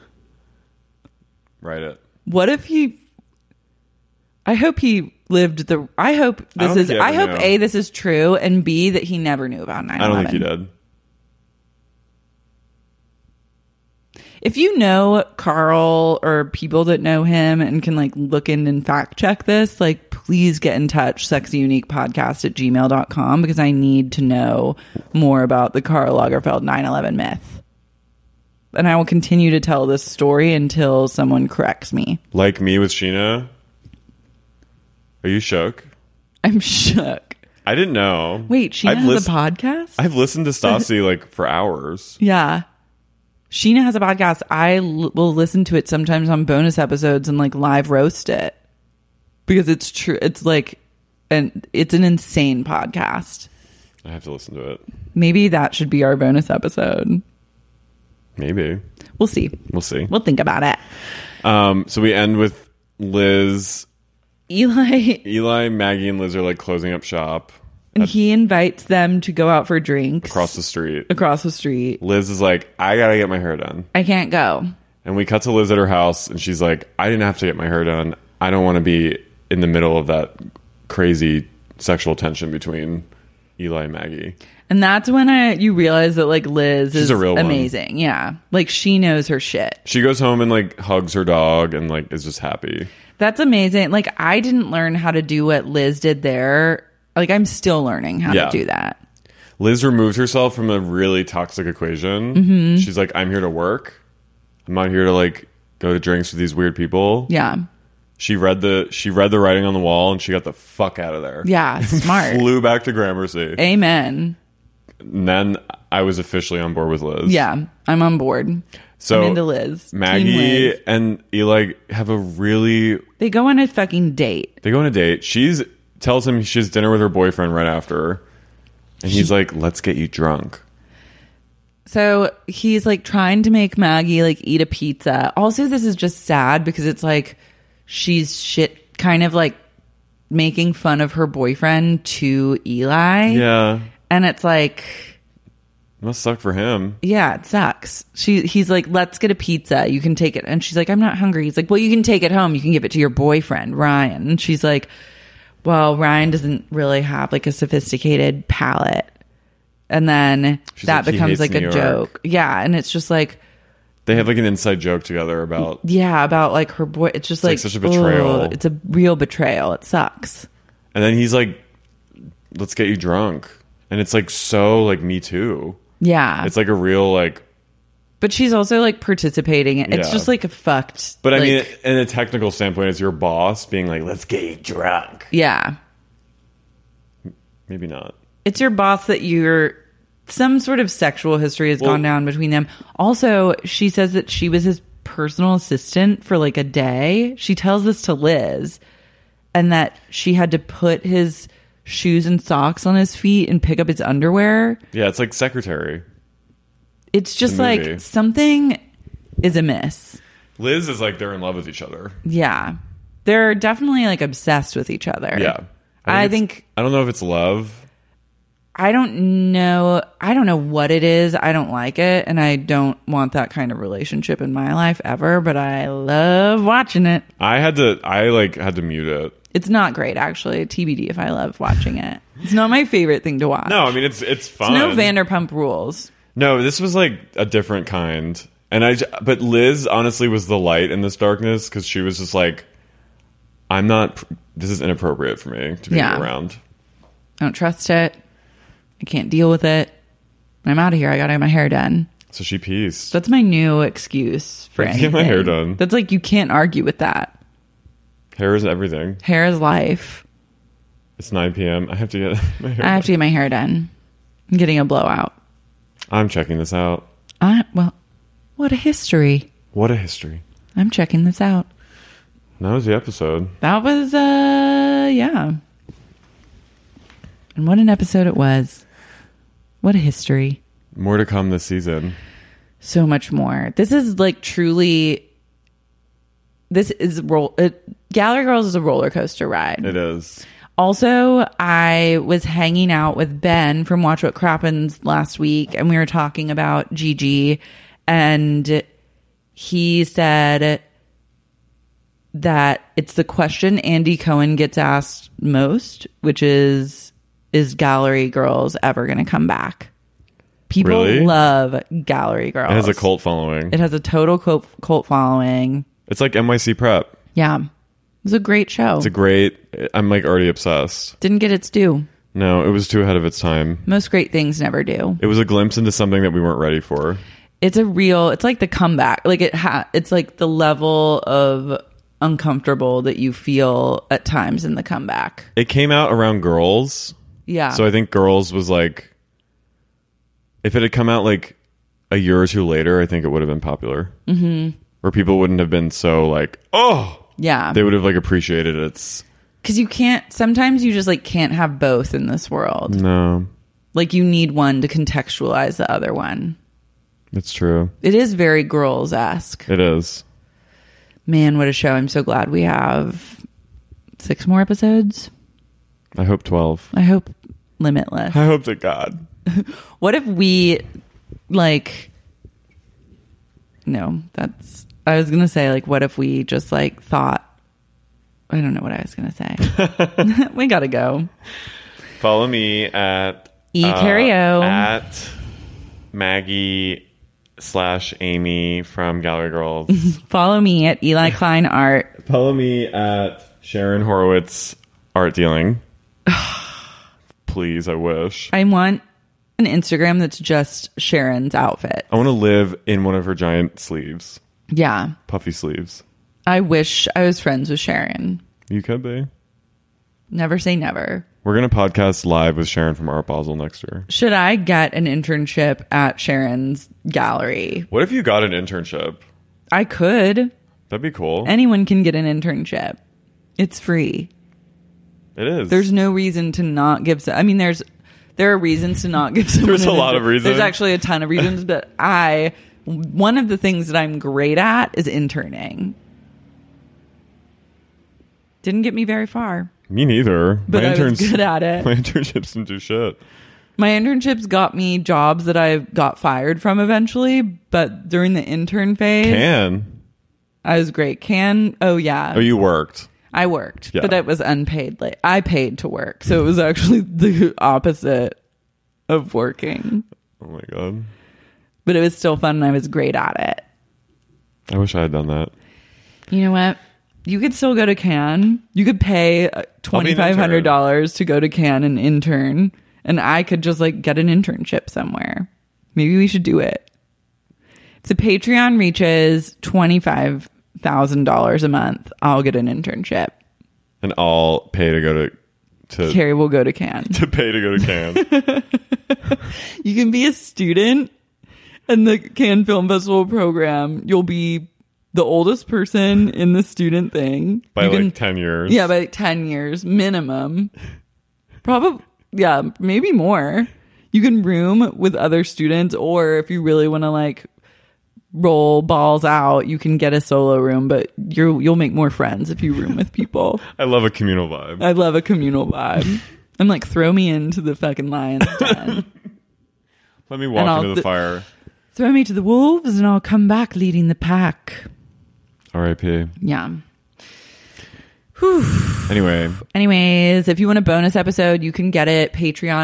Write it. What if I hope he lived the. I hope this is. I hope knew. A, this is true, and B, that he never knew about 9/11. I don't think he did. If you know Carl or people that know him and can like look in and fact check this, like please get in touch, sexyuniquepodcast@gmail.com, because I need to know more about the Karl Lagerfeld 9/11 myth. And I will continue to tell this story until someone corrects me. Like me with Sheena? Are you shook? I'm shook. I didn't know. Wait, Sheena has a podcast? I've listened to Stassi like for hours. Yeah. Sheena has a podcast. I will listen to it sometimes on bonus episodes and like live roast it. Because it's true. It's like, it's an insane podcast. I have to listen to it. Maybe that should be our bonus episode. Maybe. We'll see. We'll see. We'll think about it. So we end with Liz. Eli, Maggie, and Liz are like closing up shop. And he invites them to go out for drinks. Across the street. Liz is like, I gotta get my hair done. I can't go. And we cut to Liz at her house, and she's like, I didn't have to get my hair done. I don't want to be in the middle of that crazy sexual tension between Eli and Maggie. And that's when you realize that like Liz She's is a real one. amazing. Yeah. Like she knows her shit. She goes home and like hugs her dog and like is just happy. That's amazing. Like I didn't learn how to do what Liz did there. Like I'm still learning how to do that. Liz removed herself from a really toxic equation. Mm-hmm. She's like, I'm here to work. I'm not here to like go to drinks with these weird people. Yeah. She read the writing on the wall and she got the fuck out of there. Yeah, smart. Flew back to Gramercy. Amen. And then I was officially on board with Liz. Yeah, I'm on board. So I'm into Liz. Maggie Liz. and Eli have a really... They go on a fucking date. They go on a date. She tells him she has dinner with her boyfriend right after. And he's like, let's get you drunk. So he's like trying to make Maggie like eat a pizza. Also, this is just sad because it's like she's kind of like making fun of her boyfriend to Eli. Yeah. And it's like... It must suck for him. Yeah, it sucks. He's like, let's get a pizza. You can take it. And she's like, I'm not hungry. He's like, well, you can take it home. You can give it to your boyfriend, Ryan. And she's like, well, Ryan doesn't really have like a sophisticated palate. And then that becomes like a joke. Yeah. And it's just like... They have like an inside joke together about... Yeah, about like her boy. It's just like such a betrayal. It's a real betrayal. It sucks. And then he's like, let's get you drunk. And it's like so like Me Too. Yeah. It's like a real like... But she's also like participating. It's Yeah. just like a fucked... But I like, mean, in a technical standpoint, it's your boss being like, let's get you drunk. Yeah. Maybe not. It's your boss that some sort of sexual history has gone down between them. Also, she says that she was his personal assistant for like a day. She tells this to Liz, and that she had to put his shoes and socks on his feet and pick up his underwear. Yeah, it's like secretary. It's just The movie. like something is amiss. Liz is like they're in love with each other. Yeah. They're definitely like obsessed with each other. Yeah. I think I don't know if it's love. I don't know what it is. I don't like it, and I don't want that kind of relationship in my life ever, but I love watching it. I had to mute it. It's not great, actually. TBD if I love watching it. It's not my favorite thing to watch. No, I mean it's fun. It's no Vanderpump Rules. No, this was like a different kind. But Liz honestly was the light in this darkness because she was just like, this is inappropriate for me to be around. I don't trust it. I can't deal with it. I'm out of here. I gotta get my hair done. So she peaced. That's my new excuse for anything. Get my hair done. That's like, you can't argue with that. Hair is everything. Hair is life. It's 9 p.m. I have to get my hair I have to get my hair done. I'm getting a blowout. I'm checking this out. Well, what a history. What a history. I'm checking this out. That was the episode. That was, yeah. And what an episode it was. What a history. More to come this season. So much more. This is like truly... Gallery Girls is a roller coaster ride. It is. Also, I was hanging out with Ben from Watch What Crappens last week, and we were talking about Gigi, and he said that it's the question Andy Cohen gets asked most, which is Gallery Girls ever going to come back? People Really? love Gallery Girls. It has a cult following. It has a total cult following. It's like NYC Prep. Yeah. It was a great show. I'm like already obsessed. Didn't get its due. No, it was too ahead of its time. Most great things never do. It was a glimpse into something that we weren't ready for. It's like the comeback. Like it's like the level of uncomfortable that you feel at times in the comeback. It came out around Girls. Yeah. So I think Girls was like, if it had come out like a year or two later, I think it would have been popular. Mm-hmm. Where people wouldn't have been so like, oh, yeah. They would have like appreciated its. Because sometimes you just like can't have both in this world. No. Like you need one to contextualize the other one. It's true. It is very Girls-esque. It is. Man, what a show. I'm so glad we have 6 more episodes. I hope 12. I hope limitless. I hope to God. What if we like... No, I was going to say, like, what if we just like thought... I don't know what I was going to say. We got to go. Follow me at... Cario. At Maggie/Amy from Gallery Girls. Follow me at Eli Klein Art. Follow me at Sharon Horowitz Art Dealing. Please, I wish. I want an Instagram that's just Sharon's outfit. I want to live in one of her giant sleeves. Yeah. Puffy sleeves. I wish I was friends with Sharon. You could be. Never say never. We're going to podcast live with Sharon from Art Basel next year. Should I get an internship at Sharon's gallery? What if you got an internship? I could. That'd be cool. Anyone can get an internship. It's free. It is. There's no reason to not give... I mean, there are reasons to not give someone There's a lot of reasons. There's actually a ton of reasons, but one of the things that I'm great at is interning. Didn't get me very far. Me neither. But I was good at it. My internships didn't do shit. My internships got me jobs that I got fired from eventually, but during the intern phase... I was great. Oh, yeah. Oh, you worked. I worked, yeah. But it was unpaid. Like I paid to work, so it was actually the opposite of working. Oh my God. But it was still fun, and I was great at it. I wish I had done that. You know what? You could still go to Cannes. You could pay $2,500 to go to Cannes and intern, and I could just like get an internship somewhere. Maybe we should do it. If the Patreon reaches $25,000 a month, I'll get an internship. And I'll pay to go to Carrie will go to Cannes. To pay to go to Cannes. You can be a student in the Cannes Film Festival program. You'll be the oldest person in the student thing. By 10 years. Yeah, by 10 years minimum. Probably, yeah, maybe more. You can room with other students, or if you really want to like roll balls out, you can get a solo room, but you'll make more friends if you room with people. I love a communal vibe. I love a communal vibe. I'm like, throw me into the fucking lion's den. Let me walk into the fire. Throw me to the wolves and I'll come back leading the pack. R.I.P. Yeah. Whew. Anyways, if you want a bonus episode, you can get it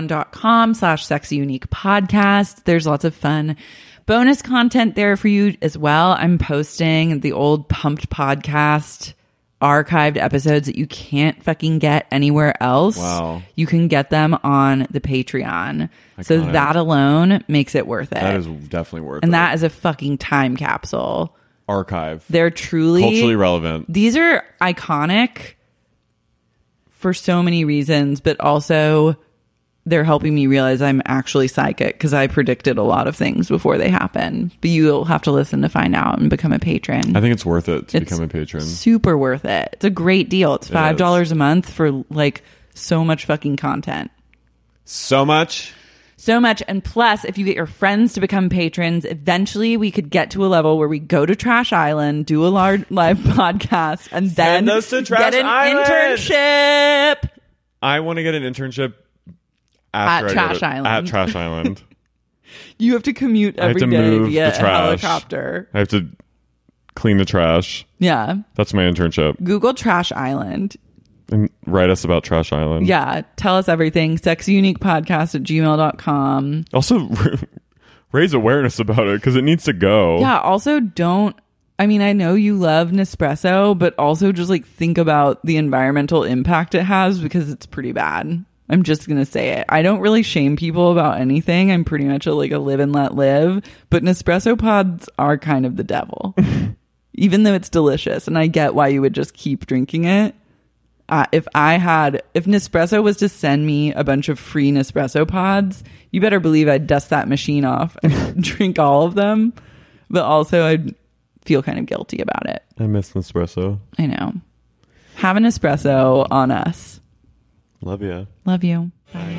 patreon.com/sexyuniquepodcast. There's lots of fun bonus content there for you as well. I'm posting the old Pumped podcast archived episodes that you can't fucking get anywhere else. Wow. You can get them on the Patreon. Iconic. So that alone makes it worth it. That is definitely worth it. And that is a fucking time capsule. Archive. They're truly culturally relevant. These are iconic for so many reasons, but also they're helping me realize I'm actually psychic because I predicted a lot of things before they happen. But you'll have to listen to find out and become a patron. I think it's worth it to become a patron. Super worth it. It's a great deal. It's $5 a month for like so much fucking content. So much. And plus, if you get your friends to become patrons, eventually we could get to a level where we go to Trash Island, do a live podcast, and then get an internship. I want to get an internship at Trash Island. At Trash Island. You have to commute every day via a helicopter. I have to clean the trash. Yeah. That's my internship. Google Trash Island. And write us about Trash Island. Yeah. Tell us everything. sexyuniquepodcast@gmail.com. Also, raise awareness about it because it needs to go. Yeah. Also, I know you love Nespresso, but also just like think about the environmental impact it has because it's pretty bad. I'm just going to say it. I don't really shame people about anything. I'm pretty much a live and let live, but Nespresso pods are kind of the devil, even though it's delicious. And I get why you would just keep drinking it. If Nespresso was to send me a bunch of free Nespresso pods, you better believe I'd dust that machine off and drink all of them. But also I'd feel kind of guilty about it. I miss Nespresso. I know. Have an espresso on us. Love you. Love you. Bye.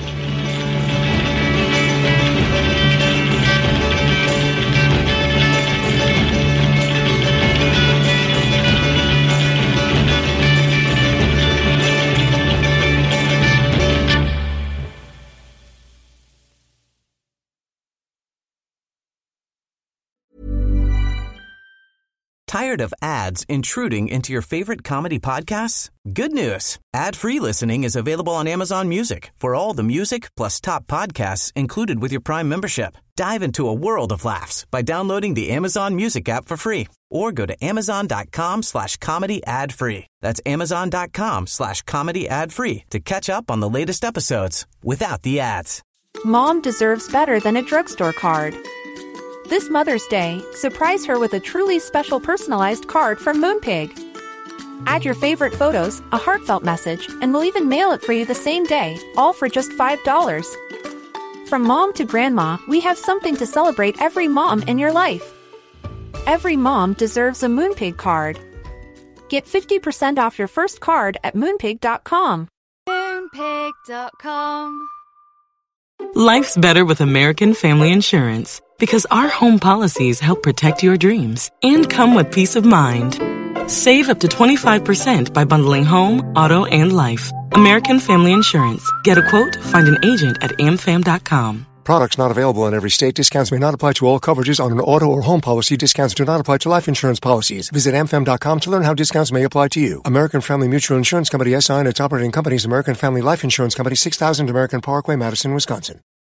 Tired of ads intruding into your favorite comedy podcasts? Good news. Ad-free listening is available on Amazon Music for all the music plus top podcasts included with your Prime membership. Dive into a world of laughs by downloading the Amazon Music app for free or go to amazon.com/comedy ad-free. That's amazon.com/comedy ad-free to catch up on the latest episodes without the ads. Mom deserves better than a drugstore card. This Mother's Day, surprise her with a truly special personalized card from Moonpig. Add your favorite photos, a heartfelt message, and we'll even mail it for you the same day, all for just $5. From mom to grandma, we have something to celebrate every mom in your life. Every mom deserves a Moonpig card. Get 50% off your first card at Moonpig.com. Moonpig.com. Life's better with American Family Insurance because our home policies help protect your dreams and come with peace of mind. Save up to 25% by bundling home, auto, and life. American Family Insurance. Get a quote, find an agent at amfam.com. Products not available in every state. Discounts may not apply to all coverages on an auto or home policy. Discounts do not apply to life insurance policies. Visit amfam.com to learn how discounts may apply to you. American Family Mutual Insurance Company, SI, and its operating companies, American Family Life Insurance Company, 6000 American Parkway, Madison, Wisconsin.